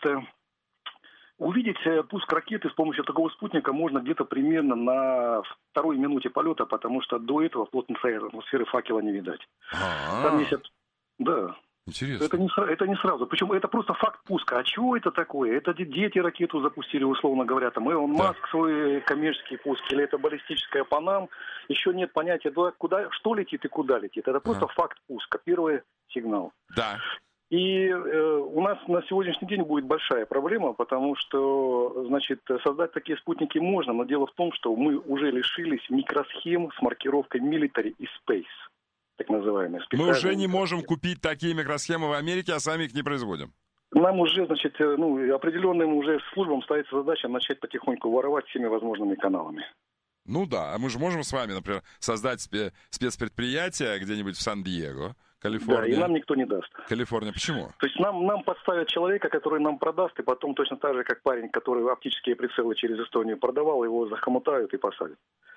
увидеть пуск ракеты с помощью такого спутника можно где-то примерно на 2-й минуте полета, потому что до этого плотной атмосферы факела не видать. Там есть... Да. Интересно. Это не сразу. Причем это просто факт пуска. А чего это такое? Это дети ракету запустили, условно говоря, там Илон Маск свой коммерческий пуск, или это баллистическая по нам. Еще нет понятия, куда, что летит и куда летит. Это просто факт пуска. Первый сигнал. Да. И у нас на сегодняшний день будет большая проблема, потому что, значит, создать такие спутники можно, но дело в том, что мы уже лишились микросхем с маркировкой Military и Space, так называемые. Мы уже не можем купить такие микросхемы в Америке, а сами их не производим. Нам уже, значит, определенным уже службам ставится задача начать потихоньку воровать всеми возможными каналами. Ну да, а мы же можем с вами, например, создать спецпредприятие где-нибудь в Сан-Диего, Калифорния. Да, и нам никто не даст. Калифорния. Почему? То есть нам подставят человека, который нам продаст, и потом точно так же, как парень, который оптические прицелы через Эстонию продавал, его захомутают и посадят.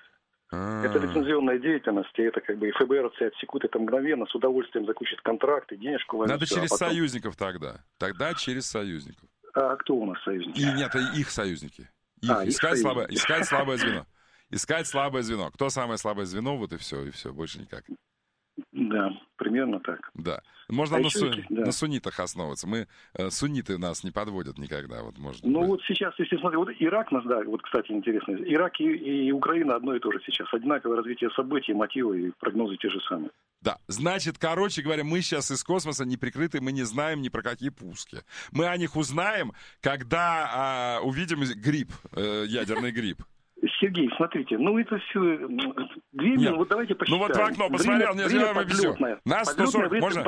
Это лицензионная деятельность, и это как бы и ФБРцы отсекут это мгновенно, с удовольствием заключат контракты, денежку возьмут. Надо через союзников тогда. Тогда через союзников. А кто у нас союзники? И нет, их союзники. Искать слабое звено. Искать слабое звено. Кто самое слабое звено, вот и все, больше никак. Да, примерно так. Да. Можно на суннитах основываться. Сунниты нас не подводят никогда. Вот, вот сейчас, если смотреть, вот Ирак нас, да, вот, кстати, интересно. Ирак и Украина одно и то же сейчас. Одинаковое развитие событий, мотивы и прогнозы те же самые. Да, значит, короче говоря, мы сейчас из космоса не прикрыты, мы не знаем ни про какие пуски. Мы о них узнаем, когда увидим гриб, ядерный гриб. Сергей, смотрите, это все 2 минуты, вот давайте посчитаем. Вот в окно посмотрел, я вам объясню. Нас 140, можно?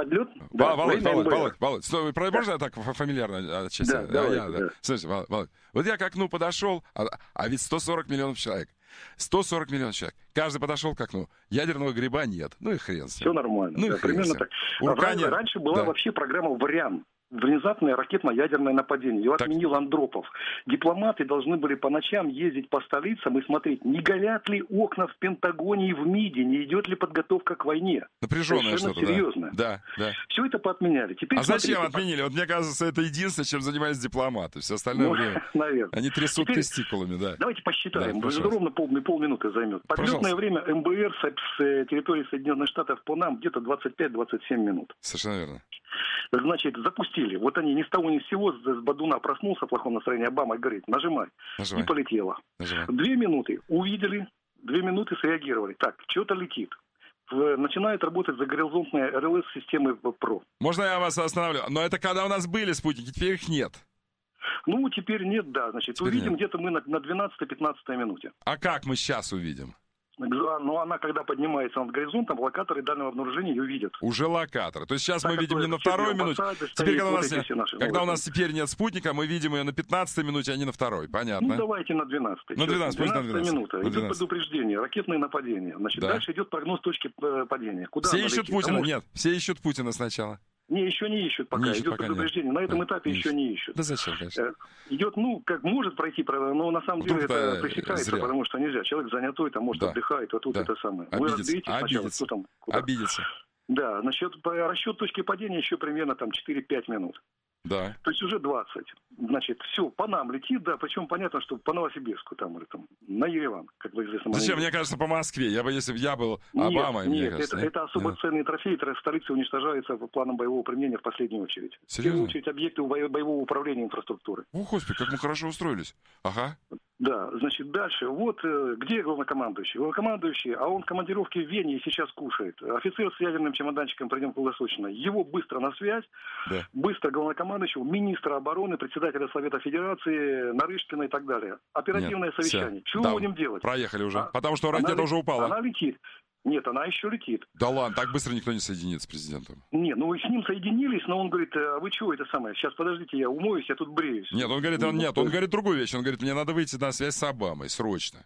Володь, можно так фамильярно отчасти? Да. Слушайте, Володь, вот я к окну подошел, а ведь 140 миллионов человек. 140 миллионов человек. Каждый подошел к окну. Ядерного гриба нет. Ну и хрен с ним. Все нормально. Примерно так. Раньше была вообще программа «Вариант». Внезапное ракетно-ядерное нападение. Его отменил Андропов. Дипломаты должны были по ночам ездить по столицам и смотреть, не горят ли окна в Пентагоне и в МИДе, не идет ли подготовка к войне. Напряженное что-то, серьезно. Да. Все это поотменяли. Теперь, зачем отменили? Вот мне кажется, это единственное, чем занимаются дипломаты. Все остальное время. Наверное. Они трясут тестикулами, да. Давайте посчитаем. Ровно полминуты займет. Подлетное время МБР с территории Соединенных Штатов по нам где-то 25-27 минут. Совершенно верно. Значит, запустили. Вот они ни с того ни с сего, с Бадуна проснулся в плохом настроении, Обама говорит, нажимай. И полетело. 2 минуты увидели, 2 минуты среагировали. Так, что-то летит. Начинает работать загоризонтная РЛС системы ПРО. Можно я вас остановлю? Но это когда у нас были спутники, теперь их нет. Теперь нет, да. Значит, теперь увидим где-то мы на 12-15 минуте. А как мы сейчас увидим? Она, когда поднимается над горизонтом, локаторы дальнего обнаружения ее видят. Уже локаторы. То есть сейчас мы видим не на 2-й минуте. Теперь, когда у нас теперь нет спутника, мы видим ее на 15-й минуте, а не на 2-й. Понятно. Давайте на 12-й. На 12-й минута. Идет предупреждение, ракетное нападение. Значит, дальше идет прогноз точки падения. Куда все ищут Путина? Нет, все ищут Путина сначала. Еще не ищут пока. Идет предупреждение. На этом этапе еще не ищут. Да зачем, конечно. Идет, как может пройти, но на самом деле это пресекается, потому что нельзя. Человек занятой, там, может, отдыхает, а тут это самое. Вы разберитесь сначала, кто там куда. Обидится. Да, расчет точки падения еще примерно там 4-5 минут. Да. То есть уже 20. Значит, все, по нам летит, да, причем понятно, что по Новосибирску там, или там, на Ереван, как вы известно. Зачем? Мне кажется, по Москве. Если бы я был Обамой, мне кажется. Это особо ценные трофеи, столица уничтожается планом боевого применения в последнюю очередь. Серьезно? В первую очередь объекты боевого управления инфраструктуры. О, Господи, как мы хорошо устроились. Ага. Да, значит, дальше. Вот где главнокомандующий? Главнокомандующий, а он в командировке в Вене и сейчас кушает. Офицер с ядерным чемоданчиком придем круглосуточно. Его быстро на связь, быстро главнокомандующего, министра обороны, председателя Совета Федерации, Нарышкина и так далее. Оперативное совещание. Чего будем делать? Проехали уже, потому что ракета уже упала. Она летит. Нет, она еще летит. Да ладно, так быстро никто не соединится с президентом. Не, с ним соединились, но он говорит, а вы чего это самое? Сейчас, подождите, я умоюсь, я тут бреюсь. Нет, он говорит другую вещь. Он говорит, мне надо выйти на связь с Обамой, срочно.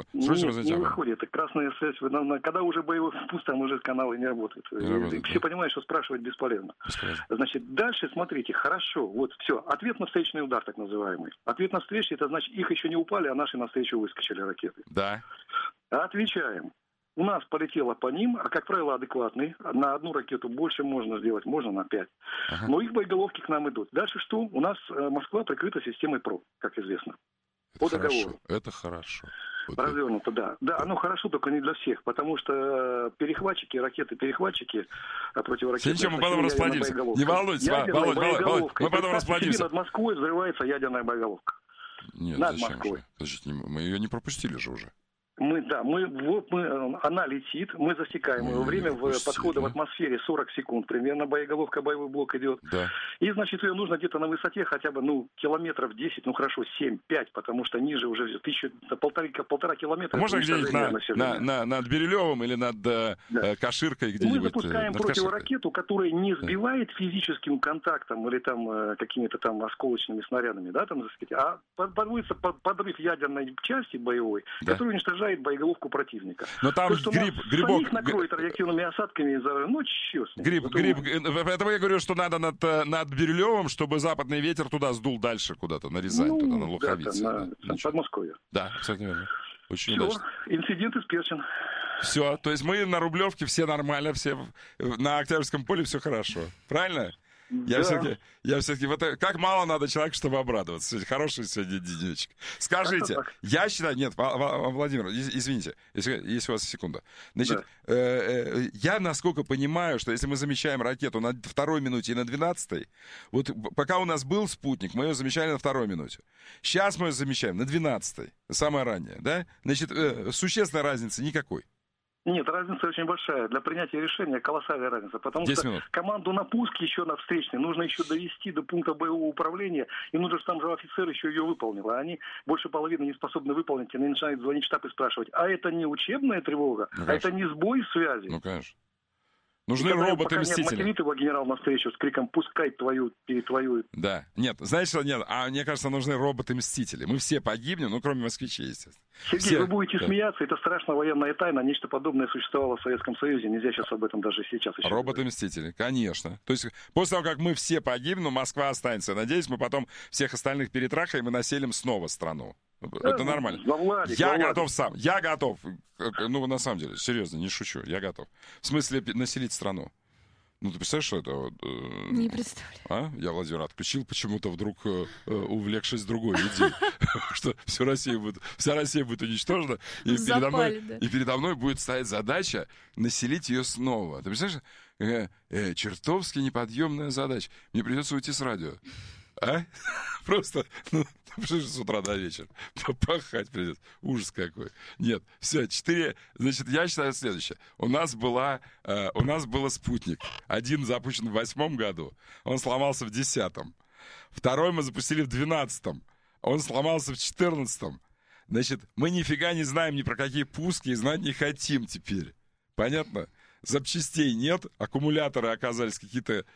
Не выходит, это красная связь. Когда уже боевой впуск, там уже каналы не работают. Все понимают, что спрашивать бесполезно. Значит, дальше смотрите, хорошо, вот все, ответ на встречный удар, так называемый. Ответ на встречный, это значит, их еще не упали, а наши навстречу выскочили ракеты. Да. Отвечаем. У нас полетело по ним, а, как правило, адекватный. На одну ракету больше можно сделать, можно на 5. Ага. Но их боеголовки к нам идут. Дальше что? У нас Москва прикрыта системой ПРО, как известно. По договору. Это хорошо. Развернуто, да. Да, оно хорошо, только не для всех, потому что ракеты-перехватчики противоракетные... Ничего, мы потом расплодимся. Не волнуйтесь, Володь, мы потом расплодимся. Над Москвой взрывается ядерная боеголовка. Нет, над Москвой. Подождите, мы ее не пропустили же уже. Она летит, мы засекаем ее время подхода в атмосфере 40 секунд примерно, боеголовка, боевой блок идет. Да. И, значит, ее нужно где-то на высоте хотя бы, километров 10, хорошо, 7-5, потому что ниже уже 1,5 километра. Можно где-нибудь над Бирюлевым или над Каширкой где-нибудь? Мы запускаем противоракету, которая не сбивает физическим контактом или там какими-то там осколочными снарядами, да, там, так сказать, а подводится подрыв ядерной части боевой, которая уничтожает снижает боеголовку противника. Но там грибок... Самих накроет радиоактивными осадками, ну, черт с ним. Гриб. Поэтому я говорю, что надо над Бирюлевым, чтобы западный ветер туда сдул дальше куда-то, на Рязань, туда, на Луховицы. На Подмосковье. Да, абсолютно верно. Очень все, удачно. Инцидент исперчен. Все, то есть мы на Рублевке все нормально, все на Октябрьском поле все хорошо. Правильно? Я все-таки вот как мало надо человеку, чтобы обрадоваться. Хороший сегодня денечек. Скажите, я считаю... Нет, Владимир, извините, если у вас секунда. Значит, я насколько понимаю, что если мы замечаем ракету на 2-й минуте и на 12-й, вот пока у нас был спутник, мы ее замечали на 2-й минуте. Сейчас мы ее замечаем на 12-й, самое раннее, да? Значит, существенной разницы никакой. Нет, разница очень большая. Для принятия решения колоссальная разница. Потому что команду на пуск еще на встречной нужно еще довести до пункта боевого управления. И нужно, чтобы там же офицер еще ее выполнил. А они больше половины не способны выполнить. Они начинают звонить в штаб и спрашивать, а это не учебная тревога? А это не сбой связи? Ну, конечно. Нужны роботы-мстители. Пока не отматерит его генерал навстречу с криком «пускай твою». Да. Нет, знаешь что, нет, мне кажется, нужны роботы-мстители. Мы все погибнем, ну, кроме москвичей, естественно. Сергей, вы будете смеяться, это страшная военная тайна, нечто подобное существовало в Советском Союзе, нельзя сейчас об этом даже сейчас еще роботы-мстители, конечно. То есть после того, как мы все погибнем, Москва останется. Надеюсь, мы потом всех остальных перетрахаем и населим снова страну. Это нормально. Я готов сам. Я готов. Ну, на самом деле, серьезно, не шучу. Я готов. В смысле, населить страну. Ну, ты представляешь, что это... Не представляю. Я Владимир отключил почему-то вдруг, увлекшись другой идеей. Что вся Россия будет уничтожена. И передо мной будет стоять задача населить ее снова. Ты представляешь? Чертовски неподъемная задача. Мне придется уйти с радио. Просто, с утра до вечера. Пахать придется. Ужас какой. Нет, все, 4. Значит, я считаю следующее. У нас был спутник. Один запущен в 2008 году. Он сломался в 2010. Второй мы запустили в 2012. Он сломался в 2014. Значит, мы нифига не знаем ни про какие пуски и знать не хотим теперь. Понятно? Запчастей нет, аккумуляторы оказались какие-то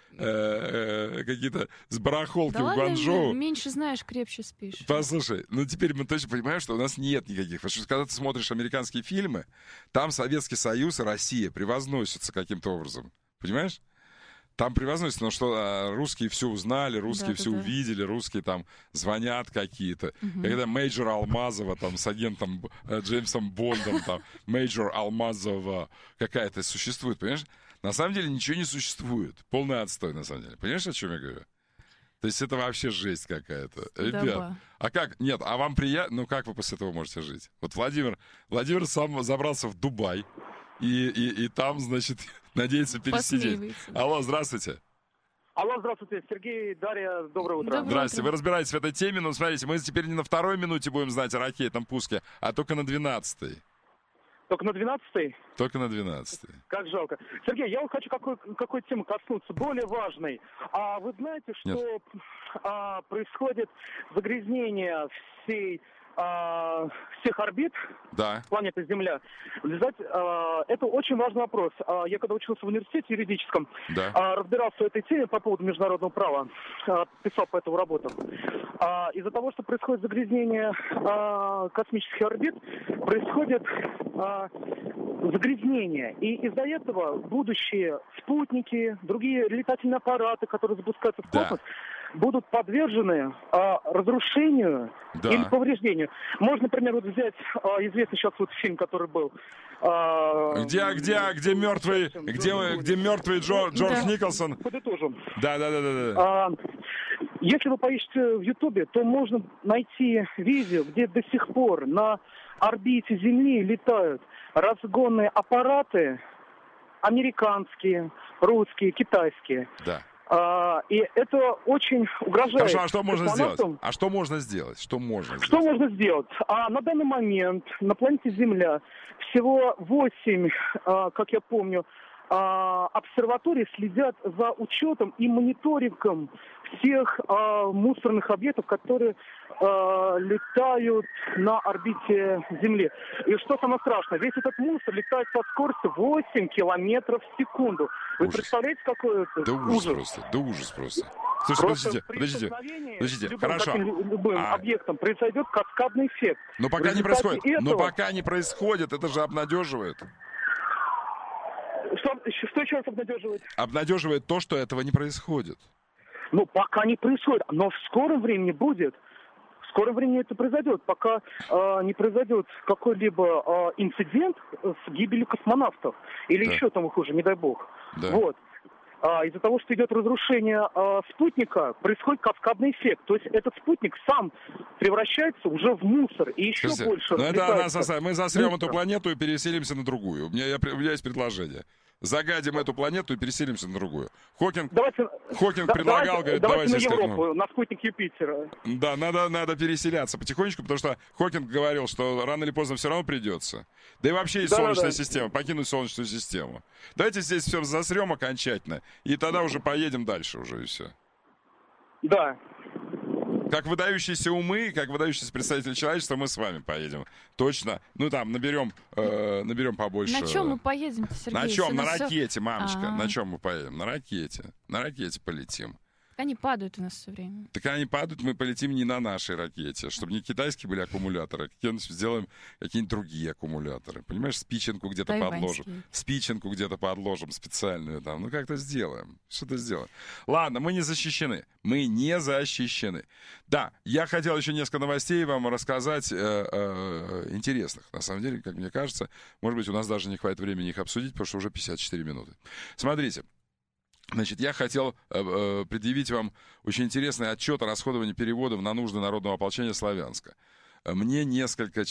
с барахолки в Гуанчжоу. Меньше знаешь, крепче спишь. Послушай, теперь мы точно понимаем, что у нас нет никаких. Потому что когда ты смотришь американские фильмы, там Советский Союз и Россия превозносятся каким-то образом. Понимаешь? Там превозносится, но что русские все узнали, русские все увидели, русские там звонят какие-то. Когда мейджор Алмазова там с агентом Джеймсом Бондом, там мейджор Алмазова какая-то существует, понимаешь? На самом деле ничего не существует. Полный отстой, на самом деле. Понимаешь, о чем я говорю? То есть это вообще жесть какая-то. Ребят, а как? Нет, а вам приятно? Ну как вы после этого можете жить? Вот Владимир сам забрался в Дубай. И там, значит, надеется пересидеть. Алло, здравствуйте. Алло, здравствуйте. Сергей, Дарья, доброе утро. Здравствуйте. Вы разбираетесь в этой теме, но смотрите, мы теперь не на 2-й минуте будем знать о ракетном пуске, а только на 12-й. Только на 12-й? Только на 12-й. Как жалко. Сергей, я вот хочу какой темы коснуться, более важной. А вы знаете, что происходит загрязнение всех орбит планеты Земля. Это очень важный вопрос. Я когда учился в университете юридическом, разбирался в этой теме по поводу международного права, писал по этому работу. Из-за того, что происходит загрязнение космических орбит, происходит загрязнение. И из-за этого будущие спутники, другие летательные аппараты, которые запускаются в космос, будут подвержены разрушению или повреждению. Можно, например, вот взять известный сейчас вот фильм, который был. Где мертвый Джордж Николсон? Подытожим. Да. Если вы поищете в Ютубе, то можно найти видео, где до сих пор на орбите Земли летают разгонные аппараты американские, русские, китайские. Да. И это очень угрожает. Хорошо, а что можно сделать? Что можно сделать? На данный момент на планете Земля всего 8, как я помню, обсерватории следят за учетом и мониторингом всех мусорных объектов, которые летают на орбите Земли. И что самое страшное, весь этот мусор летает со скоростью 8 километров в секунду. Вы представляете, какой это ужас просто. Слушайте, подождите. Хорошо. Любым объектом произойдет каскадный эффект. Но пока не происходит. Но пока не происходит, это же обнадеживает. Что еще раз обнадеживает? Обнадеживает то, что этого не происходит. Ну, пока не происходит, но в скором времени будет. В скором времени это произойдет, пока не произойдет какой-либо инцидент с гибелью космонавтов. Или еще тому хуже, не дай бог. Да. Вот. Из-за того, что идет разрушение спутника, происходит каскадный эффект. То есть этот спутник сам превращается уже в мусор и еще больше. Но это мы засрем эту планету и переселимся на другую. У меня есть предложение. Загадим эту планету и переселимся на другую. Хокинг предлагал, говорит, давайте на Европу, на спутник Юпитера. Да, надо переселяться потихонечку, потому что Хокинг говорил, что рано или поздно все равно придется. Да и вообще из Солнечной системы, покинуть Солнечную систему. Давайте здесь все засрем окончательно, и тогда уже поедем дальше уже, и все. Да. Как выдающиеся умы, как выдающиеся представители человечества, мы с вами поедем. Точно. Ну, там, наберем побольше. На чем мы поедем, Сергей? На чем? На ракете, мамочка. На чем мы поедем? На ракете. На ракете полетим. Они падают у нас все время. Так они падают, мы полетим не на нашей ракете. Чтобы не китайские были аккумуляторы, сделаем какие-нибудь другие аккумуляторы. Понимаешь, спиченку где-то подложим. Спиченку где-то подложим специальную там. Ну, как-то сделаем. Что-то сделаем. Ладно, мы не защищены. Мы не защищены. Да, я хотел еще несколько новостей вам рассказать интересных. На самом деле, как мне кажется, может быть, у нас даже не хватит времени их обсудить, потому что уже 54 минуты. Смотрите. Значит, я хотел предъявить вам очень интересный отчет о расходовании переводов на нужды народного ополчения Славянска. Меня несколько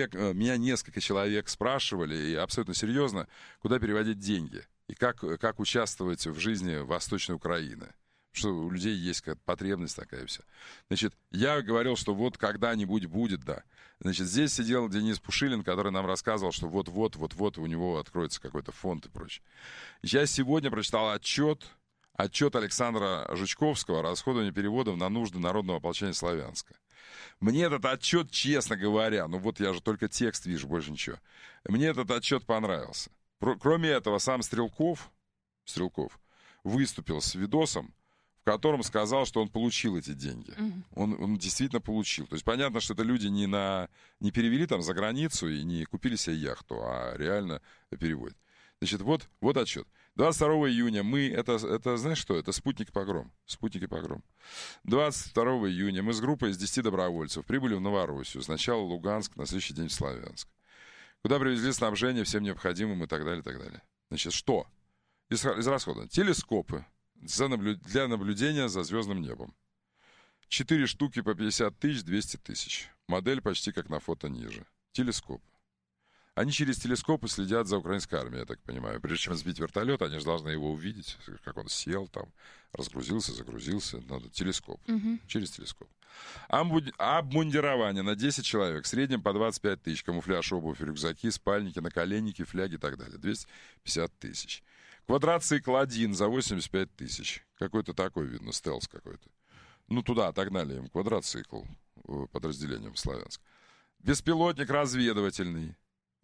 человек спрашивали, и абсолютно серьезно, куда переводить деньги и как участвовать в жизни Восточной Украины. Что у людей есть какая-то потребность такая вся. Значит, я говорил, что вот когда-нибудь будет, да. Значит, здесь сидел Денис Пушилин, который нам рассказывал, что вот-вот у него откроется какой-то фонд и прочее. Я сегодня прочитал отчет Александра Жучковского о расходовании переводов на нужды народного ополчения Славянска. Мне этот отчет, честно говоря, ну вот я же только текст вижу, больше ничего. Мне этот отчет понравился. Кроме этого, сам Стрелков выступил с видосом, в котором сказал, что он получил эти деньги. Он действительно получил. То есть понятно, что это люди не перевели там за границу и не купили себе яхту, а реально переводят. Значит, вот отчет. 22 июня это знаешь что? Это спутник и погром. 22 июня мы с группой из 10 добровольцев прибыли в Новороссию. Сначала Луганск, на следующий день в Славянск. Куда привезли снабжение всем необходимым и так далее, и так далее. Значит, что? Из расхода. Телескопы для наблюдения за звездным небом. 4 штуки по 50 тысяч, 200 тысяч. Модель почти как на фото ниже. Телескоп. Они через телескопы следят за украинской армией, я так понимаю. Прежде чем сбить вертолет, они же должны его увидеть, как он сел там, разгрузился, загрузился. Надо телескоп. Через телескоп. Обмундирование на 10 человек. В среднем по 25 тысяч. Камуфляж, обувь, рюкзаки, спальники, наколенники, фляги и так далее. 250 тысяч. Квадроцикл 1 за 85 тысяч. Какой-то такой, видно, стелс какой-то. Ну, туда отогнали им квадроцикл подразделением Славянск. Беспилотник разведывательный.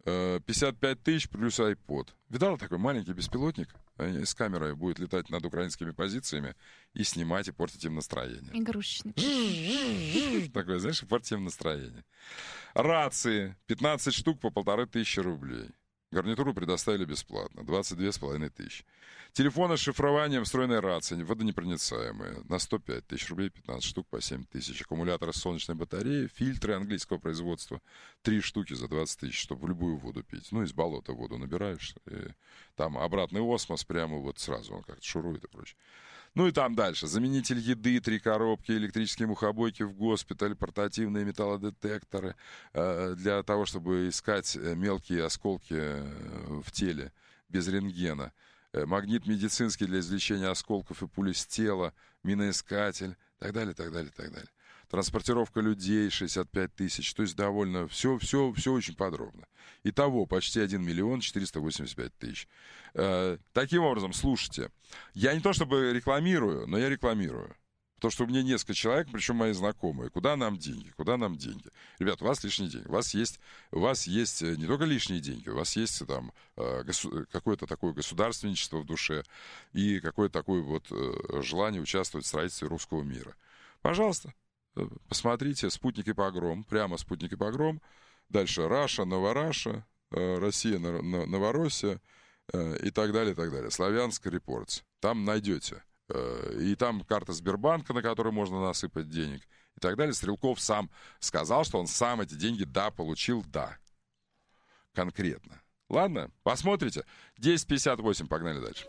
55 тысяч плюс iPod. Видала такой маленький беспилотник? С камерой будет летать над украинскими позициями и снимать, и портить им настроение. Игрушечный. Такой, знаешь, портить им настроение. Рации. 15 штук по 1500 рублей. Гарнитуру предоставили бесплатно. 22,5 тысячи. Телефоны с шифрованием встроенной рации, водонепроницаемые. На 105 тысяч рублей, 15 штук по 7 тысяч. Аккумуляторы с солнечной батареей, фильтры английского производства. 3 штуки за 20 тысяч, чтобы в любую воду пить. Ну, из болота воду набираешь. И там обратный осмос прямо вот сразу, он как-то шурует и прочее. Ну и там дальше. Заменитель еды, 3 коробки, электрические мухобойки в госпиталь, портативные металлодетекторы для того, чтобы искать мелкие осколки в теле без рентгена. Магнит медицинский для извлечения осколков и пули с тела, миноискатель, так далее, так далее, так далее. Транспортировка людей 65 тысяч, то есть довольно все очень подробно. Итого почти 1 миллион 485 тысяч. Таким образом, слушайте, я не то чтобы рекламирую, но я рекламирую. Потому что у меня несколько человек, причем мои знакомые. Куда нам деньги? Куда нам деньги? Ребята, у вас лишние деньги. У вас есть не только лишние деньги, у вас есть там какое-то такое государственничество в душе и какое-то такое вот желание участвовать в строительстве русского мира. Пожалуйста, посмотрите «Спутник и погром». Прямо «Спутник и погром». Дальше «Раша», «Новораша», «Россия», «Новороссия» и так далее, и так далее. «Славянск Репортс». Там найдете. И там карта Сбербанка, на которой можно насыпать денег и так далее. Стрелков сам сказал, что он сам эти деньги, получил, конкретно. Ладно, посмотрите. 10:58, погнали дальше.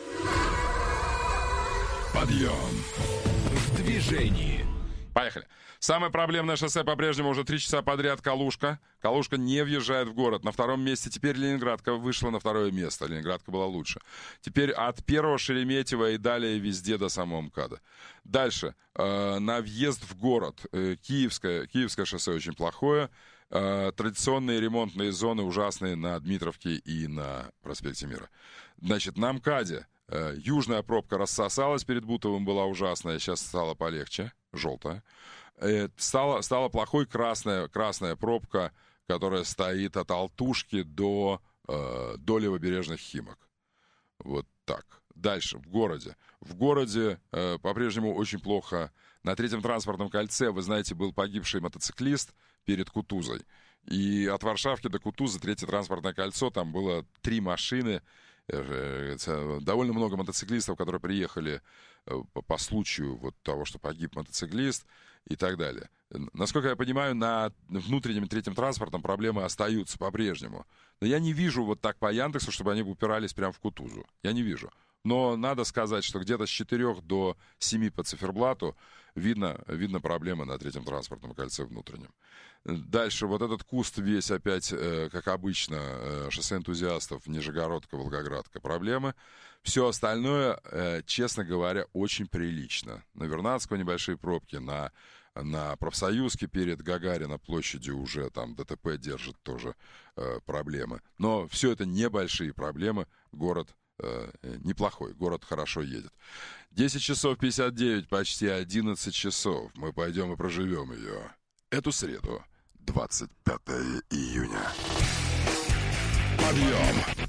Подъем в движении. Поехали. Самое проблемное шоссе по-прежнему уже 3 часа подряд Калужка. Калужка не въезжает в город. На втором месте теперь Ленинградка вышла на второе место. Ленинградка была лучше. Теперь от первого Шереметьево и далее везде до самого МКАДа. Дальше. На въезд в город. Киевское шоссе очень плохое. Традиционные ремонтные зоны ужасные на Дмитровке и на проспекте Мира. Значит, на МКАДе южная пробка рассосалась перед Бутовым, была ужасная. Сейчас стало полегче. Желтая. Стала плохой красная пробка, которая стоит от Алтушки до Левобережных Химок. Вот так. Дальше, в городе. В городе по-прежнему очень плохо. На Третьем транспортном кольце, вы знаете, был погибший мотоциклист перед Кутузой. И от Варшавки до Кутузы Третье транспортное кольцо, там было 3 машины. Довольно много мотоциклистов, которые приехали по случаю вот того, что погиб мотоциклист и так далее. Насколько я понимаю, на внутреннем Третьем транспортном проблемы остаются по-прежнему. Но я не вижу вот так по Яндексу, чтобы они упирались прямо в Кутузу. Я не вижу. Но надо сказать, что где-то с 4 до 7 по циферблату видно проблемы на Третьем транспортном кольце внутреннем. Дальше вот этот куст весь опять, как обычно, шоссе энтузиастов, Нижегородка, Волгоградка, проблемы. Все остальное, честно говоря, очень прилично. На Вернадского небольшие пробки, на Профсоюзке перед Гагарина площадью уже там ДТП держит тоже проблемы. Но все это небольшие проблемы, город неплохой, город хорошо едет. 10 часов 59, почти 11 часов. Мы пойдем и проживем ее. Эту среду, 25 июня. Подъем!